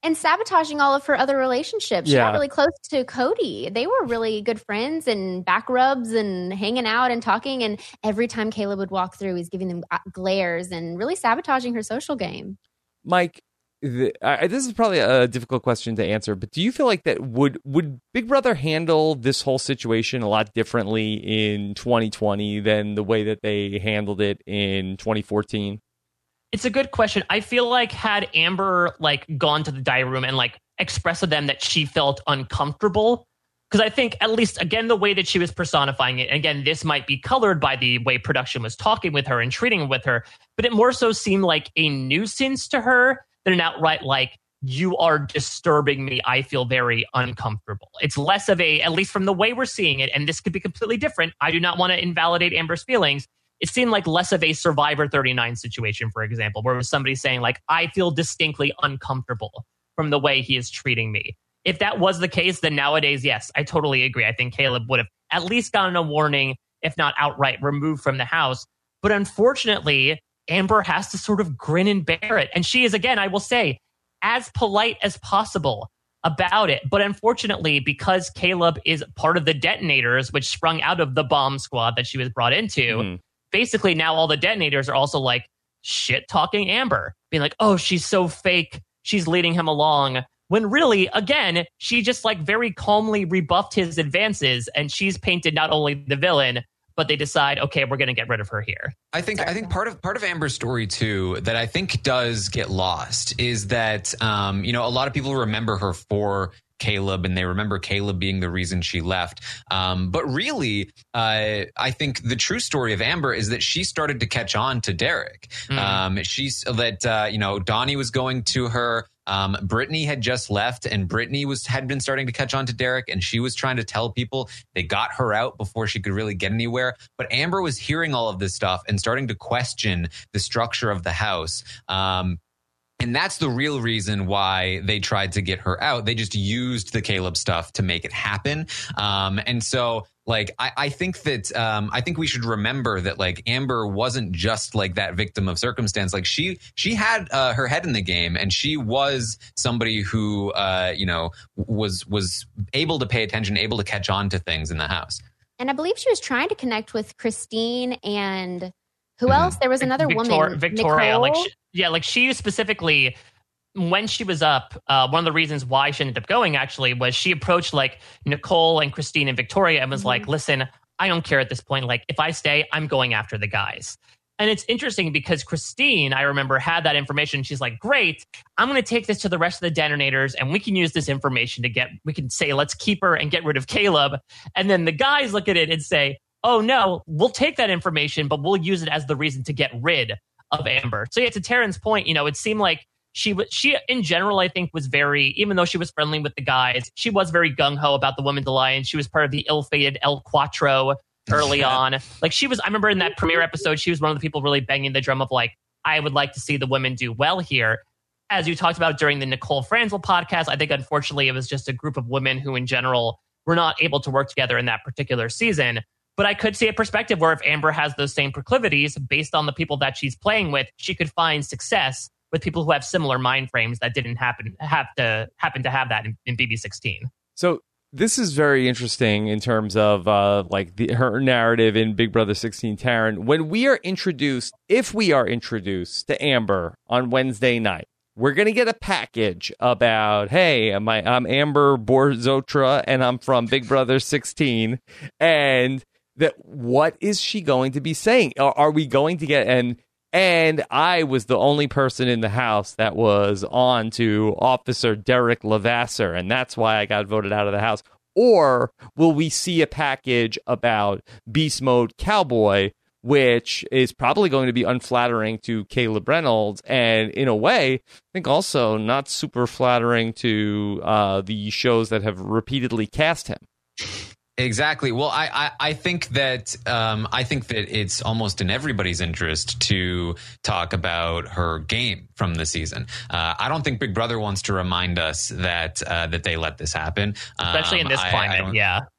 and sabotaging all of her other relationships. She Yeah. got really close to Cody. They were really good friends and back rubs and hanging out and talking. And every time Caleb would walk through, he's giving them glares and really sabotaging her social game. Mike, the, I, this is probably a difficult question to answer, but do you feel like that would would Big Brother handle this whole situation a lot differently in twenty twenty than the way that they handled it in twenty fourteen? It's a good question. I feel like had Amber like gone to the diary room and like expressed to them that she felt uncomfortable, because I think at least, again, the way that she was personifying it, and again, this might be colored by the way production was talking with her and treating with her, but it more so seemed like a nuisance to her than an outright like, you are disturbing me. I feel very uncomfortable. It's less of a, at least from the way we're seeing it, and this could be completely different. I do not want to invalidate Amber's feelings. It seemed like less of a Survivor thirty-nine situation, for example, where it was somebody saying like, I feel distinctly uncomfortable from the way he is treating me. If that was the case, then nowadays, yes, I totally agree. I think Caleb would have at least gotten a warning, if not outright removed from the house. But unfortunately, Amber has to sort of grin and bear it. And she is, again, I will say, as polite as possible about it. But unfortunately, because Caleb is part of the detonators, which sprung out of the bomb squad that she was brought into, mm-hmm. basically now all the detonators are also like shit talking Amber, being like, oh, she's so fake. She's leading him along. When really, again, she just like very calmly rebuffed his advances, and she's painted not only the villain, but they decide, okay, we're going to get rid of her here. I think I think part of part of Amber's story too that I think does get lost is that um, you know, a lot of people remember her for Caleb, and they remember Caleb being the reason she left. Um, but really, uh, I think the true story of Amber is that she started to catch on to Derek. Mm. Um, she's that uh, you know, Donnie was going to her. Um, Brittany had just left, and Brittany was had been starting to catch on to Derek, and she was trying to tell people. They got her out before she could really get anywhere. But Amber was hearing all of this stuff and starting to question the structure of the house. Um, And that's the real reason why they tried to get her out. They just used the Caleb stuff to make it happen. Um, and so, like, I, I think that um, I think we should remember that, like, Amber wasn't just like that victim of circumstance. Like, she she had uh, her head in the game, and she was somebody who, uh, you know, was was able to pay attention, able to catch on to things in the house. And I believe she was trying to connect with Christine and who else? Mm. There was another Victor- woman, Victoria. Nicole? Like, she, yeah, like she specifically. When she was up, uh, one of the reasons why she ended up going actually was she approached like Nicole and Christine and Victoria and was mm-hmm. like, listen, I don't care at this point. Like, if I stay, I'm going after the guys. And it's interesting because Christine, I remember, had that information. She's like, great, I'm going to take this to the rest of the detonators and we can use this information to get, we can say, let's keep her and get rid of Caleb. And then the guys look at it and say, oh no, we'll take that information, but we'll use it as the reason to get rid of Amber. So yeah, to Taryn's point, you know, it seemed like She was, she in general, I think, was very, even though she was friendly with the guys, she was very gung-ho about the Women's Alliance. She was part of the ill-fated El Cuatro early on. Like, she was, I remember in that premiere episode, she was one of the people really banging the drum of like, I would like to see the women do well here. As you talked about during the Nicole Franzel podcast, I think, unfortunately, it was just a group of women who, in general, were not able to work together in that particular season. But I could see a perspective where if Amber has those same proclivities, based on the people that she's playing with, she could find success with people who have similar mind frames that didn't happen have to happen to have that in, in B B sixteen. So this is very interesting in terms of uh, like the, her narrative in Big Brother sixteen. Taryn, when we are introduced, if we are introduced to Amber on Wednesday night, we're going to get a package about, hey, am I, I'm Amber Borzotra and I'm from Big Brother sixteen. And that what is she going to be saying? Are, are we going to get an And I was the only person in the house that was on to Officer Derek Levasseur, and that's why I got voted out of the house. Or will we see a package about Beast Mode Cowboy, which is probably going to be unflattering to Caleb Reynolds, and in a way, I think also not super flattering to uh, the shows that have repeatedly cast him. Exactly. Well, I, I, I think that um, I think that it's almost in everybody's interest to talk about her game from the season. Uh, I don't think Big Brother wants to remind us that uh, that they let this happen, especially um, in this I, climate. I yeah.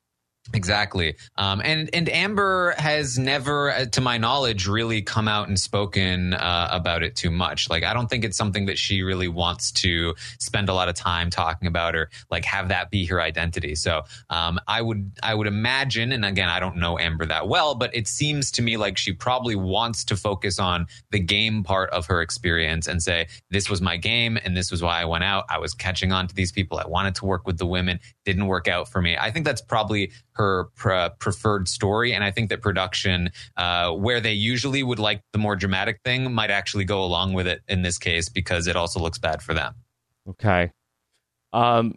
Exactly. Um, and, and Amber has never, uh, to my knowledge, really come out and spoken uh, about it too much. Like, I don't think it's something that she really wants to spend a lot of time talking about or like have that be her identity. So um, I would I would imagine, and again, I don't know Amber that well, but it seems to me like she probably wants to focus on the game part of her experience and say, this was my game and this was why I went out. I was catching on to these people. I wanted to work with the women. Didn't work out for me. I think that's probably her pre- preferred story. And I think that production, uh, where they usually would like the more dramatic thing, might actually go along with it in this case because it also looks bad for them. Okay. Um,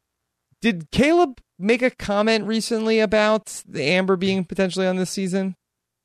did Caleb make a comment recently about the Amber being potentially on this season?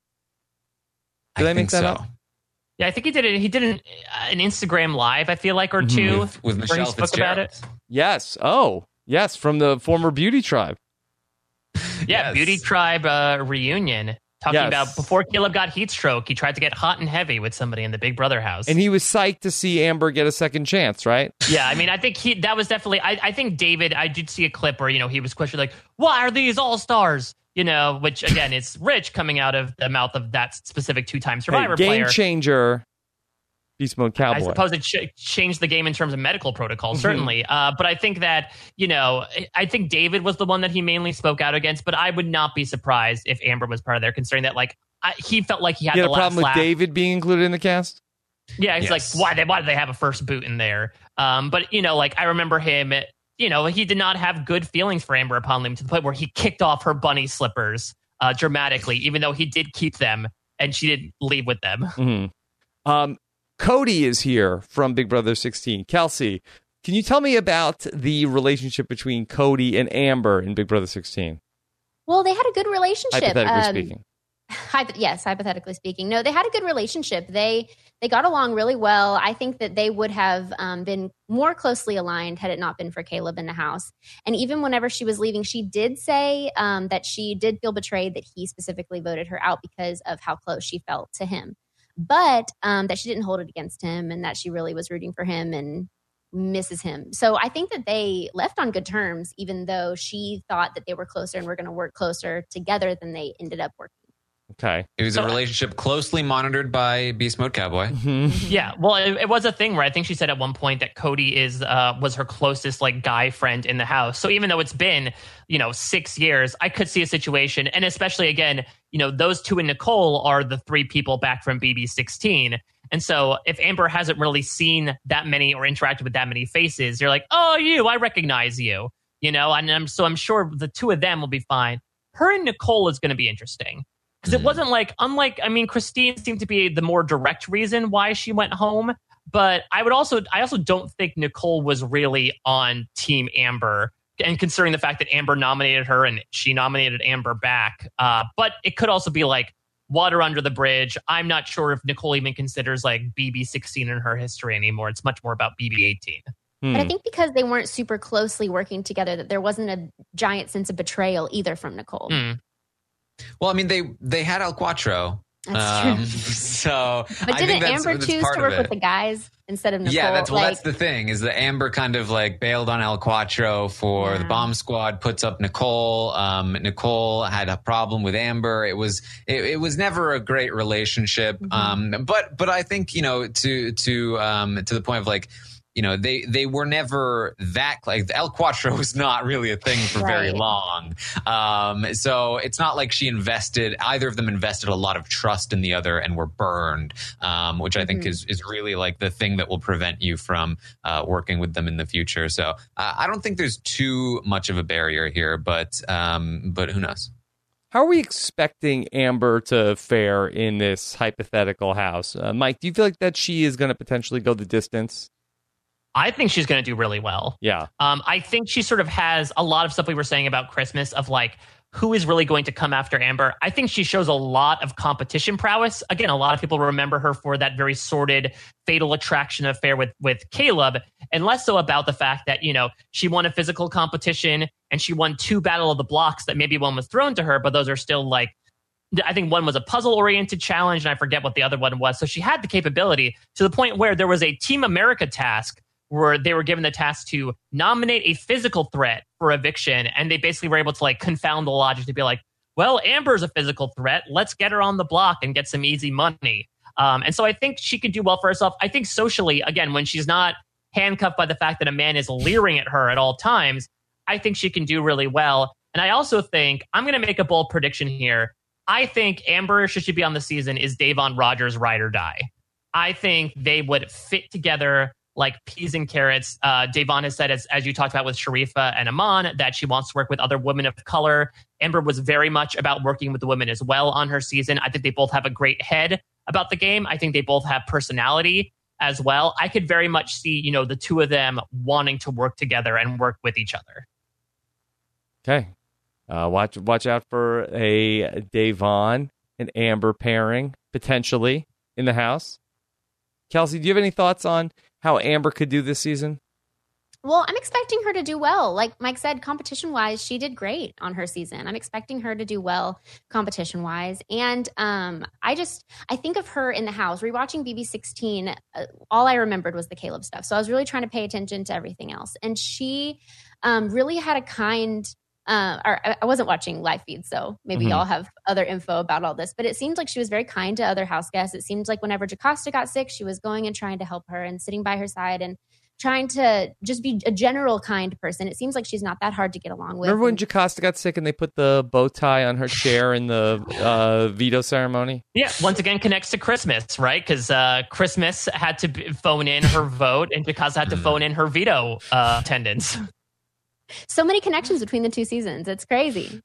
Did I, I make that so. up? Yeah, I think he did it. He did an, an Instagram live, I feel like, or two, with, with Michelle where he spoke about it. Yes. Oh, yes, from the former Beauty Tribe. Yeah, yes. Beauty Tribe uh, reunion. Talking yes. about before Caleb got heat stroke, he tried to get hot and heavy with somebody in the Big Brother house. And he was psyched to see Amber get a second chance, right? Yeah, I mean, I think he that was definitely, I, I think David, I did see a clip where, you know, he was questioned like, why are these all-stars? You know, which again, it's rich coming out of the mouth of that specific two-time Survivor hey, game player. Game changer. Beast Mode Cowboy. I suppose it ch- changed the game in terms of medical protocol, certainly. Mm-hmm. Uh, but I think that, you know, I think David was the one that he mainly spoke out against, but I would not be surprised if Amber was part of there, considering that, like, I, he felt like he had you the had a problem last with laugh. David being included in the cast? Yeah, he's yes. like, why, they, why did they have a first boot in there? Um, but, you know, like, I remember him, you know, he did not have good feelings for Amber upon leaving to the point where he kicked off her bunny slippers uh, dramatically, even though he did keep them and she didn't leave with them. Mm-hmm. Um, Cody is here from Big Brother sixteen. Kelsey, can you tell me about the relationship between Cody and Amber in Big Brother sixteen? Well, they had a good relationship. Hypothetically um, speaking. Hy- yes, hypothetically speaking. No, they had a good relationship. They they got along really well. I think that they would have um, been more closely aligned had it not been for Caleb in the house. And even whenever she was leaving, she did say um, that she did feel betrayed that he specifically voted her out because of how close she felt to him. But um, that she didn't hold it against him and that she really was rooting for him and misses him. So I think that they left on good terms, even though she thought that they were closer and were going to work closer together than they ended up working. Okay. It was so, a relationship closely monitored by Beast Mode Cowboy. Mm-hmm. Yeah, well, it, it was a thing where I think she said at one point that Cody is uh, was her closest like guy friend in the house. So even though it's been, you know, six years, I could see a situation, and especially again, you know, those two and Nicole are the three people back from B B sixteen. And so if Amber hasn't really seen that many or interacted with that many faces, you're like, oh, you, I recognize you, you know, and I'm, so I'm sure the two of them will be fine. Her and Nicole is going to be interesting. Because it wasn't like, unlike, I mean, Christine seemed to be the more direct reason why she went home. But I would also, I also don't think Nicole was really on Team Amber. And considering the fact that Amber nominated her and she nominated Amber back. Uh, but it could also be like water under the bridge. I'm not sure if Nicole even considers like B B sixteen in her history anymore. It's much more about B B eighteen. Hmm. But I think because they weren't super closely working together, that there wasn't a giant sense of betrayal either from Nicole. Hmm. Well, I mean, they they had El Quattro. That's um, true. So, but I didn't think that's, Amber that's choose part to work of with the guys instead of Nicole? Yeah, that's well, like, that's the thing is that Amber kind of like bailed on El Quattro for yeah. the bomb squad, puts up Nicole. Um, Nicole had a problem with Amber. It was it, it was never a great relationship. Mm-hmm. Um, but but I think you know to to um, to the point of like. You know, they, they were never that, like, El Quattro was not really a thing for right. very long. Um, so it's not like she invested, either of them invested a lot of trust in the other and were burned, um, which I think mm-hmm. is, is really like the thing that will prevent you from uh, working with them in the future. So uh, I don't think there's too much of a barrier here, but um, but who knows? How are we expecting Amber to fare in this hypothetical house? Uh, Mike, do you feel like that she is going to potentially go the distance? I think she's going to do really well. Yeah. Um, I think she sort of has a lot of stuff we were saying about Christmas of like, who is really going to come after Amber? I think she shows a lot of competition prowess. Again, a lot of people remember her for that very sordid Fatal Attraction affair with, with Caleb, and less so about the fact that, you know, she won a physical competition and she won two Battle of the Blocks that maybe one was thrown to her, but those are still like, I think one was a puzzle-oriented challenge, and I forget what the other one was. So she had the capability to the point where there was a Team America task where they were given the task to nominate a physical threat for eviction. And they basically were able to like confound the logic to be like, well, Amber's a physical threat. Let's get her on the block and get some easy money. Um, and so I think she could do well for herself. I think socially, again, when she's not handcuffed by the fact that a man is leering at her at all times, I think she can do really well. And I also think, I'm going to make a bold prediction here. I think Amber, should she be on the season, is Davon Rogers' ride or die. I think they would fit together like peas and carrots. Uh, Davon has said, as, as you talked about with Sharifa and Aman, that she wants to work with other women of color. Amber was very much about working with the women as well on her season. I think they both have a great head about the game. I think they both have personality as well. I could very much see, you know, the two of them wanting to work together and work with each other. Okay. Uh, watch watch out for a Davon and Amber pairing, potentially, in the house. Kelsey, do you have any thoughts on how Amber could do this season? Well, I'm expecting her to do well. Like Mike said, competition-wise, she did great on her season. I'm expecting her to do well competition-wise. And um, I just, I think of her in the house. Rewatching B B sixteen, uh, all I remembered was the Caleb stuff. So I was really trying to pay attention to everything else. And she um, really had a kind... Uh, or I wasn't watching live feeds, so maybe mm-hmm. y'all have other info about all this. But it seemed like she was very kind to other house guests. It seemed like whenever Jocasta got sick, she was going and trying to help her and sitting by her side and trying to just be a general kind person. It seems like she's not that hard to get along with. Remember when and- Jocasta got sick and they put the bow tie on her chair in the uh, veto ceremony? Yeah, once again connects to Christmas, right? Because uh, Christmas had to b- phone in her vote and Jocasta had to phone in her veto uh, attendance. So many connections between the two seasons. It's crazy.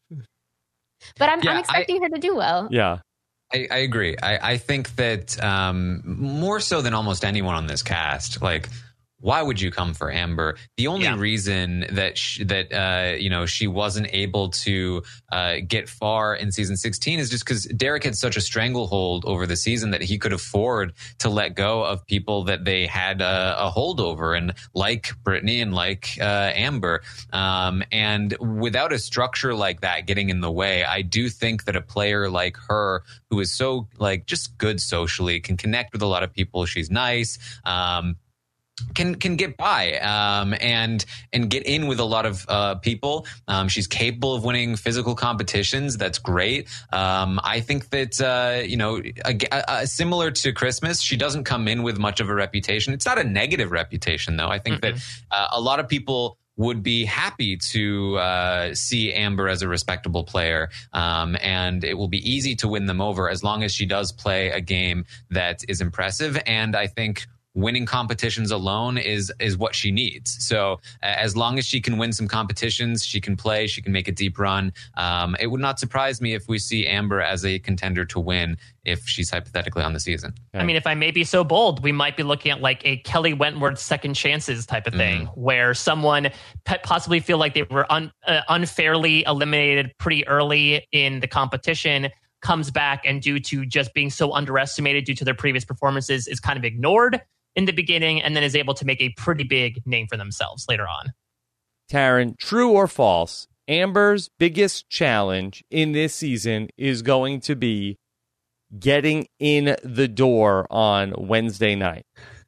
But I'm, yeah, I'm expecting I, her to do well. Yeah. I, I agree. I, I think that um, more so than almost anyone on this cast, like, why would you come for Amber? The only yeah. reason that she, that uh, you know she wasn't able to uh, get far in season sixteen is just because Derek had such a stranglehold over the season that he could afford to let go of people that they had a, a hold over, and like Brittany and like uh, Amber. Um, and without a structure like that getting in the way, I do think that a player like her, who is so like just good socially, can connect with a lot of people. She's nice. Um, can can get by um, and and get in with a lot of uh, people. Um, she's capable of winning physical competitions. That's great. Um, I think that, uh, you know, a, a, similar to Christmas, she doesn't come in with much of a reputation. It's not a negative reputation, though. I think mm-hmm. that uh, a lot of people would be happy to uh, see Amber as a respectable player. Um, and it will be easy to win them over as long as she does play a game that is impressive. And I think winning competitions alone is is what she needs. So uh, as long as she can win some competitions, she can play, she can make a deep run. Um, it would not surprise me if we see Amber as a contender to win if she's hypothetically on the season. I mean, if I may be so bold, we might be looking at like a Kelly Wentworth second chances type of thing, mm-hmm. where someone possibly feel like they were un, uh, unfairly eliminated pretty early in the competition, comes back and due to just being so underestimated due to their previous performances is kind of ignored in the beginning, and then is able to make a pretty big name for themselves later on. Taryn, true or false, Amber's biggest challenge in this season is going to be getting in the door on Wednesday night.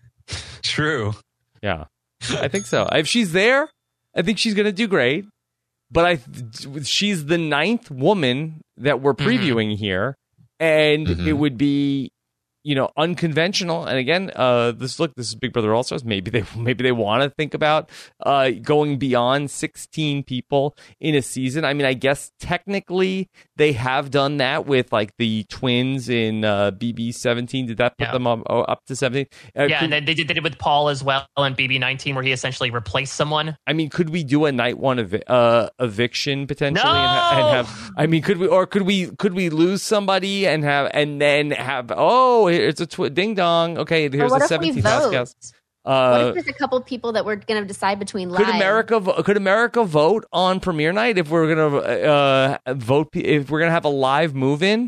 True. Yeah, I think so. If she's there, I think she's going to do great. But I, she's the ninth woman that we're previewing mm-hmm. here, and mm-hmm. it would be, you know, unconventional. And again, uh, this look, this is Big Brother All Stars. Maybe they, maybe they want to think about uh, going beyond sixteen people in a season. I mean, I guess technically they have done that with like the twins in uh, B B seventeen. Did that put yeah. them up, oh, up to seventeen? Uh, yeah, could, and they did, they did it with Paul as well in B B nineteen, where he essentially replaced someone. I mean, could we do a night one ev- uh, eviction potentially? No! And, ha- and have, I mean, could we, or could we, could we lose somebody and have, and then have, oh, it's a tw- ding dong. Okay, here's a seventeenth house guest. Uh, what if there's a couple of people that we're going to decide between live? Could America vo- could America vote on premiere night if we're going to uh, vote if we're going to have a live move-in?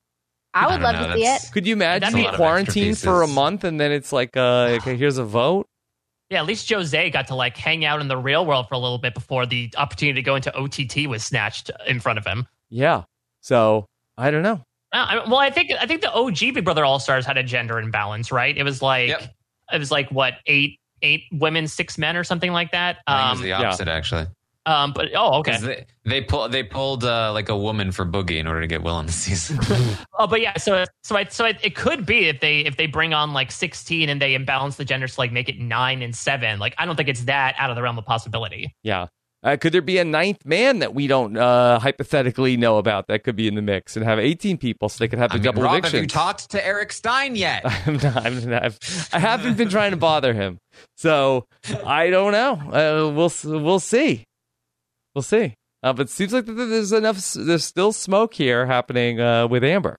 I would I love know, to see it. Could you imagine being quarantined for a month and then it's like, uh, okay, here's a vote? Yeah, at least Jose got to like hang out in the real world for a little bit before the opportunity to go into O T T was snatched in front of him. Yeah. So I don't know. Uh, well, I think I think the O G Big Brother All Stars had a gender imbalance, right? It was like yep. it was like what eight eight women, six men, or something like that. I think it Um, was the opposite, yeah. actually. Um, but oh, okay. They, they pulled they pulled uh, like a woman for Boogie in order to get Will in the season. Oh, but yeah, so so I, so it could be if they if they bring on like sixteen and they imbalance the genders to like make it nine and seven. Like I don't think it's that out of the realm of possibility. Yeah. Uh, could there be a ninth man that we don't uh, hypothetically know about that could be in the mix and have eighteen people so they could have the I mean, double Rob, eviction? have you talked to Eric Stein yet? I'm not, I'm not, I've, I haven't been trying to bother him, so I don't know. Uh, we'll we'll see. We'll see. Uh, but it seems like there's enough. There's still smoke here happening uh, with Amber.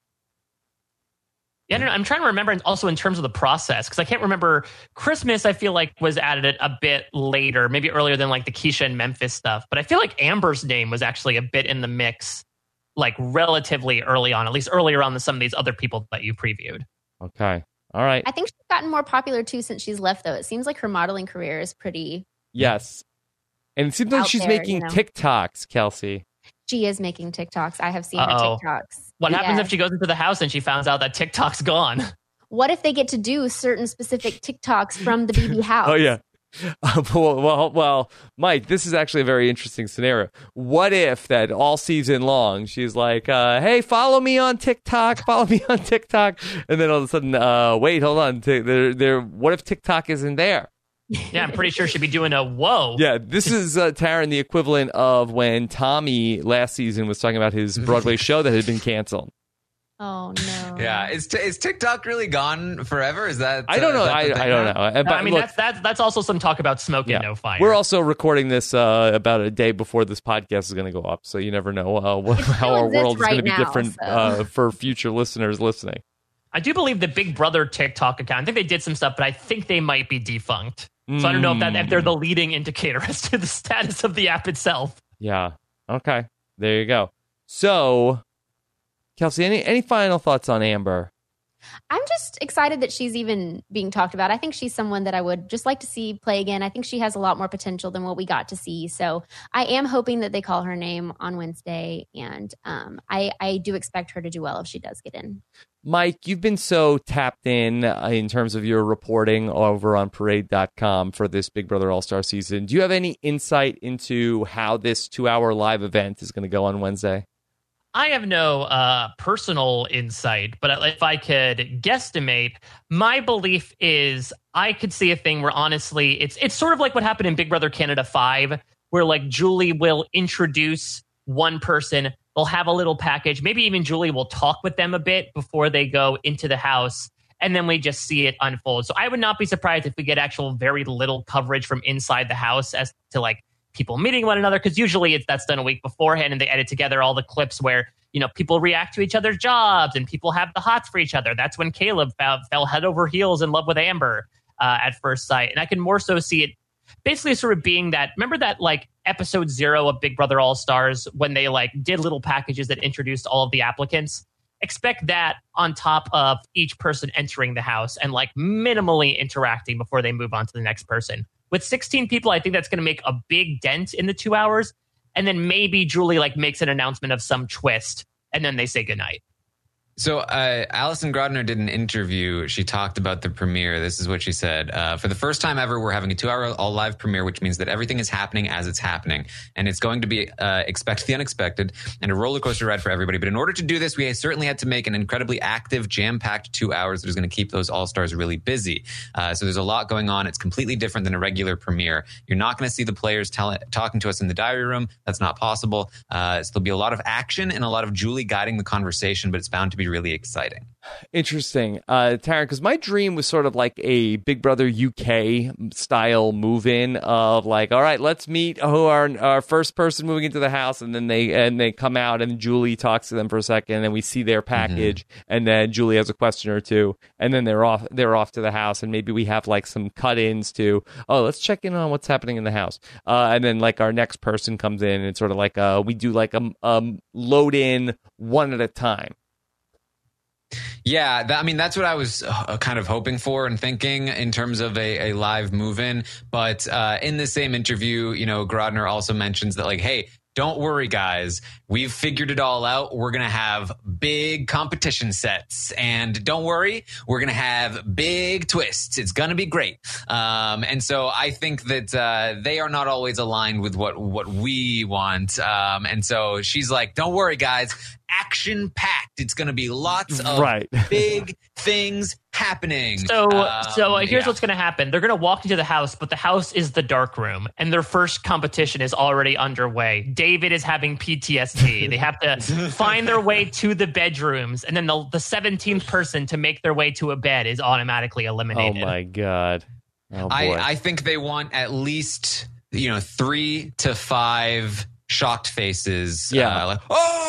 Yeah, no, no, I'm trying to remember also in terms of the process, because I can't remember. Christmas, I feel like, was added a bit later, maybe earlier than like the Keisha and Memphis stuff. But I feel like Amber's name was actually a bit in the mix, like relatively early on, at least earlier on than some of these other people that you previewed. Okay. All right. I think she's gotten more popular too since she's left, though. It seems like her modeling career is pretty. Yes. And it seems like out she's there, making you know? TikToks, Kelsey. She is making TikToks. I have seen Uh-oh. her TikToks. What happens Yes. if she goes into the house and she finds out that TikTok's gone? What if they get to do certain specific TikToks from the B B house? Oh, yeah. Uh, well, well, well, Mike, this is actually a very interesting scenario. What if that all season long she's like, uh, "Hey, follow me on TikTok, follow me on TikTok," and then all of a sudden, uh, wait, hold on, t- there, there. What if TikTok isn't there? Yeah, I'm pretty sure she'd be doing a whoa. Yeah, this is uh, Taryn, the equivalent of when Tommy last season was talking about his Broadway show that had been canceled. Oh no. Yeah, is t- is TikTok really gone forever? Is that? I don't uh, know. is that I, the thing I don't now? know. Uh, No, but I mean, look, that's, that's that's also some talk about smoke yeah. and no fire. We're also recording this uh, about a day before this podcast is going to go up, so you never know uh, what, how our exists world is right going to be now, different so. uh, for future listeners listening. I do believe the Big Brother TikTok account, I think they did some stuff, but I think they might be defunct. So I don't know if that if they're the leading indicator as to the status of the app itself. Yeah. Okay. There you go. So, Kelsey, any any final thoughts on Amber? I'm just excited that she's even being talked about. I think she's someone that I would just like to see play again. I think she has a lot more potential than what we got to see. So I am hoping that they call her name on Wednesday. And um, I, I do expect her to do well if she does get in. Mike, you've been so tapped in uh, in terms of your reporting over on parade dot com for this Big Brother All-Star season. Do you have any insight into how this two-hour live event is going to go on Wednesday? I have no uh, personal insight, but if I could guesstimate, my belief is I could see a thing where honestly, it's it's sort of like what happened in Big Brother Canada five, where like Julie will introduce one person, they'll have a little package, maybe even Julie will talk with them a bit before they go into the house, and then we just see it unfold. So I would not be surprised if we get actual very little coverage from inside the house as to like people meeting one another, because usually it's that's done a week beforehand and they edit together all the clips where, you know, people react to each other's jobs and people have the hots for each other. That's when Caleb fell, fell head over heels in love with Amber uh, at first sight. And I can more so see it basically sort of being that, remember that like episode zero of Big Brother All Stars when they like did little packages that introduced all of the applicants? Expect that on top of each person entering the house and like minimally interacting before they move on to the next person. With sixteen people, I think that's going to make a big dent in the two hours. And then maybe Julie like makes an announcement of some twist and then they say goodnight. So uh, Alison Grodner did an interview. She talked about the premiere. This is what she said. Uh, for the first time ever, we're having a two-hour all-live premiere, which means that everything is happening as it's happening. And it's going to be uh, expect the unexpected and a roller coaster ride for everybody. But in order to do this, we certainly had to make an incredibly active, jam-packed two hours that is going to keep those all-stars really busy. Uh, so there's a lot going on. It's completely different than a regular premiere. You're not going to see the players tell- talking to us in the diary room. That's not possible. Uh, so there'll be a lot of action and a lot of Julie guiding the conversation, but it's bound to be really exciting. Interesting. Uh, Taryn, because my dream was sort of like a Big Brother U K style move-in of like, all right, let's meet who our our first person moving into the house, and then they and they come out, and Julie talks to them for a second, and then we see their package, mm-hmm. and then Julie has a question or two, and then they're off they're off to the house, and maybe we have like some cut-ins to, oh, let's check in on what's happening in the house, uh, and then like our next person comes in, and it's sort of like uh, we do like a, a load in one at a time. Yeah, that, I mean, that's what I was uh, kind of hoping for and thinking in terms of a, a live move-in. But uh, in the same interview, you know, Grodner also mentions that, like, hey, don't worry, guys. We've figured it all out. We're going to have big competition sets. And don't worry, we're going to have big twists. It's going to be great. Um, and so I think that uh, they are not always aligned with what, what we want. Um, and so she's like, don't worry, guys. Action-packed. It's going to be lots of right. big things happening. So, um, so here's yeah. what's going to happen. They're going to walk into the house, but the house is the dark room, and their first competition is already underway. David is having P T S D. They have to find their way to the bedrooms, and then the, the seventeenth person to make their way to a bed is automatically eliminated. Oh my god! Oh boy. I, I think they want at least, you know, three to five shocked faces. Yeah. Uh, like,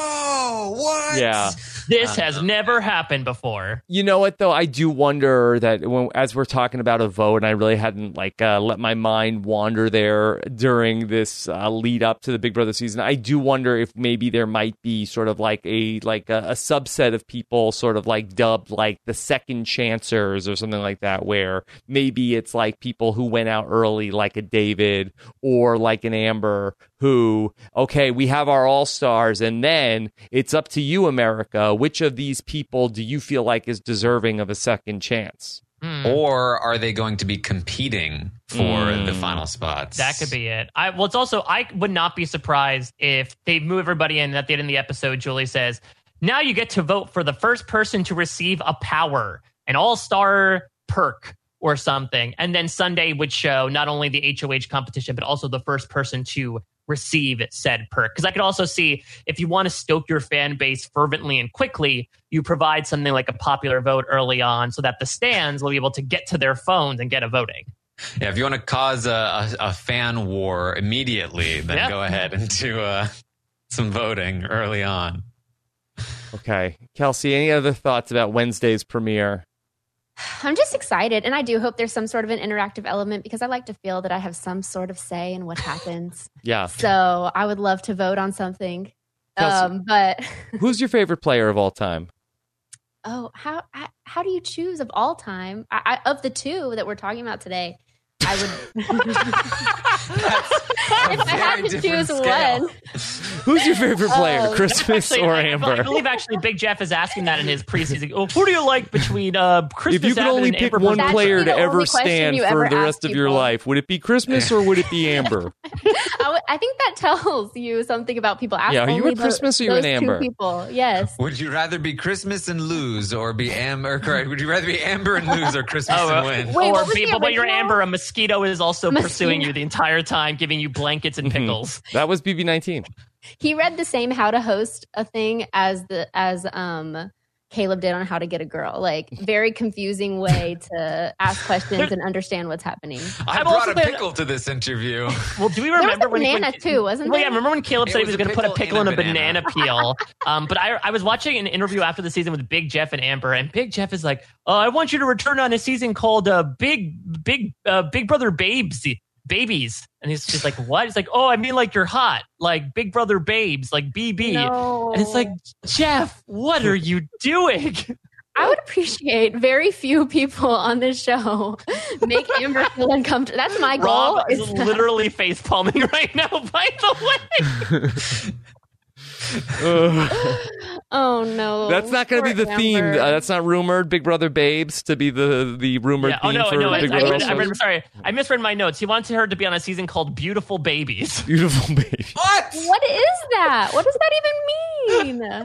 oh, what? Yeah. This Uh, has never happened before. You know what, though? I do wonder that when, as we're talking about a vote, and I really hadn't like uh, let my mind wander there during this uh, lead up to the Big Brother season. I do wonder if maybe there might be sort of like a like a, a subset of people, sort of like dubbed like the second chancers or something like that, where maybe it's like people who went out early, like a David or like an Amber, who okay, we have our all stars, and then it's up to you, America. Which of these people do you feel like is deserving of a second chance? Hmm. Or are they going to be competing for Mm. the final spots? That could be it. I well, it's also I would not be surprised if they move everybody in. And at the end of the episode, Julie says, "Now you get to vote for the first person to receive a power, an all-star perk or something." And then Sunday would show not only the H O H competition, but also the first person to receive said perk. Because I could also see if you want to stoke your fan base fervently and quickly, you provide something like a popular vote early on so that the stands will be able to get to their phones and get a voting. Yeah, if you want to cause a, a, a fan war immediately, then Yeah. go ahead and do uh, some voting early on. Okay. Kelsey, any other thoughts about Wednesday's premiere? I'm just excited, and I do hope there's some sort of an interactive element because I like to feel that I have some sort of say in what happens. Yeah. So I would love to vote on something. Kelsey. Um, but Who's your favorite player of all time? oh, how I- how do you choose of all time? I, I, of the two that we're talking about today, I would. if I had to choose one, Who's your favorite player, Oh, Christmas Actually, or I, Amber? I believe actually Big Jeff is asking that in his preseason. Oh, who do you like between uh, Christmas? If you could Abbott only and pick Amber one That's player the to only ever question stand you for ever the ask rest of your people. life, would it be Christmas or would it be Amber? I, w- I think that tells you something about people. Ask Yeah, are you only a tho- Christmas or you those an two Amber? people, yes. Would you rather be Christmas and lose, or be Amber? Correct. Would you rather be Amber and lose, or Christmas Oh, and uh, win? Wait, or what was the people, but you're original? Amber. A mosquito is also Mosquito. pursuing you the entire time, giving you blankets and pickles. That was B B nineteen. He read the same how to host a thing as the as um Caleb did on how to get a girl. Like very confusing way to ask questions and understand what's happening. I I'm brought also a been- pickle to this interview. Well, do we There was remember a when banana when, too, wasn't Well, there? yeah, remember when Caleb It said he was was a going to put a pickle pickle and in a a banana, banana. peel? Um, but I, I was watching an interview after the season with Big Jeff and Amber, and Big Jeff is like, "Oh, I want you to return on a season called uh, Big Big uh, Big Brother Babes Babies," and he's just like, "What?" He's like, "Oh, I mean like you're hot, like Big Brother Babes, like B B." No. And it's like, Jeff, what are you doing? I would appreciate very few people on this show make Amber feel uncomfortable. That's my goal. Rob is is to- literally face palming right now, by the way. oh no, That's not going to be Poor the theme. Amber. Uh, that's not rumored. Big Brother Babes to be the the rumored Yeah. Oh theme no, for no, Big I, I, Brother. read, I All-Stars. read, sorry, I misread my notes. He wanted her to be on a season called Beautiful Babies. Beautiful baby. What? What is that? What does that even mean?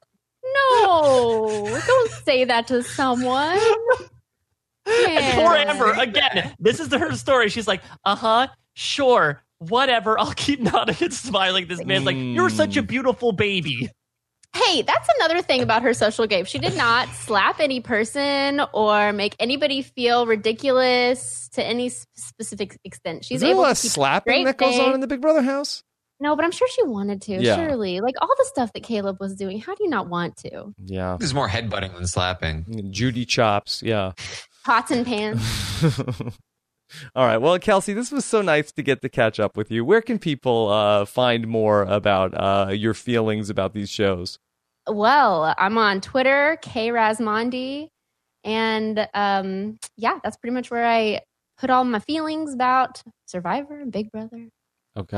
No, don't say that to someone. And poor Man. Amber, again, this is her story. She's like, uh huh, sure, whatever. I'll keep nodding and smiling. This man's like, you're such a beautiful baby. Hey, that's another thing about her social game. She did not slap any person or make anybody feel ridiculous to any s- specific extent. She's Is there a able lot to of keep slapping straight that goes face. on in the Big Brother house? No, but I'm sure she wanted to. Yeah. Surely, like all the stuff that Caleb was doing. How do you not want to? Yeah. There's more headbutting than slapping. Judy chops. Yeah. Pots and pans. All right. Well, Kelsey, this was so nice to get to catch up with you. Where can people uh, find more about uh, your feelings about these shows? Well, I'm on Twitter, K Razmondi, and um, yeah, that's pretty much where I put all my feelings about Survivor and Big Brother. Okay.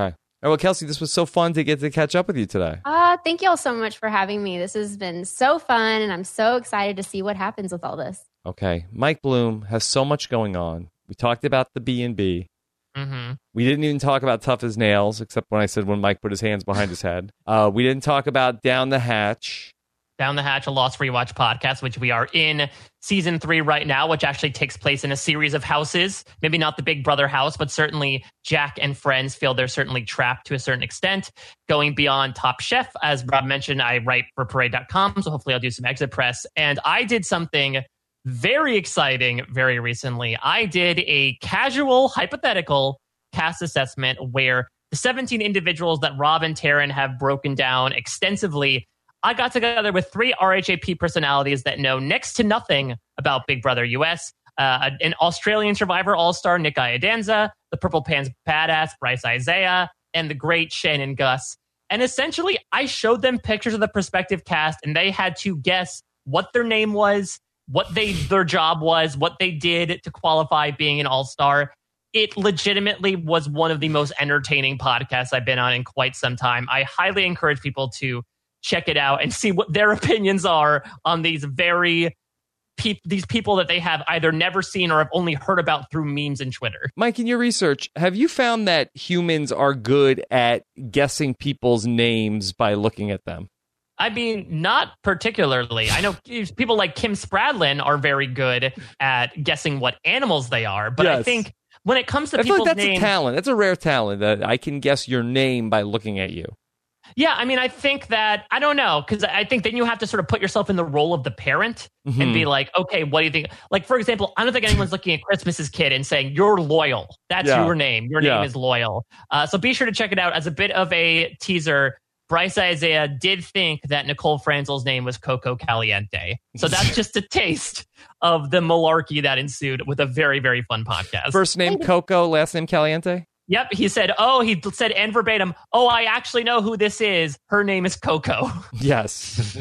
right, well, Kelsey, this was so fun to get to catch up with you today. Uh, thank you all so much for having me. This has been so fun, and I'm so excited to see what happens with all this. Okay. Mike Bloom has so much going on. We talked about the B and B. Mm-hmm. We didn't even talk about Tough as Nails, except when I said when Mike put his hands behind his head. Uh, we didn't talk about Down the Hatch. Down the Hatch, a Lost Rewatch podcast, which we are in season three right now, which actually takes place in a series of houses. Maybe not the Big Brother house, but certainly Jack and friends feel they're certainly trapped to a certain extent. Going beyond Top Chef, as Rob mentioned, I write for parade dot com, so hopefully I'll do some exit press. And I did something very exciting very recently. I did a casual, hypothetical cast assessment where the seventeen individuals that Rob and Taryn have broken down extensively, I got together with three R H A P personalities that know next to nothing about Big Brother U S, uh, an Australian Survivor All-Star, Nick Iadanza, the Purple Pants badass, Bryce Isaiah, and the great Shannon Gus. And essentially, I showed them pictures of the prospective cast, and they had to guess what their name was, what they their job was, what they did to qualify being an All-Star. It legitimately was one of the most entertaining podcasts I've been on in quite some time. I highly encourage people to check it out and see what their opinions are on these very pe- these people that they have either never seen or have only heard about through memes and Twitter. Mike, in your research, have you found that humans are good at guessing people's names by looking at them? I mean, not particularly. I know people like Kim Spradlin are very good at guessing what animals they are, but Yes. I think when it comes to I feel people's like that's names, a talent. That's a rare talent that I can guess your name by looking at you. yeah, I mean, I think that, I don't know, because I think then you have to sort of put yourself in the role of the parent Mm-hmm. and be like, okay, what do you think? Like, for example, I don't think anyone's looking at Christmas's Kid and saying, you're loyal. That's Yeah. your name. Your Yeah. name is loyal. Uh, so be sure to check it out. As a bit of a teaser, Bryce Isaiah did think that Nicole Franzel's name was Coco Caliente. So that's just a taste of the malarkey that ensued with a very, very fun podcast. First name Coco, last name Caliente? Yep, he said, oh, he said and verbatim, oh, I actually know who this is. Her name is Coco. Yes.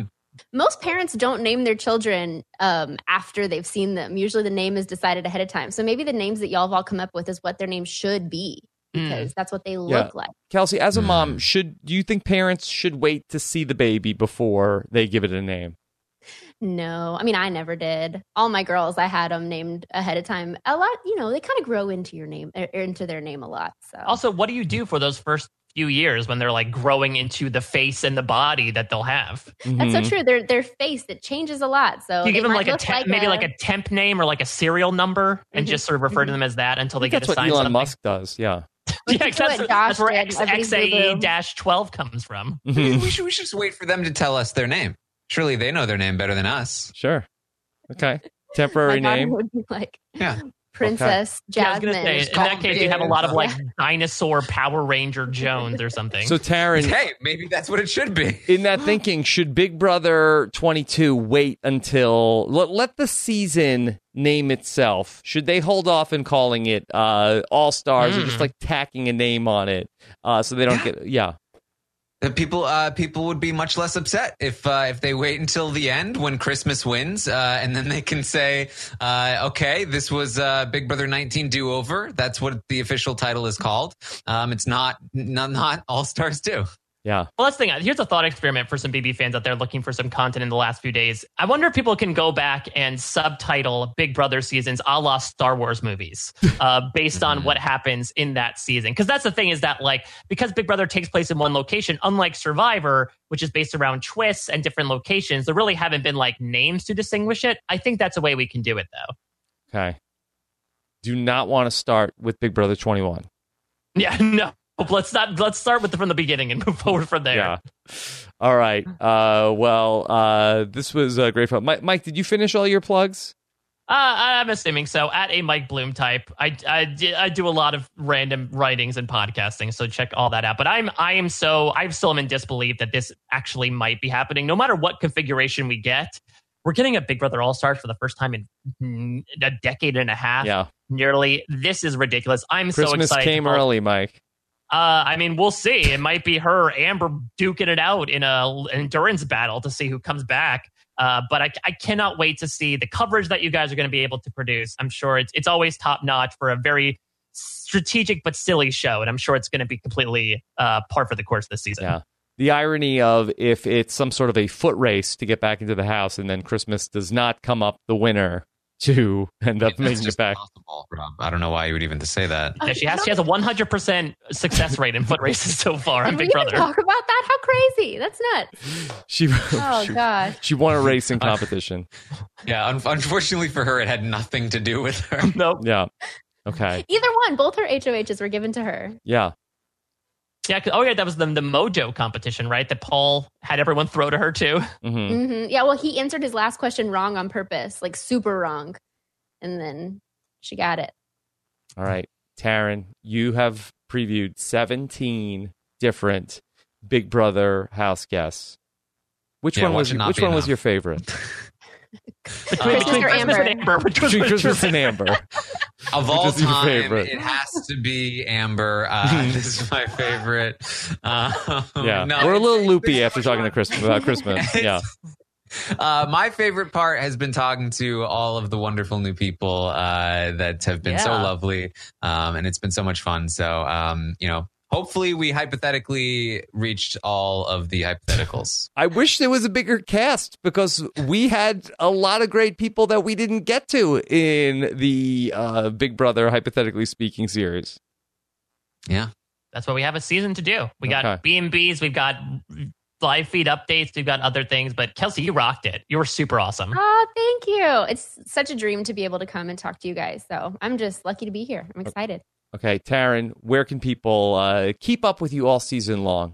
Most parents don't name their children um, after they've seen them. Usually the name is decided ahead of time. So maybe the names that y'all have all come up with is what their name should be, because mm. that's what they look Yeah. like. Kelsey, as a mom, should do you think parents should wait to see the baby before they give it a name? No, I mean, I never did. All my girls, I had them named ahead of time. A lot, you know, they kind of grow into your name, er, into their name a lot. So Also, what do you do for those first few years when they're like growing into the face and the body that they'll have? that's so true. Their their face, it changes a lot. So Do you give they them might like a look temp, like maybe a- like a temp name or like a serial number and Mhm. just sort of refer to them as that until they get That's what assigned Elon something? Musk does, yeah. Yeah, That's that's, what that's Josh where did. X, Everybody's X A boo-boo. twelve comes from. Mhm. we should we should just wait for them to tell us their name. Surely they know their name better than us. Sure. Okay. Temporary my daughter name. would be like Yeah. Princess Yeah, I was Jasmine. gonna say, in that case, you have a lot of like dinosaur Power Ranger Jones or something. So Taryn, Hey, maybe that's what it should be. in that thinking, should Big Brother twenty-two wait until let, let the season name itself? Should they hold off in calling it uh, All Stars or just Mm. like tacking a name on it uh, so they don't Yeah. get yeah? Uh, People, uh, people would be much less upset if uh, if they wait until the end when Christmas wins, uh, and then they can say, uh, "Okay, this was uh, Big Brother nineteen Do Over." That's what the official title is called. Um, it's not not, not All Stars two. Yeah. Well, that's the thing. Here's a thought experiment for some B B fans out there looking for some content in the last few days. I wonder if people can go back and subtitle Big Brother seasons a la Star Wars movies uh, based on what happens in that season. Because that's the thing is that, like, because Big Brother takes place in one location, unlike Survivor, which is based around twists and different locations, there really haven't been, like, names to distinguish it. I think that's a way we can do it, though. Okay. Do not want to start with Big Brother twenty-one. Yeah, no. Let's not. Let's start with the, from the beginning and move forward from there. Yeah. All right. Uh, well, uh, this was uh, great fun. Mike, Mike, did you finish all your plugs? Uh, I'm assuming so. At a Mike Bloom type, I, I, I do a lot of random writings and podcasting, so check all that out. But I'm I am so I still am in disbelief that this actually might be happening. No matter what configuration we get, we're getting a Big Brother All Stars for the first time in mm, a decade and a half. Yeah. Nearly. This is ridiculous. I'm so Christmas excited. came for- early, Mike. Uh, I mean, we'll see. It might be her, Amber, duking it out in a an endurance battle to see who comes back. Uh, but I, I cannot wait to see the coverage that you guys are going to be able to produce. I'm sure it's it's always top notch for a very strategic but silly show, and I'm sure it's going to be completely uh, par for the course this season. Yeah. The irony of if it's some sort of a foot race to get back into the house, and then Christmas does not come up the winner to end up That's making just it back. Impossible, Rob. I don't know why you would even say that. Yeah, she has she has a one hundred percent success rate in foot races so far on Did we Big even Brother. talk about that? How crazy! That's nuts. She, Oh she, gosh. she won a racing competition. Yeah, un- unfortunately for her, it had nothing to do with her. Nope. Yeah. Okay. Either one. Both her H O Hs were given to her. Yeah. Yeah. 'cause- Oh yeah, that was the the Mojo competition, right? That Paul had everyone throw to her too. hmm hmm Yeah. Well, he answered his last question wrong on purpose, like super wrong, and then she got it. All right. Taryn, you have previewed seventeen different Big Brother house guests. Which Yeah, one watch was it not which be one was enough. your favorite? Between, Christmas between or Christmas Amber? and Amber, which was Between my Christmas choice? and Amber. Of Which all is your time, favorite? it has to be Amber. Uh, this is my favorite. Um, Yeah. no, We're a it's- little loopy it's- after talking to Christmas about Christmas. Yeah. Uh, my favorite part has been talking to all of the wonderful new people uh, that have been so Yeah. lovely, um, and it's been so much fun. So, um, you know, hopefully we hypothetically reached all of the hypotheticals. I wish there was a bigger cast because we had a lot of great people that we didn't get to in the uh, Big Brother, hypothetically speaking, series. Yeah. That's what we have a season to do. We Okay. got B and Bs, we've got live feed updates, we've got other things. But Kelsey, you rocked it. You were super awesome. Oh, thank you. It's such a dream to be able to come and talk to you guys. So I'm just lucky to be here. I'm excited. Okay, Taryn, where can people uh, keep up with you all season long?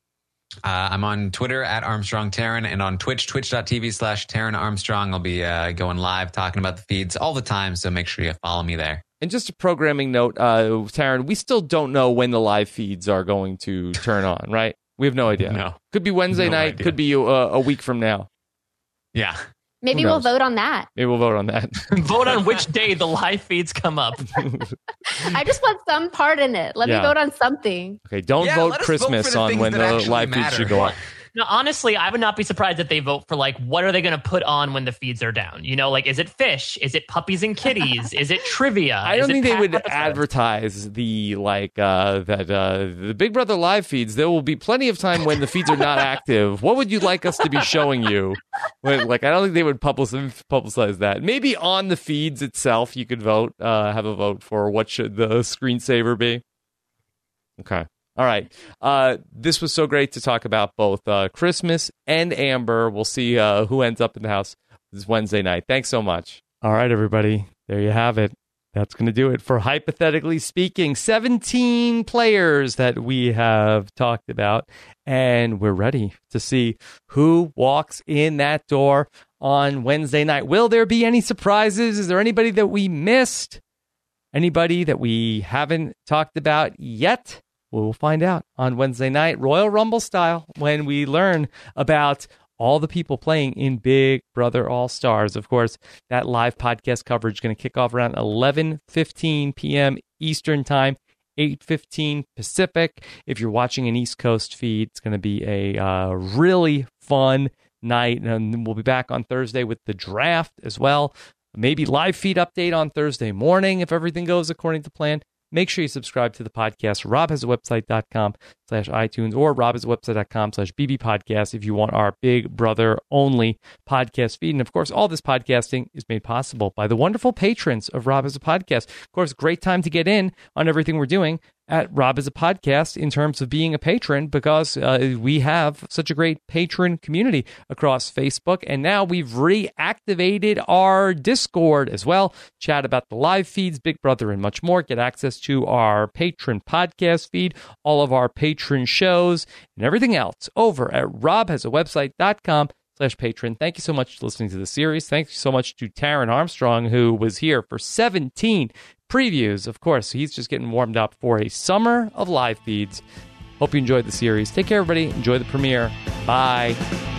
Uh, I'm on Twitter at Armstrong Taryn and on Twitch, twitch.tv slash Taryn Armstrong. I'll be uh, going live talking about the feeds all the time. So make sure you follow me there. And just a programming note, uh, Taryn, we still don't know when the live feeds are going to turn on, right? We have no idea. No. Could be Wednesday No night, idea. could be uh, a week from now. Yeah. Maybe Who we'll knows? vote on that. Maybe we'll vote on that. Vote on which day the live feeds come up. I just want some part in it. Let Yeah. me vote on something. Okay, don't Yeah, vote let us vote for Christmas the on things when that the actually live feeds matter. should go up. No, honestly, I would not be surprised if they vote for like, what are they going to put on when the feeds are down? You know, like, is it fish? Is it puppies and kitties? Is it trivia? I Is don't it think they past would episodes? advertise the like uh, that uh, the Big Brother live feeds. There will be plenty of time when the feeds are not active. What would you like us to be showing you? When, like, I don't think they would publicize, publicize that. Maybe on the feeds itself, you could vote, uh, have a vote for what should the screensaver be. Okay. All right. Uh, this was so great to talk about both uh, Christmas and Amber. We'll see uh, who ends up in the house this Wednesday night. Thanks so much. All right, everybody. There you have it. That's going to do it for Hypothetically Speaking. seventeen players that we have talked about, and we're ready to see who walks in that door on Wednesday night. Will there be any surprises? Is there anybody that we missed? Anybody that we haven't talked about yet? We'll find out on Wednesday night, Royal Rumble style, when we learn about all the people playing in Big Brother All-Stars. Of course, that live podcast coverage is going to kick off around eleven fifteen p.m. Eastern Time, eight fifteen Pacific. If you're watching an East Coast feed, it's going to be a uh, really fun night. And we'll be back on Thursday with the draft as well. Maybe live feed update on Thursday morning if everything goes according to plan. Make sure you subscribe to the podcast, robhasawebsite.com slash iTunes or robhasawebsite.com slash bb podcast if you want our Big Brother only podcast feed. And of course, all this podcasting is made possible by the wonderful patrons of Rob Has a Podcast. Of course, great time to get in on everything we're doing at Rob Has a Podcast in terms of being a patron, because uh, we have such a great patron community across Facebook. And now we've reactivated our Discord as well. Chat about the live feeds, Big Brother, and much more. Get access to our patron podcast feed, all of our patron shows, and everything else over at robhasawebsite.com slash patron. Thank you so much for listening to the series. Thank you so much to Taryn Armstrong, who was here for seventeen previews. Of course, he's just getting warmed up for a summer of live feeds. Hope you enjoyed the series. Take care, everybody. Enjoy the premiere. Bye.